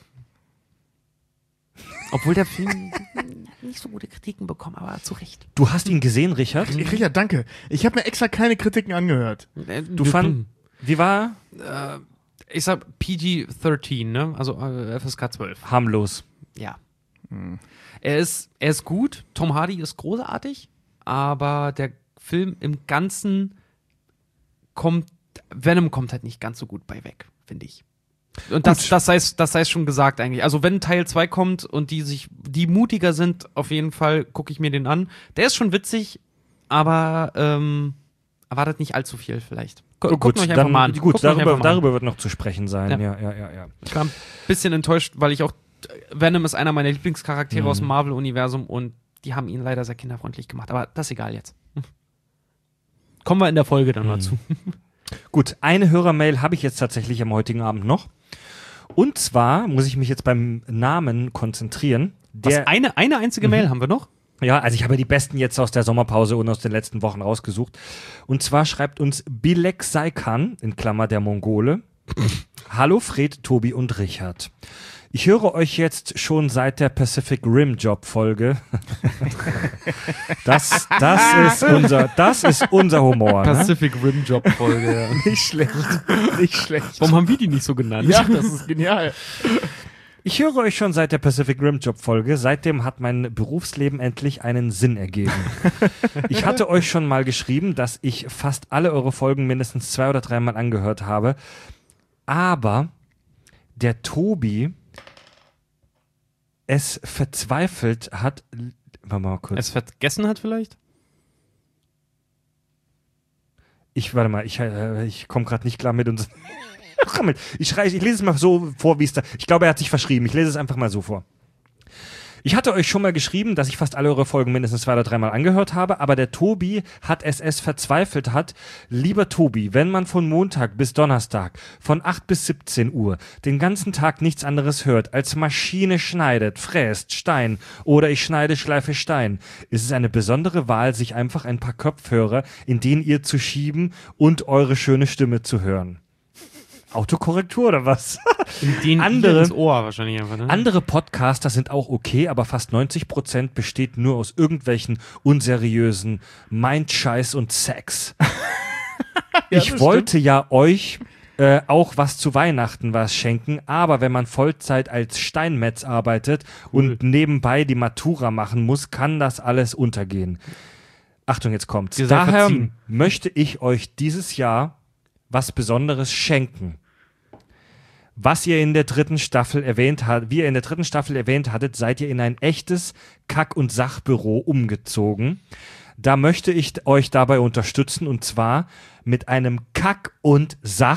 Speaker 2: Obwohl der Film nicht so gute Kritiken bekommt, aber zu Recht.
Speaker 3: Du hast ihn gesehen, Richard?
Speaker 4: Richard, danke. Ich habe mir extra keine Kritiken angehört.
Speaker 3: Du fand, wie war?
Speaker 2: Äh, ich sag P G dreizehn, ne? Also äh, F S K zwölf.
Speaker 3: Harmlos.
Speaker 2: Ja. Er ist, er ist gut, Tom Hardy ist großartig, aber der Film im Ganzen kommt, Venom kommt halt nicht ganz so gut bei weg, finde ich. Und das, das sei das sei schon gesagt eigentlich. Also wenn Teil zwei kommt und die sich, die mutiger sind, auf jeden Fall gucke ich mir den an. Der ist schon witzig, aber ähm, erwartet nicht allzu viel vielleicht. Gu
Speaker 3: Oh,
Speaker 2: guckt
Speaker 3: gut,
Speaker 2: euch einfach
Speaker 3: dann,
Speaker 2: mal an.
Speaker 3: gut,
Speaker 2: Guckt euch
Speaker 3: darüber,
Speaker 2: einfach mal an.
Speaker 3: darüber wird noch zu sprechen sein.
Speaker 2: Ja.
Speaker 3: Ja, ja, ja, ja.
Speaker 2: Ich war ein bisschen enttäuscht, weil ich auch, Venom ist einer meiner Lieblingscharaktere
Speaker 3: Mhm.
Speaker 2: aus dem Marvel-Universum und die haben ihn leider sehr kinderfreundlich gemacht. Aber das ist egal jetzt. Kommen wir in der Folge dann mal zu.
Speaker 3: Gut, eine Hörermail habe ich jetzt tatsächlich am heutigen Abend noch. Und zwar muss ich mich jetzt beim Namen konzentrieren.
Speaker 2: Was,
Speaker 3: Der,
Speaker 2: eine, eine einzige Mail haben wir noch?
Speaker 3: ja, also ich habe die besten jetzt aus der Sommerpause und aus den letzten Wochen rausgesucht. Und zwar schreibt uns Bilek Saikan, in Klammer der Mongole. Hallo Fred, Tobi und Richard. Ich höre euch jetzt schon seit der Pacific Rim Job Folge. Das, das ist unser, das ist unser Humor. Ne?
Speaker 2: Pacific Rim Job Folge.
Speaker 4: Nicht schlecht. Nicht schlecht.
Speaker 2: Warum haben wir die nicht so genannt?
Speaker 4: Ja, das ist genial.
Speaker 3: Ich höre euch schon seit der Pacific Rim Job Folge. Seitdem hat mein Berufsleben endlich einen Sinn ergeben. Ich hatte euch schon mal geschrieben, dass ich fast alle eure Folgen mindestens zwei oder dreimal angehört habe. Aber der Tobi es verzweifelt hat. Warte mal kurz.
Speaker 2: Es vergessen hat vielleicht?
Speaker 3: Ich, warte mal, ich, äh, ich komme gerade nicht klar mit uns. ich, schrei, ich lese es mal so vor, wie es da. Ich glaube, er hat sich verschrieben. Ich lese es einfach mal so vor. Ich hatte euch schon mal geschrieben, dass ich fast alle eure Folgen mindestens zwei oder dreimal angehört habe, aber der Tobi hat es es verzweifelt hat. Lieber Tobi, wenn man von Montag bis Donnerstag von acht bis siebzehn Uhr den ganzen Tag nichts anderes hört, als Maschine schneidet, fräst, Stein oder ich schneide, schleife Stein, ist es eine besondere Wahl, sich einfach ein paar Kopfhörer in denen ihr zu schieben und eure schöne Stimme zu hören. Autokorrektur oder was?
Speaker 2: Den
Speaker 3: Andere-
Speaker 2: ins Ohr wahrscheinlich einfach, ne?
Speaker 3: Andere Podcaster sind auch okay, aber fast neunzig Prozent besteht nur aus irgendwelchen unseriösen Mindscheiß und Sex. ich
Speaker 4: das
Speaker 3: wollte ja euch äh, auch was zu Weihnachten was schenken, aber wenn man Vollzeit als Steinmetz arbeitet und nebenbei die Matura machen muss, kann das alles untergehen. Achtung, jetzt kommt's.
Speaker 2: Ihr seid
Speaker 3: Daher
Speaker 2: verziehen.
Speaker 3: möchte ich euch dieses Jahr was Besonderes schenken. Was ihr in der dritten Staffel erwähnt habt, wie ihr in der dritten Staffel erwähnt hattet, seid ihr in ein echtes Kack- und Sachbüro umgezogen. Da möchte ich euch dabei unterstützen und zwar mit einem Kack- und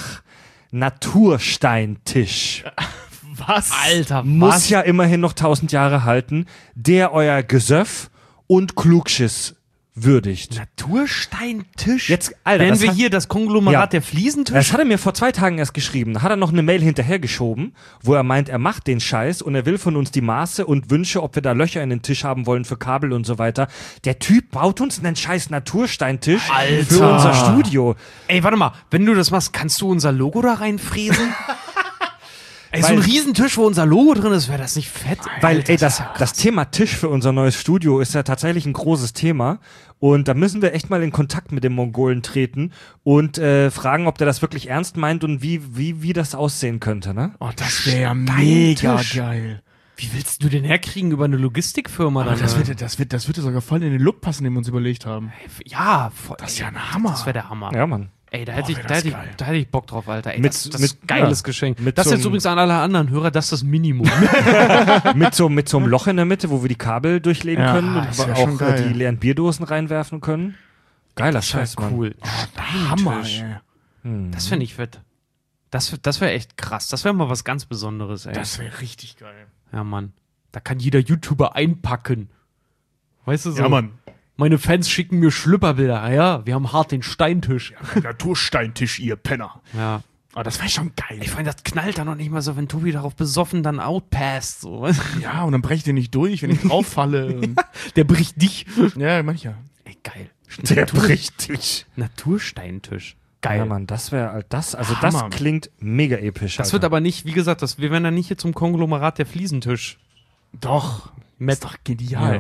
Speaker 3: Sach-Natursteintisch.
Speaker 4: Was?
Speaker 2: Alter,
Speaker 3: Muss
Speaker 2: was?
Speaker 3: ja immerhin noch tausend Jahre halten, der euer Gesöff und Klugschiss würdigt.
Speaker 2: Natursteintisch?
Speaker 3: Jetzt, Alter,
Speaker 2: Nennen
Speaker 3: das
Speaker 2: wir
Speaker 3: hat-
Speaker 2: hier das Konglomerat
Speaker 3: Ja.
Speaker 2: der Fliesentisch?
Speaker 3: Das hat er mir vor zwei Tagen erst geschrieben. Da hat er noch eine Mail hinterhergeschoben, wo er meint, er macht den Scheiß und er will von uns die Maße und Wünsche, ob wir da Löcher in den Tisch haben wollen für Kabel und so weiter. Der Typ baut uns einen scheiß Natursteintisch
Speaker 2: Alter.
Speaker 3: für unser Studio.
Speaker 2: Ey, warte mal, wenn du das machst, kannst du unser Logo da reinfräsen? Ey, so ein Riesentisch, wo unser Logo drin ist, wäre das nicht fett?
Speaker 3: Weil, ey, das, das Thema Tisch für unser neues Studio ist ja tatsächlich ein großes Thema. Und da müssen wir echt mal in Kontakt mit dem Mongolen treten und äh, fragen, ob der das wirklich ernst meint und wie, wie, wie das aussehen könnte, ne?
Speaker 4: Oh, das wäre ja mega
Speaker 2: Tisch.
Speaker 4: geil.
Speaker 2: Wie willst du den herkriegen über eine Logistikfirma?
Speaker 4: Aber
Speaker 2: dann,
Speaker 4: das,
Speaker 2: äh?
Speaker 4: wird, das, wird, das würde sogar voll in den Look passen, den wir uns überlegt haben.
Speaker 2: Ja, voll.
Speaker 4: Das ist ja ein Hammer.
Speaker 2: Das wäre der Hammer.
Speaker 3: Ja, Mann.
Speaker 2: Ey, da
Speaker 4: Boah,
Speaker 2: hätte ich,
Speaker 4: wär
Speaker 2: da
Speaker 4: das
Speaker 2: hätte ich,
Speaker 4: geil.
Speaker 2: da hätte ich Bock drauf, Alter. Ey,
Speaker 3: Mit-
Speaker 2: das, das
Speaker 3: mit-
Speaker 2: ist ein geiles
Speaker 3: ja.
Speaker 2: Geschenk.
Speaker 3: Mit
Speaker 2: Das
Speaker 3: so
Speaker 2: jetzt
Speaker 3: einem-
Speaker 2: übrigens an alle anderen Hörer, das ist das Minimum.
Speaker 3: mit, so, mit so einem Loch in der Mitte, wo wir die Kabel durchlegen
Speaker 4: Ja,
Speaker 3: können
Speaker 4: das
Speaker 3: und
Speaker 4: wär
Speaker 3: auch
Speaker 4: schon
Speaker 3: äh,
Speaker 4: geil.
Speaker 3: die leeren Bierdosen reinwerfen können. Geiler Scheiß, Mann.
Speaker 2: cool.
Speaker 4: Hammer,
Speaker 2: Tisch.
Speaker 4: ey.
Speaker 2: Das finde ich fett. Das, das wäre echt krass. Das wäre mal was ganz Besonderes, ey.
Speaker 4: Das wäre richtig geil.
Speaker 2: Ja, Mann. Da kann jeder YouTuber einpacken. Weißt du so?
Speaker 4: Ja, Mann.
Speaker 2: Meine Fans schicken mir Schlüpperbilder. Ja, wir haben hart den Steintisch.
Speaker 4: Natursteintisch, ihr Penner.
Speaker 2: Ja.
Speaker 4: Aber das wäre schon geil.
Speaker 2: Ich meine, das knallt dann noch nicht mal so, wenn Tobi darauf besoffen dann outpasst. So.
Speaker 4: Ja, und dann breche ich den nicht durch, wenn ich drauf falle. Und
Speaker 2: Der bricht dich.
Speaker 4: ja, mancher.
Speaker 2: Ey, geil.
Speaker 3: Der bricht dich.
Speaker 2: Natursteintisch. Geil.
Speaker 3: Ja, Mann, das wäre das, also
Speaker 4: Hammer.
Speaker 3: das klingt mega episch.
Speaker 2: Das
Speaker 3: Alter.
Speaker 2: wird aber nicht, wie gesagt, das, wir werden dann nicht hier zum Konglomerat der Fliesentisch.
Speaker 4: Doch.
Speaker 2: Met
Speaker 4: Ist doch genial.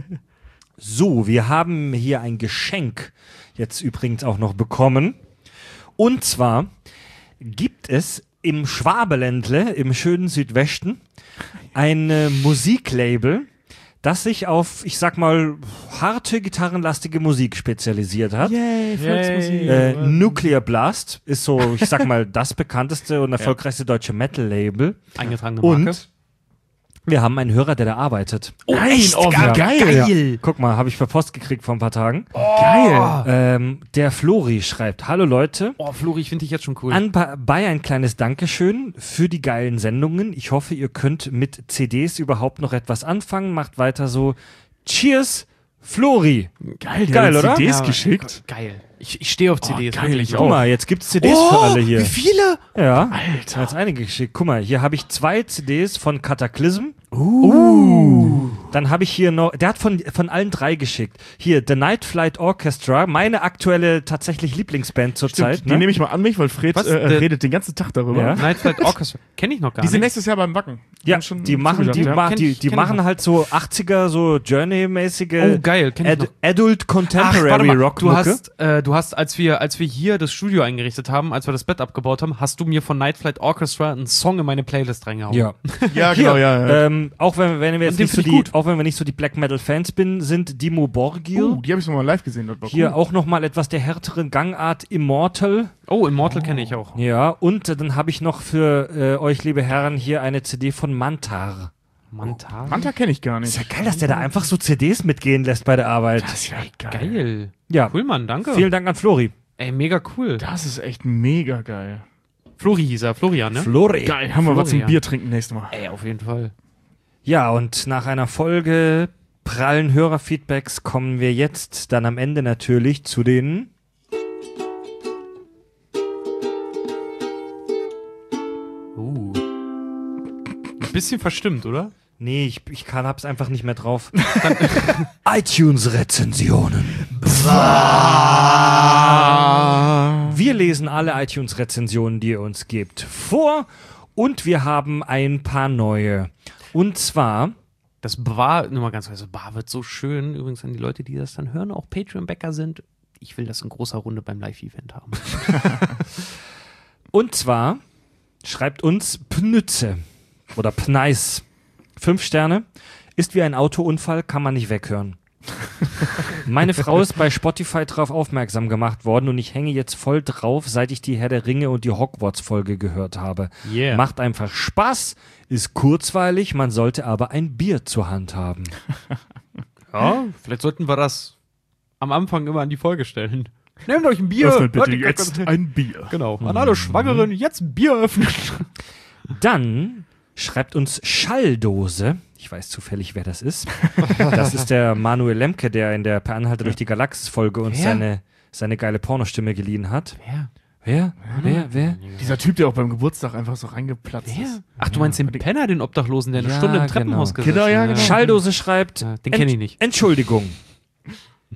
Speaker 3: So, wir haben hier ein Geschenk jetzt übrigens auch noch bekommen. Und zwar gibt es im Schwabeländle, im schönen Südwesten, ein äh, Musiklabel, das sich auf, ich sag mal, harte, gitarrenlastige Musik spezialisiert hat.
Speaker 4: Yay, Volksmusik.
Speaker 3: Äh, Nuclear Blast ist so, ich sag mal, das bekannteste und erfolgreichste deutsche Metal-Label.
Speaker 2: Eingetragene Marke.
Speaker 3: Und wir haben einen Hörer, der da arbeitet.
Speaker 2: Oh,
Speaker 4: Nein,
Speaker 2: echt?
Speaker 4: oh, wie
Speaker 2: Gar-
Speaker 4: geil.
Speaker 2: geil.
Speaker 3: Guck mal, habe ich per Post gekriegt vor ein paar Tagen.
Speaker 4: Geil.
Speaker 3: Ähm, der Flori schreibt, hallo Leute,
Speaker 2: Oh, Flori, ich finde dich jetzt schon cool.
Speaker 3: anbei ein kleines Dankeschön für die geilen Sendungen. Ich hoffe, ihr könnt mit C Ds überhaupt noch etwas anfangen. Macht weiter so. Cheers, Flori.
Speaker 4: Geil, die
Speaker 3: Geil,
Speaker 4: hat
Speaker 3: oder?
Speaker 4: C Ds
Speaker 2: Ja,
Speaker 4: geschickt.
Speaker 2: Geil. Ich, ich stehe auf C Ds.
Speaker 4: Oh, geil,
Speaker 2: wirklich.
Speaker 4: ich
Speaker 3: Guck
Speaker 4: auch.
Speaker 3: mal, jetzt gibt's C Ds für alle hier.
Speaker 2: Wie viele?
Speaker 3: Ja,
Speaker 4: Alter.
Speaker 3: hat einige geschickt. Guck mal, hier habe ich zwei C Ds von Cataclysm. Uh. Dann habe ich hier noch, der hat von, von allen drei geschickt. Hier, The Night Flight Orchestra, meine aktuelle tatsächlich Lieblingsband zurzeit.
Speaker 4: Stimmt, die nehme ich mal an mich, weil Fred
Speaker 2: Was?
Speaker 4: äh,
Speaker 2: Der-
Speaker 4: redet den ganzen Tag darüber.
Speaker 3: Ja.
Speaker 2: Night Flight Orchestra. Kenne ich noch gar
Speaker 4: Die sind
Speaker 2: nicht.
Speaker 4: nächstes Jahr beim Backen.
Speaker 3: Ja,
Speaker 4: Haben schon
Speaker 3: die machen, die,
Speaker 4: zugesagt, ja.
Speaker 3: ma
Speaker 2: Kenn
Speaker 3: die,
Speaker 2: ich-
Speaker 3: die
Speaker 2: kenn ich
Speaker 3: machen
Speaker 2: noch.
Speaker 3: halt so achtziger, so Journey-mäßige
Speaker 2: Oh, geil, kenn ich
Speaker 3: Ad
Speaker 2: noch.
Speaker 3: Adult
Speaker 2: Ach,
Speaker 3: Contemporary
Speaker 2: warte mal,
Speaker 3: Rock
Speaker 2: du hast, äh, du hast, als wir, als wir hier das Studio eingerichtet haben, als wir das Bett abgebaut haben, hast du mir von Night Flight Orchestra einen Song in meine Playlist reingehauen.
Speaker 3: Ja.
Speaker 4: Ja,
Speaker 3: Hier,
Speaker 4: genau, ja. ja.
Speaker 3: Ähm, auch wenn, wenn wir jetzt
Speaker 2: Und den
Speaker 3: nicht so
Speaker 2: find
Speaker 3: die,
Speaker 2: ich gut.
Speaker 3: auch wenn wir nicht so die Black Metal Fans bin, sind Dimo Borgir.
Speaker 4: Uh, die habe ich noch mal live gesehen. Dort war
Speaker 3: Hier
Speaker 4: cool.
Speaker 3: auch nochmal etwas der härteren Gangart Immortal.
Speaker 2: Oh, Immortal kenne ich auch.
Speaker 3: Ja, und äh, dann habe ich noch für äh, euch, liebe Herren, hier eine C D von Mantar.
Speaker 2: Mantar.
Speaker 4: Manta kenne ich gar nicht.
Speaker 3: Ist ja geil, dass der da einfach so C Ds mitgehen lässt bei der Arbeit.
Speaker 4: Das ist ja geil.
Speaker 2: Geil.
Speaker 3: Ja,
Speaker 2: Cool, Mann, danke.
Speaker 3: vielen Dank an Flori.
Speaker 2: Ey, mega cool.
Speaker 4: Das ist echt mega geil.
Speaker 2: Flori hieß er, Florian, ne?
Speaker 3: Flori.
Speaker 4: Geil, haben wir was zum
Speaker 2: Florian.
Speaker 4: Bier trinken nächstes Mal.
Speaker 2: Ey, auf jeden Fall.
Speaker 3: Ja, und nach einer Folge prallen Hörerfeedbacks kommen wir jetzt dann am Ende natürlich zu den
Speaker 2: Uh. Ein bisschen verstimmt, oder?
Speaker 3: Nee, ich, ich kann, hab's einfach nicht mehr drauf. iTunes-Rezensionen. Wir lesen alle iTunes-Rezensionen, die ihr uns gebt, vor und wir haben ein paar neue. Und zwar,
Speaker 2: Das Bar, nur mal ganz kurz, das Bar wird so schön. Übrigens an die Leute, die das dann hören, auch Patreon-Bäcker sind. Ich will das in großer Runde beim Live-Event haben.
Speaker 3: und zwar schreibt uns Pnütze oder Pneis. Fünf Sterne. Ist wie ein Autounfall, kann man nicht weghören. Meine Frau ist bei Spotify drauf aufmerksam gemacht worden und ich hänge jetzt voll drauf, seit ich die Herr der Ringe und die Hogwarts-Folge gehört habe.
Speaker 2: Yeah.
Speaker 3: Macht einfach Spaß, ist kurzweilig, man sollte aber ein Bier zur Hand haben.
Speaker 2: Ja, vielleicht sollten wir das am Anfang immer an die Folge stellen. Nehmt euch ein Bier.
Speaker 4: Öffnet bitte
Speaker 2: Hört die
Speaker 4: jetzt
Speaker 2: Kacke-
Speaker 4: ein Bier.
Speaker 2: Genau. An alle Schwangeren jetzt ein Bier öffnen.
Speaker 3: Dann schreibt uns Schalldose. Ich weiß zufällig, wer das ist. Das ist der Manuel Lemke, der in der Per Anhalter durch die Galaxis-Folge uns
Speaker 2: Wer?
Speaker 3: seine, seine geile Pornostimme geliehen hat.
Speaker 2: Wer?
Speaker 3: Wer? Wer? Wer?
Speaker 4: Dieser Typ, der auch beim Geburtstag einfach so reingeplatzt
Speaker 2: Wer?
Speaker 4: ist.
Speaker 2: Ach, du meinst den Penner, den Obdachlosen, der eine
Speaker 3: Ja,
Speaker 2: Stunde im
Speaker 3: genau.
Speaker 2: Treppenhaus gesessen
Speaker 4: Genau, ja,
Speaker 2: hat?
Speaker 4: genau.
Speaker 3: Schalldose schreibt,
Speaker 2: Ja, den kenn ich nicht.
Speaker 3: Entschuldigung.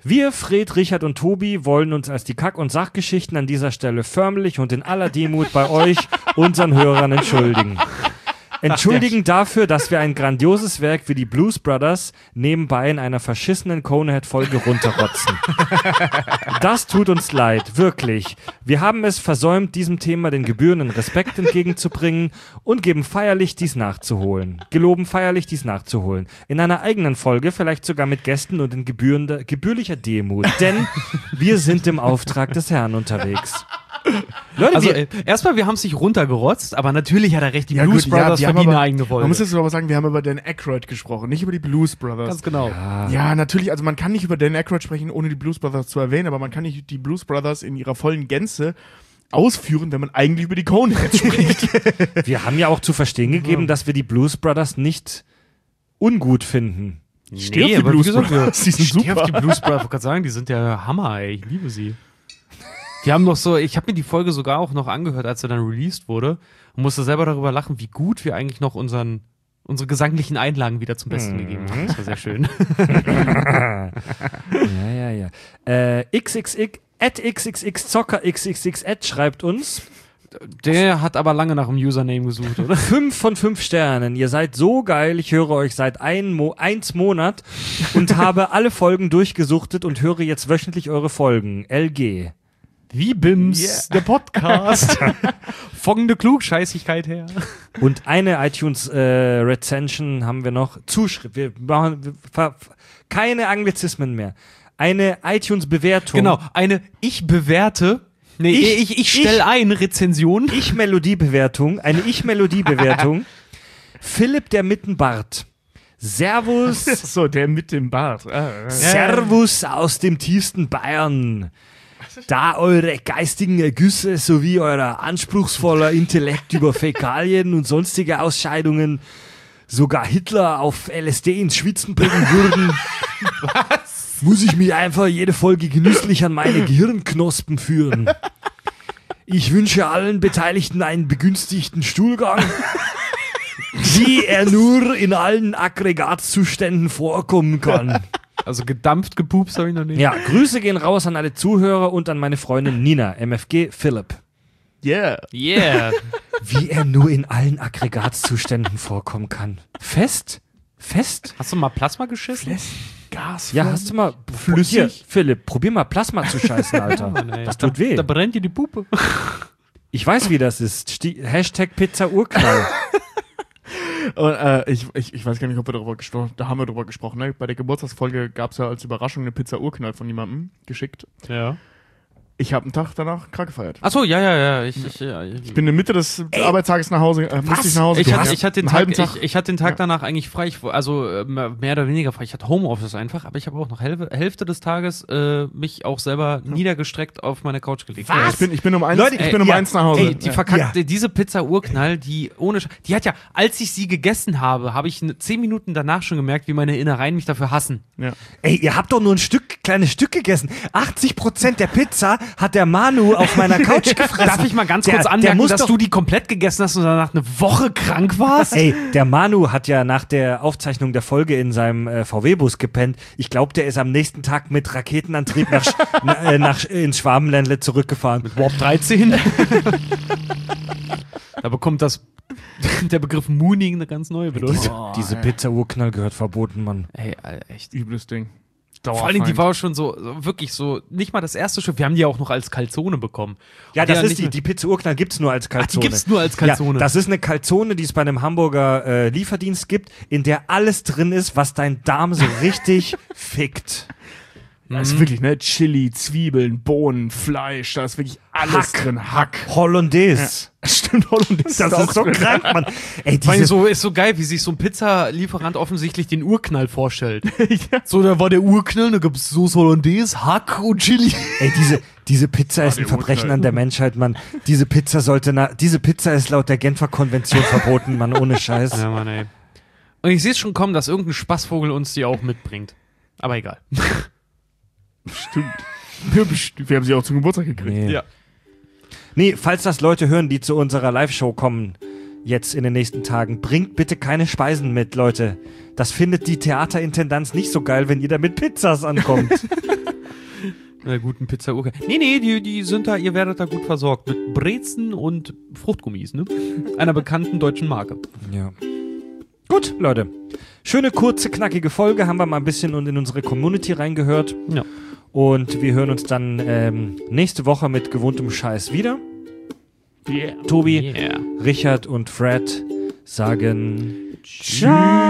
Speaker 3: Wir, Fred, Richard und Tobi, wollen uns als die Kack- und Sachgeschichten an dieser Stelle förmlich und in aller Demut bei euch, unseren Hörern, entschuldigen. Entschuldigen dafür, dass wir ein grandioses Werk wie die Blues Brothers nebenbei in einer verschissenen Conehead-Folge runterrotzen. Das tut uns leid, wirklich. Wir haben es versäumt, diesem Thema den gebührenden Respekt entgegenzubringen und geben feierlich dies nachzuholen. Geloben feierlich dies nachzuholen. In einer eigenen Folge, vielleicht sogar mit Gästen und in gebührender, gebührlicher Demut. Denn wir sind im Auftrag des Herrn unterwegs.
Speaker 2: Leute, also äh, erstmal, wir haben es nicht runtergerotzt, aber natürlich hat er recht, die
Speaker 4: Ja,
Speaker 2: Blues
Speaker 4: gut,
Speaker 2: Brothers
Speaker 4: ja, wir haben
Speaker 2: verdienen
Speaker 4: aber-
Speaker 2: eine eigene Folge.
Speaker 4: Man muss jetzt aber sagen, wir haben über Dan Aykroyd gesprochen, nicht über die Blues Brothers.
Speaker 2: Ganz genau.
Speaker 3: Ja.
Speaker 4: Ja, natürlich, also man kann nicht über Dan Aykroyd sprechen, ohne die Blues Brothers zu erwähnen, aber man kann nicht die Blues Brothers in ihrer vollen Gänze ausführen, wenn man eigentlich über die Coneheads spricht.
Speaker 3: Wir haben ja auch zu verstehen gegeben, dass wir die Blues Brothers nicht ungut finden.
Speaker 4: Steh auf die
Speaker 2: aber wie
Speaker 4: Blues
Speaker 2: gesagt,
Speaker 4: Brothers, die sind
Speaker 2: ich steh
Speaker 4: super.
Speaker 2: auf die Blues Brothers, ich wollte gerade sagen, die sind ja Hammer, ey, ich liebe sie. Die haben noch so, ich habe mir die Folge sogar auch noch angehört, als sie dann released wurde und musste selber darüber lachen, wie gut wir eigentlich noch unseren, unsere gesanglichen Einlagen wieder zum Besten gegeben haben. Das war sehr schön.
Speaker 3: Ja, ja, ja. Äh, XXX, at XXX Zocker XXX at schreibt uns
Speaker 2: Der hat aber lange nach dem Username gesucht, oder?
Speaker 3: fünf von fünf Sternen. Ihr seid so geil. Ich höre euch seit ein Mo eins Monat und habe alle Folgen durchgesuchtet und höre jetzt wöchentlich eure Folgen. L G.
Speaker 2: Wie Bims, der Podcast. Folgende Klugscheißigkeit her.
Speaker 3: Und eine iTunes-Rezension haben wir noch. Zuschrift. Wir machen wir, ver, keine Anglizismen mehr. Eine iTunes-Bewertung.
Speaker 2: Genau, eine Ich bewerte. Nee,
Speaker 3: Ich-
Speaker 2: ich, ich, ich stelle
Speaker 3: ich-
Speaker 2: ein Rezension.
Speaker 3: Ich-Melodie-Bewertung. Eine Ich-Melodie-Bewertung. Philipp der Mittenbart. Servus.
Speaker 4: So, der mit dem Bart. Ah, ah.
Speaker 3: Servus aus dem tiefsten Bayern. Da eure geistigen Ergüsse sowie euer anspruchsvoller Intellekt über Fäkalien und sonstige Ausscheidungen sogar Hitler auf L S D ins Schwitzen bringen würden, muss ich mich einfach jede Folge genüsslich an meine Gehirnknospen führen. Ich wünsche allen Beteiligten einen begünstigten Stuhlgang, wie er nur in allen Aggregatzuständen vorkommen kann.
Speaker 2: Also gedampft, gepupst habe ich noch nicht.
Speaker 3: Ja, Grüße gehen raus an alle Zuhörer und an meine Freundin Nina, M F G Philipp.
Speaker 4: Yeah.
Speaker 2: Yeah.
Speaker 3: Wie er nur in allen Aggregatzuständen vorkommen kann. Fest? Fest?
Speaker 2: Hast du mal Plasma geschissen?
Speaker 4: Gas.
Speaker 3: Ja, hast du mal
Speaker 4: Flüssig?
Speaker 3: Hier, Philipp, probier mal Plasma zu scheißen, Alter.
Speaker 2: Mann, ey.
Speaker 3: Das tut weh.
Speaker 2: Da brennt dir die Puppe.
Speaker 3: Ich weiß, wie das ist. Sti Hashtag Pizza Urknall.
Speaker 4: Und, äh, ich, ich, ich weiß gar nicht, ob wir darüber gesprochen haben. Da haben wir darüber gesprochen. Ne? Bei der Geburtstagsfolge gab es ja als Überraschung eine Pizza Urknall von jemandem geschickt.
Speaker 2: Ja.
Speaker 4: Ich habe einen Tag danach krank gefeiert.
Speaker 2: Achso, ja, ja, ja. Ich, ich, ja, ich,
Speaker 4: Ich bin in der Mitte des Arbeitstages nach Hause, äh, musste ich nach Hause
Speaker 2: ich,
Speaker 4: gehen.
Speaker 2: hatte,
Speaker 4: Ja.
Speaker 2: ich, hatte den
Speaker 4: Einen
Speaker 2: Tag,
Speaker 4: halben Tag.
Speaker 2: ich, ich hatte den Tag
Speaker 4: Ja.
Speaker 2: danach eigentlich frei, ich, also äh, mehr oder weniger frei. Ich hatte Homeoffice einfach, aber ich habe auch noch Hälfte, Hälfte des Tages äh, mich auch selber niedergestreckt auf meine Couch gelegt.
Speaker 4: Ja, ich bin, ich bin um eins,
Speaker 3: Leute,
Speaker 4: ich bin um
Speaker 3: ja,
Speaker 4: eins nach Hause.
Speaker 2: Ey, die
Speaker 4: Ja.
Speaker 2: verkackte, diese Pizza Urknall, die ohne, Sch- die hat ja, als ich sie gegessen habe, habe ich ne, zehn Minuten danach schon gemerkt, wie meine Innereien mich dafür hassen.
Speaker 4: Ja.
Speaker 3: Ey, ihr habt doch nur ein Stück, kleines Stück gegessen. achtzig Prozent der Pizza hat der Manu auf meiner Couch gefressen.
Speaker 2: Darf ich mal ganz
Speaker 3: Der-
Speaker 2: kurz
Speaker 3: der
Speaker 2: anmerken,
Speaker 3: muss
Speaker 2: dass
Speaker 3: doch-
Speaker 2: du die komplett gegessen hast und danach eine Woche krank warst?
Speaker 3: Ey, der Manu hat ja nach der Aufzeichnung der Folge in seinem äh, V W-Bus gepennt. Ich glaube, der ist am nächsten Tag mit Raketenantrieb nach, Sch na, äh, nach ins Schwabenländle zurückgefahren.
Speaker 2: Warp dreizehn. Da bekommt das der Begriff Mooning eine ganz neue Bedeutung.
Speaker 3: Diese, diese Pizza Urknall gehört verboten, Mann.
Speaker 2: Ey, Alter, echt.
Speaker 4: Übles Ding.
Speaker 2: Vor allem, die war schon so, so, wirklich so, nicht mal das erste Stück, wir haben die ja auch noch als Calzone bekommen.
Speaker 3: Ja,
Speaker 2: Und
Speaker 3: das
Speaker 2: ja
Speaker 3: ist
Speaker 2: nicht
Speaker 3: die.
Speaker 2: mehr-
Speaker 3: Die Pizza Urknall gibt's nur als
Speaker 2: Ach, die
Speaker 3: Calzone.
Speaker 2: gibt's nur als Calzone.
Speaker 3: Ja, das ist eine Calzone, die es bei einem Hamburger äh, Lieferdienst gibt, in der alles drin ist, was dein Darm so richtig fickt.
Speaker 4: Da ist wirklich, ne? Chili, Zwiebeln, Bohnen, Fleisch, da ist wirklich alles
Speaker 3: Hack.
Speaker 4: drin. Hack.
Speaker 3: Hollandaise.
Speaker 4: Stimmt, Hollandaise.
Speaker 3: Das ist so krank, Mann. Ey,
Speaker 2: Vor allem
Speaker 3: diese,
Speaker 2: so, ist so geil, wie sich so ein Pizzalieferant offensichtlich den Urknall vorstellt. So, da war der Urknall, da gibt's Soße Hollandaise, Hack und Chili.
Speaker 3: ey, diese, diese Pizza ist ein
Speaker 4: der
Speaker 3: Verbrechen
Speaker 4: Urknall.
Speaker 3: an der Menschheit, Mann. Diese Pizza sollte, na, diese Pizza ist laut der Genfer Konvention verboten, Mann, ohne Scheiß.
Speaker 2: Ja, Mann, ey. Und ich sehe es schon kommen, dass irgendein Spaßvogel uns die auch mitbringt. Aber egal.
Speaker 4: Stimmt. Wir, best- wir haben sie auch zum Geburtstag gekriegt.
Speaker 3: Nee.
Speaker 2: Ja.
Speaker 3: Nee, falls das Leute hören, die zu unserer Live-Show kommen, jetzt in den nächsten Tagen. Bringt bitte keine Speisen mit, Leute. Das findet die Theaterintendanz nicht so geil, wenn ihr da mit Pizzas ankommt.
Speaker 2: Na guten Pizza Urke. Nee, nee, die, die sind da, ihr werdet da gut versorgt. Mit Brezen und Fruchtgummis, ne? Einer bekannten deutschen Marke.
Speaker 3: Ja. Gut, Leute. Schöne, kurze, knackige Folge. Haben wir mal ein bisschen in unsere Community reingehört.
Speaker 2: Ja.
Speaker 3: Und wir hören uns dann ähm, nächste Woche mit gewohntem Scheiß wieder.
Speaker 4: Yeah.
Speaker 3: Tobi,
Speaker 2: Yeah.
Speaker 3: Richard und Fred sagen Tschüss.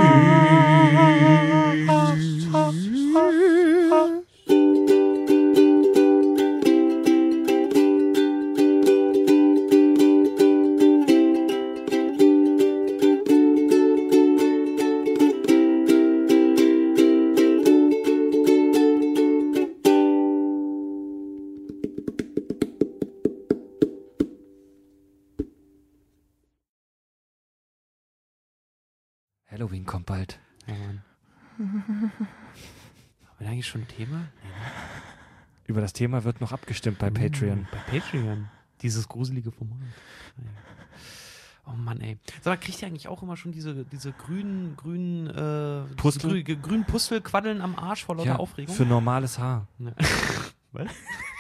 Speaker 3: Halloween kommt bald.
Speaker 2: Ja, Mann. Haben wir da eigentlich schon ein Thema? Nee, ne?
Speaker 3: Über das Thema wird noch abgestimmt bei Patreon.
Speaker 2: Bei Patreon. Dieses gruselige Format. Oh Mann, ey. Sag mal, kriegt ihr eigentlich auch immer schon diese, diese grünen, grünen, äh,
Speaker 3: Pustel?
Speaker 2: grü grünen Pustelquaddeln am Arsch vor lauter
Speaker 3: Ja,
Speaker 2: Aufregung?
Speaker 3: für normales Haar.
Speaker 2: Ja. Was?